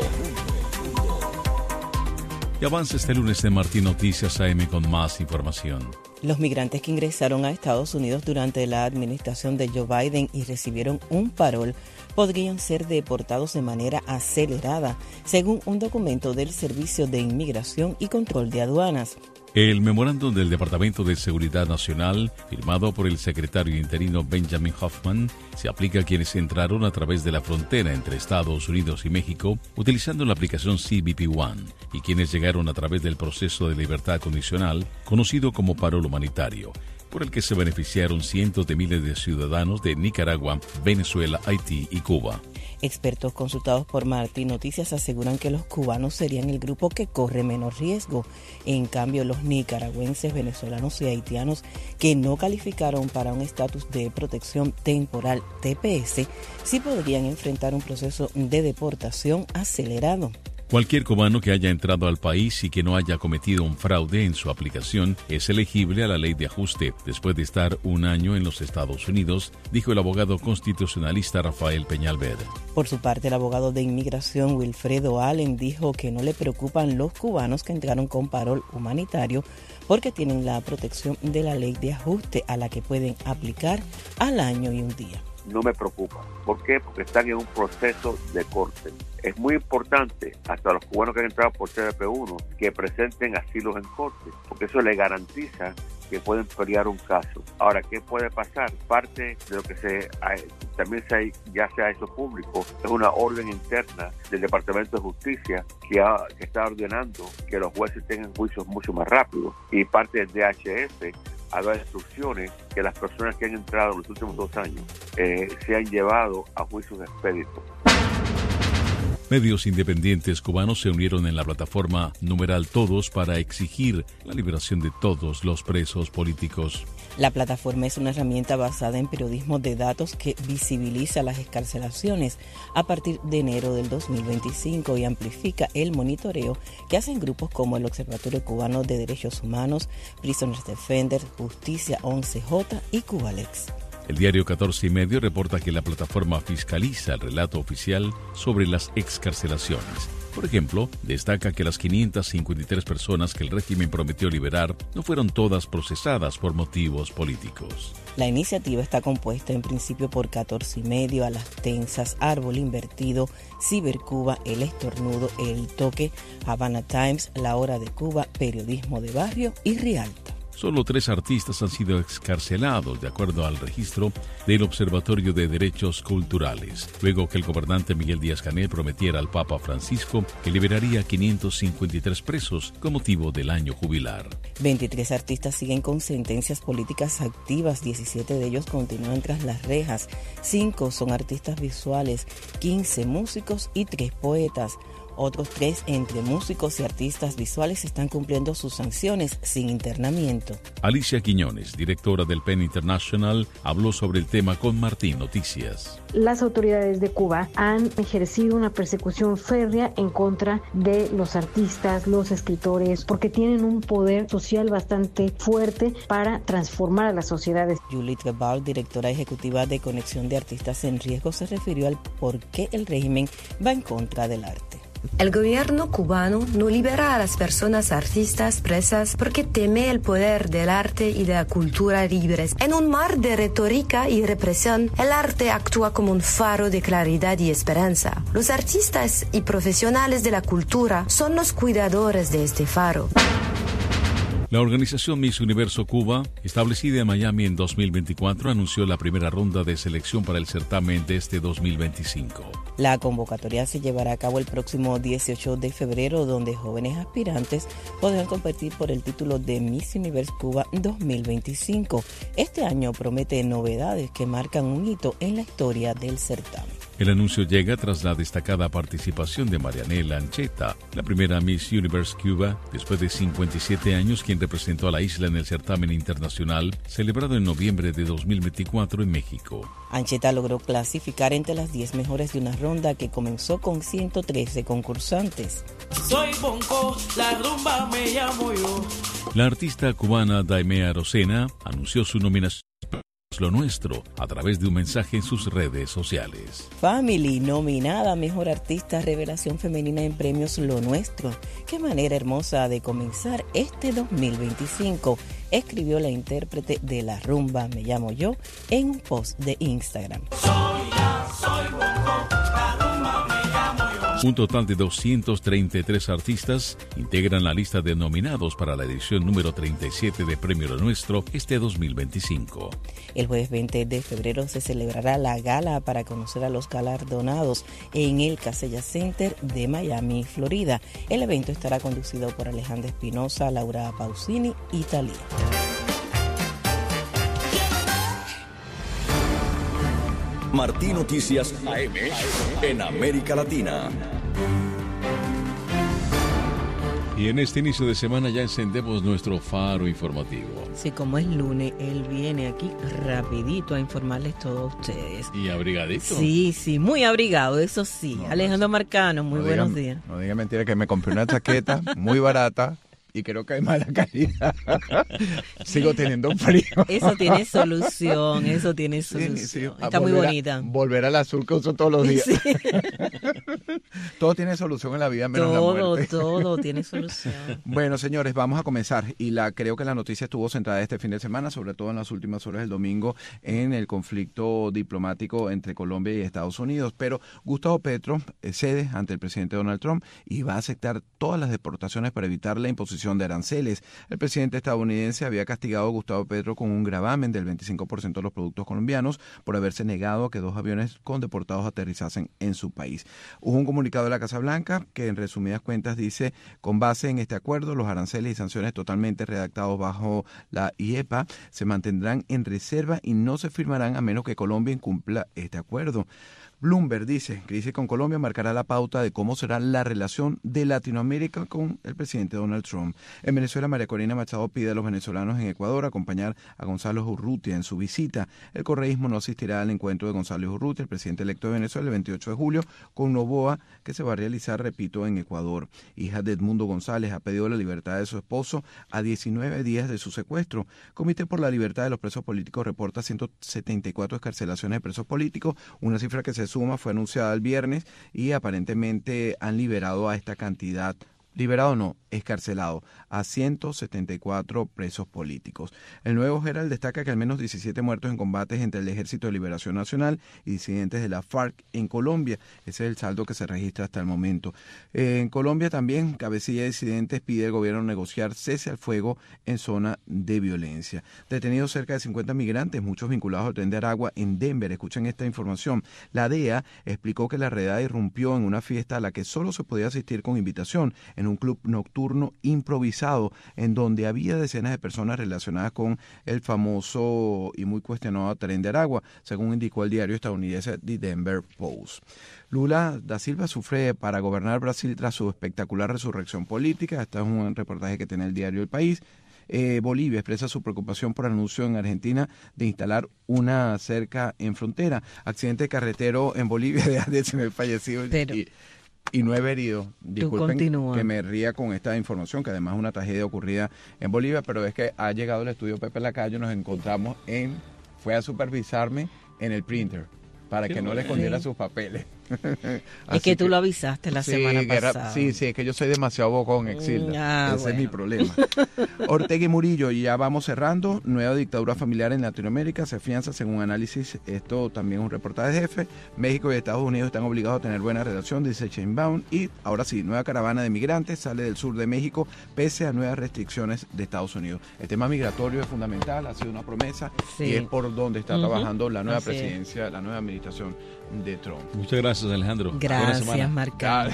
Y avanza este lunes de Martí Noticias AM con más información. Los migrantes que ingresaron a Estados Unidos durante la administración de Joe Biden y recibieron un parol podrían ser deportados de manera acelerada, según un documento del Servicio de Inmigración y Control de Aduanas. El memorándum del Departamento de Seguridad Nacional, firmado por el secretario interino Benjamin Hoffman, se aplica a quienes entraron a través de la frontera entre Estados Unidos y México utilizando la aplicación CBP One y quienes llegaron a través del proceso de libertad condicional, conocido como parol humanitario, por el que se beneficiaron cientos de miles de ciudadanos de Nicaragua, Venezuela, Haití y Cuba. Expertos consultados por Martí Noticias aseguran que los cubanos serían el grupo que corre menos riesgo. En cambio, los nicaragüenses, venezolanos y haitianos que no calificaron para un estatus de protección temporal TPS sí podrían enfrentar un proceso de deportación acelerado. Cualquier cubano que haya entrado al país y que no haya cometido un fraude en su aplicación es elegible a la ley de ajuste después de estar un año en los Estados Unidos, dijo el abogado constitucionalista Rafael Peñalver. Por su parte, el abogado de inmigración Wilfredo Allen dijo que no le preocupan los cubanos que entraron con parol humanitario porque tienen la protección de la ley de ajuste a la que pueden aplicar al año y un día. No me preocupa. ¿Por qué? Porque están en un proceso de corte. Es muy importante, hasta los cubanos que han entrado por CBP1, que presenten asilos en corte, porque eso le garantiza que pueden pelear un caso. Ahora, ¿qué puede pasar? Parte de lo que ya se ha hecho público es una orden interna del Departamento de Justicia que está ordenando que los jueces tengan juicios mucho más rápidos, y parte del DHS ha dado instrucciones que las personas que han entrado en los últimos 2 años se han llevado a juicios expeditos. Medios independientes cubanos se unieron en la plataforma #Todos para exigir la liberación de todos los presos políticos. La plataforma es una herramienta basada en periodismo de datos que visibiliza las excarcelaciones a partir de enero del 2025 y amplifica el monitoreo que hacen grupos como el Observatorio Cubano de Derechos Humanos, Prisoners Defenders, Justicia 11J y Cubalex. El diario 14 y medio reporta que la plataforma fiscaliza el relato oficial sobre las excarcelaciones. Por ejemplo, destaca que las 553 personas que el régimen prometió liberar no fueron todas procesadas por motivos políticos. La iniciativa está compuesta en principio por 14 y medio, A las Tensas, Árbol Invertido, Cibercuba, El Estornudo, El Toque, Havana Times, La Hora de Cuba, Periodismo de Barrio y Rialto. Solo 3 artistas han sido excarcelados, de acuerdo al registro del Observatorio de Derechos Culturales, luego que el gobernante Miguel Díaz-Canel prometiera al Papa Francisco que liberaría a 553 presos con motivo del año jubilar. 23 artistas siguen con sentencias políticas activas, 17 de ellos continúan tras las rejas, 5 son artistas visuales, 15 músicos y 3 poetas. Otros 3 entre músicos y artistas visuales están cumpliendo sus sanciones sin internamiento. Alicia Quiñones, directora del PEN International, habló sobre el tema con Martí Noticias. Las autoridades de Cuba han ejercido una persecución férrea en contra de los artistas, los escritores, porque tienen un poder social bastante fuerte para transformar a las sociedades. Juliette Gebauer, directora ejecutiva de Conexión de Artistas en Riesgo, se refirió al por qué el régimen va en contra del arte. El gobierno cubano no libera a las personas artistas presas porque teme el poder del arte y de la cultura libres. En un mar de retórica y represión, el arte actúa como un faro de claridad y esperanza. Los artistas y profesionales de la cultura son los cuidadores de este faro. La organización Miss Universo Cuba, establecida en Miami en 2024, anunció la primera ronda de selección para el certamen de este 2025. La convocatoria se llevará a cabo el próximo 18 de febrero, donde jóvenes aspirantes podrán competir por el título de Miss Universo Cuba 2025. Este año promete novedades que marcan un hito en la historia del certamen. El anuncio llega tras la destacada participación de Marianela Ancheta, la primera Miss Universe Cuba, después de 57 años, quien representó a la isla en el certamen internacional celebrado en noviembre de 2024 en México. Ancheta logró clasificar entre las 10 mejores de una ronda que comenzó con 113 concursantes. Soy Bonco, la rumba me llamo yo. La artista cubana Daimea Rosena anunció su nominación Lo Nuestro a través de un mensaje en sus redes sociales. Family, nominada a Mejor Artista Revelación Femenina en Premios Lo Nuestro. Qué manera hermosa de comenzar este 2025, escribió la intérprete de La Rumba Me Llamo Yo en un post de Instagram. Soy Bonco, la rumba me llamo yo. Un total de 233 artistas integran la lista de nominados para la edición número 37 de Premio Lo Nuestro este 2025. El jueves 20 de febrero se celebrará la gala para conocer a los galardonados en el Casella Center de Miami, Florida. El evento estará conducido por Alejandra Espinosa, Laura Pausini y Thalía. Martí Noticias AM en América Latina. Y en este inicio de semana ya encendemos nuestro faro informativo. Sí, como es lunes, él viene aquí rapidito a informarles todo a ustedes. ¿Y abrigadito? Sí, muy abrigado, eso sí. No, Alejandro Marcano, muy buenos días. No diga mentira que me compré una chaqueta muy barata y creo que es mala calidad. Sigo teniendo frío. Eso tiene solución. Sí, está muy bonita. Volver al azul que uso todos los días. Sí. Todo tiene solución en la vida, menos la muerte. Todo tiene solución. Bueno, señores, vamos a comenzar. Y creo que la noticia estuvo centrada este fin de semana, sobre todo en las últimas horas del domingo, en el conflicto diplomático entre Colombia y Estados Unidos. Pero Gustavo Petro cede ante el presidente Donald Trump y va a aceptar todas las deportaciones para evitar la imposición de aranceles. El presidente estadounidense había castigado a Gustavo Petro con un gravamen del 25% de los productos colombianos por haberse negado a que 2 aviones con deportados aterrizasen en su país. Hubo un comunicado de la Casa Blanca que en resumidas cuentas dice: con base en este acuerdo, los aranceles y sanciones totalmente redactados bajo la IEPA se mantendrán en reserva y no se firmarán a menos que Colombia incumpla este acuerdo. Bloomberg dice: crisis con Colombia marcará la pauta de cómo será la relación de Latinoamérica con el presidente Donald Trump. En Venezuela, María Corina Machado pide a los venezolanos en Ecuador acompañar a Gonzalo Urrutia en su visita. El correísmo no asistirá al encuentro de Gonzalo Urrutia, el presidente electo de Venezuela, el 28 de julio, con Noboa, que se va a realizar, repito, en Ecuador. Hija de Edmundo González ha pedido la libertad de su esposo a 19 días de su secuestro. Comité por la Libertad de los Presos Políticos reporta 174 excarcelaciones de presos políticos, una cifra que se suma, fue anunciada el viernes y aparentemente han liberado a esta cantidad. Liberado no, excarcelado a 174 presos políticos. El Nuevo Herald destaca que al menos 17 muertos en combates entre el Ejército de Liberación Nacional y disidentes de la FARC en Colombia. Ese es el saldo que se registra hasta el momento. En Colombia también, cabecilla de disidentes pide al gobierno negociar cese al fuego en zona de violencia. Detenidos cerca de 50 migrantes, muchos vinculados al tren de Aragua en Denver. Escuchen esta información. La DEA explicó que la redada irrumpió en una fiesta a la que solo se podía asistir con invitación, en un club nocturno improvisado en donde había decenas de personas relacionadas con el famoso y muy cuestionado tren de Aragua, según indicó el diario estadounidense The Denver Post. Lula da Silva sufre para gobernar Brasil tras su espectacular resurrección política. Este es un reportaje que tiene el diario El País. Bolivia expresa su preocupación por anuncio en Argentina de instalar una cerca en frontera. Accidente carretero en Bolivia de 19 fallecidos y 9 heridos. Disculpen que me ría con esta información, que además es una tragedia ocurrida en Bolivia, pero es que ha llegado el estudio Pepe Lacayo, nos encontramos fue a supervisarme en el printer para que no le escondiera sus papeles. Es que tú lo avisaste la semana pasada. Sí, es que yo soy demasiado bocón, Exilda. Ese es mi problema. Ortega y Murillo, y ya vamos cerrando. Nueva dictadura familiar en Latinoamérica se afianza según análisis. Esto también es un reportaje de Jefe. México y Estados Unidos están obligados a tener buena relación, dice Sheinbaum. Y ahora sí, nueva caravana de migrantes sale del sur de México pese a nuevas restricciones de Estados Unidos. El tema migratorio es fundamental, ha sido una promesa y es por donde está trabajando la nueva presidencia, la nueva administración de Trump. Muchas gracias, Alejandro. Gracias, Marcano.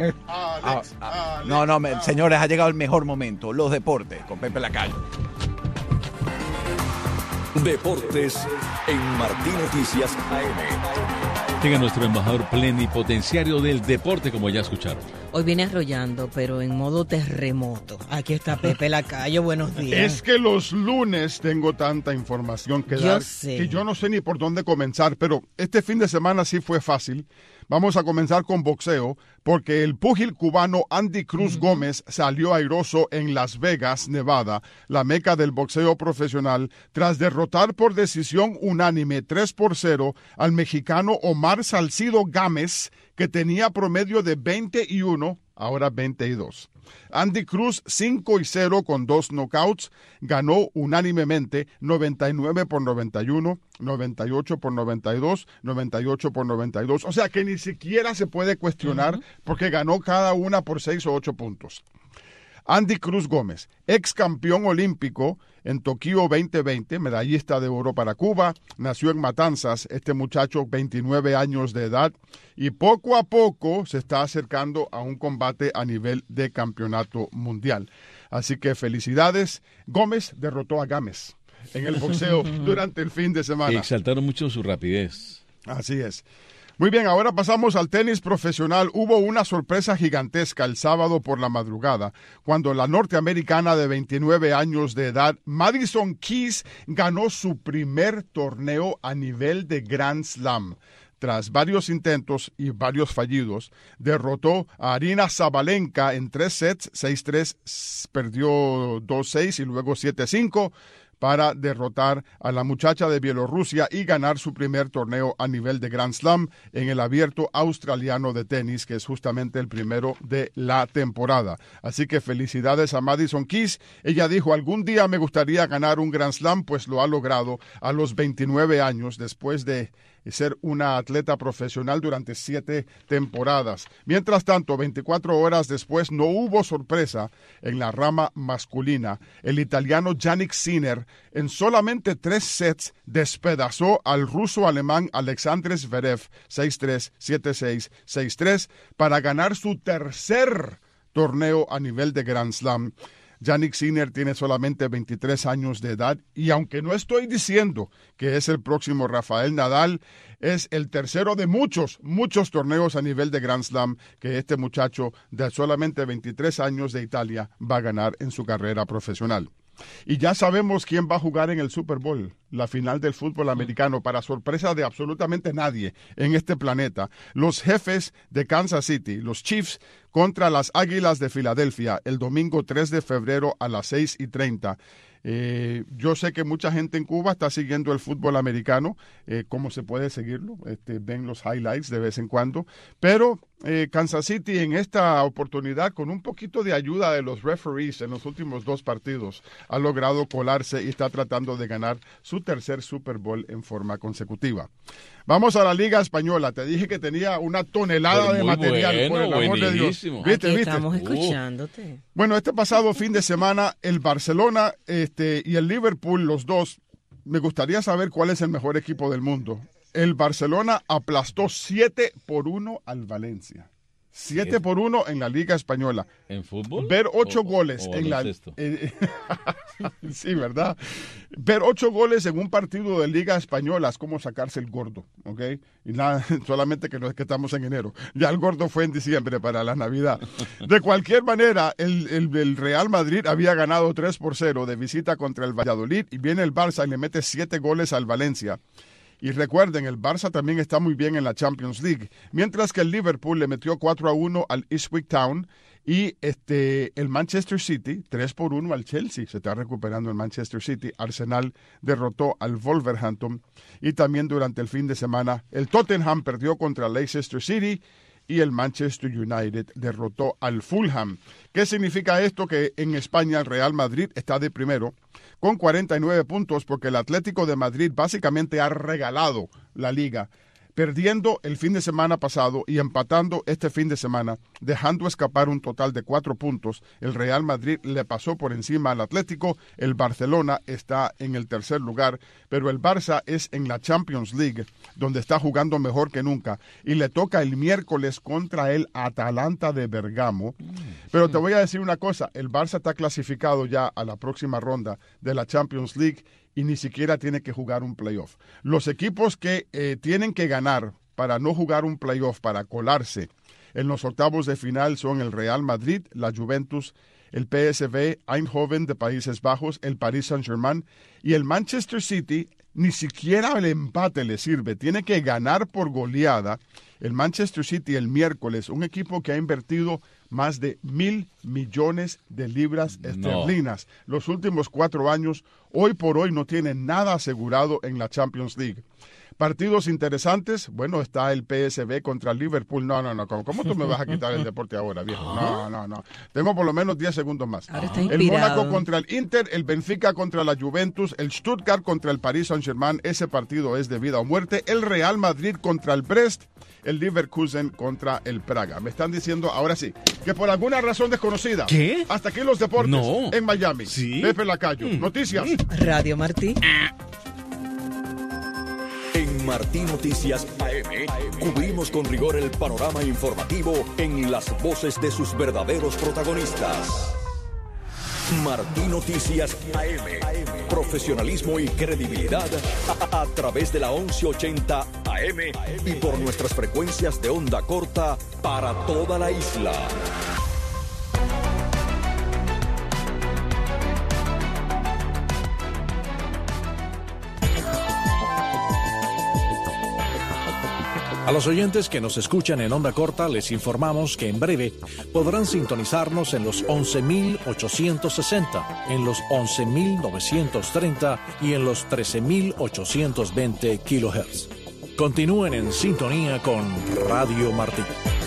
Señores, ha llegado el mejor momento, los deportes con Pepe Lacayo. Deportes en Martín Noticias AM. Llega nuestro embajador plenipotenciario del deporte, como ya escucharon. Hoy viene arrollando, pero en modo terremoto. Aquí está Pepe Lacayo, buenos días. Es que los lunes tengo tanta información que dar que yo no sé ni por dónde comenzar, pero este fin de semana sí fue fácil. Vamos a comenzar con boxeo, porque el púgil cubano Andy Cruz Gómez salió airoso en Las Vegas, Nevada, la meca del boxeo profesional, tras derrotar por decisión unánime 3-0 al mexicano Omar Salcido Gámez, que tenía promedio de 21, ahora 22. Andy Cruz 5-0 con 2 knockouts, ganó unánimemente 99-91, 98-92, 98-92. O sea que ni siquiera se puede cuestionar porque ganó cada una por 6 o 8 puntos. Andy Cruz Gómez, ex campeón olímpico en Tokio 2020, medallista de oro para Cuba, nació en Matanzas, este muchacho 29 años de edad, y poco a poco se está acercando a un combate a nivel de campeonato mundial. Así que felicidades. Gómez derrotó a Gámez en el boxeo durante el fin de semana. Y exaltaron mucho su rapidez. Así es. Muy bien, ahora pasamos al tenis profesional. Hubo una sorpresa gigantesca el sábado por la madrugada, cuando la norteamericana de 29 años de edad, Madison Keys, ganó su primer torneo a nivel de Grand Slam. Tras varios intentos y varios fallidos, derrotó a Aryna Sabalenka en 3 sets, 6-3, perdió 2-6 y luego 7-5. Para derrotar a la muchacha de Bielorrusia y ganar su primer torneo a nivel de Grand Slam en el Abierto Australiano de Tenis, que es justamente el primero de la temporada. Así que felicidades a Madison Keys. Ella dijo, algún día me gustaría ganar un Grand Slam, pues lo ha logrado a los 29 años, después de ser una atleta profesional durante 7 temporadas. Mientras tanto, 24 horas después, no hubo sorpresa en la rama masculina. El italiano Jannik Sinner, en solamente 3 sets, despedazó al ruso-alemán Alexander Zverev 6-3, 7-6, 6-3 para ganar su tercer torneo a nivel de Grand Slam. Jannik Sinner tiene solamente 23 años de edad y aunque no estoy diciendo que es el próximo Rafael Nadal, es el tercero de muchos torneos a nivel de Grand Slam que este muchacho de solamente 23 años de Italia va a ganar en su carrera profesional. Y ya sabemos quién va a jugar en el Super Bowl, la final del fútbol americano, para sorpresa de absolutamente nadie en este planeta. Los Jefes de Kansas City, los Chiefs, contra las Águilas de Filadelfia, el domingo 3 de febrero a las 6:30. Yo sé que mucha gente en Cuba está siguiendo el fútbol americano, ¿cómo se puede seguirlo? Ven los highlights de vez en cuando, pero Kansas City en esta oportunidad, con un poquito de ayuda de los referees en los últimos 2 partidos, ha logrado colarse y está tratando de ganar su tercer Super Bowl en forma consecutiva. Vamos a la Liga Española. Te dije que tenía una tonelada de material, por el amor de Dios. ¿Viste? Estamos escuchándote. Bueno, este pasado fin de semana, el Barcelona y el Liverpool, los dos, me gustaría saber cuál es el mejor equipo del mundo. El Barcelona aplastó 7-1 al Valencia. 7-1 en la Liga Española. ¿En fútbol? Ver 8 goles en la... sí, ¿verdad? Ver 8 goles en un partido de Liga Española es como sacarse el gordo, ¿ok? Y nada, solamente que no es que estamos en enero. Ya el gordo fue en diciembre para la Navidad. De cualquier manera, el Real Madrid había ganado 3-0 de visita contra el Valladolid y viene el Barça y le mete 7 goles al Valencia. Y recuerden, el Barça también está muy bien en la Champions League, mientras que el Liverpool le metió 4-1 al Ipswich Town y el Manchester City 3-1 al Chelsea. Se está recuperando el Manchester City. Arsenal derrotó al Wolverhampton y también durante el fin de semana el Tottenham perdió contra Leicester City y el Manchester United derrotó al Fulham. ¿Qué significa esto? Que en España el Real Madrid está de primero con 49 puntos porque el Atlético de Madrid básicamente ha regalado la liga, perdiendo el fin de semana pasado y empatando este fin de semana, dejando escapar un total de 4 puntos. El Real Madrid le pasó por encima al Atlético, el Barcelona está en el tercer lugar, pero el Barça es en la Champions League, donde está jugando mejor que nunca, y le toca el miércoles contra el Atalanta de Bergamo. Pero te voy a decir una cosa, el Barça está clasificado ya a la próxima ronda de la Champions League, y ni siquiera tiene que jugar un playoff. Los equipos que tienen que ganar para no jugar un playoff, para colarse en los octavos de final son el Real Madrid, la Juventus, el PSV Eindhoven de Países Bajos, el Paris Saint-Germain y el Manchester City. Ni siquiera el empate le sirve, tiene que ganar por goleada. El Manchester City el miércoles, un equipo que ha invertido más de 1.000 millones de libras esterlinas los últimos 4 años, hoy por hoy no tiene nada asegurado en la Champions League. Partidos interesantes, bueno, está el PSV contra el Liverpool. No, ¿cómo tú me vas a quitar el deporte ahora, viejo? No. Tengo por lo menos 10 segundos más. El Mónaco contra el Inter, el Benfica contra la Juventus, el Stuttgart contra el Paris Saint-Germain, ese partido es de vida o muerte. El Real Madrid contra el Brest, el Leverkusen contra el Praga. Me están diciendo, ahora sí, que por alguna razón desconocida. ¿Qué? Hasta aquí los deportes en Miami. ¿Sí? Pepe Lacayo, noticias. Radio Martí. En Martí Noticias AM cubrimos con rigor el panorama informativo en las voces de sus verdaderos protagonistas. Martí Noticias AM. Profesionalismo y credibilidad a través de la 1180 AM y por nuestras frecuencias de onda corta para toda la isla. A los oyentes que nos escuchan en onda corta les informamos que en breve podrán sintonizarnos en los 11.860, en los 11.930 y en los 13.820 kHz. Continúen en sintonía con Radio Martí.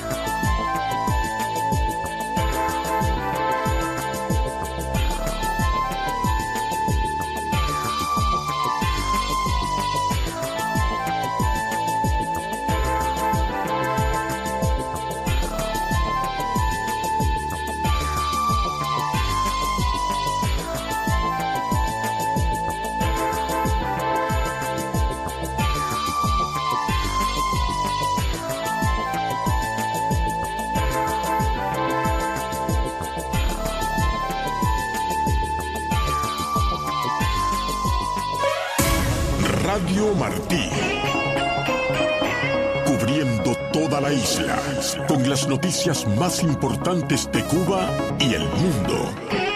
Radio Martí, cubriendo toda la isla con las noticias más importantes de Cuba y el mundo.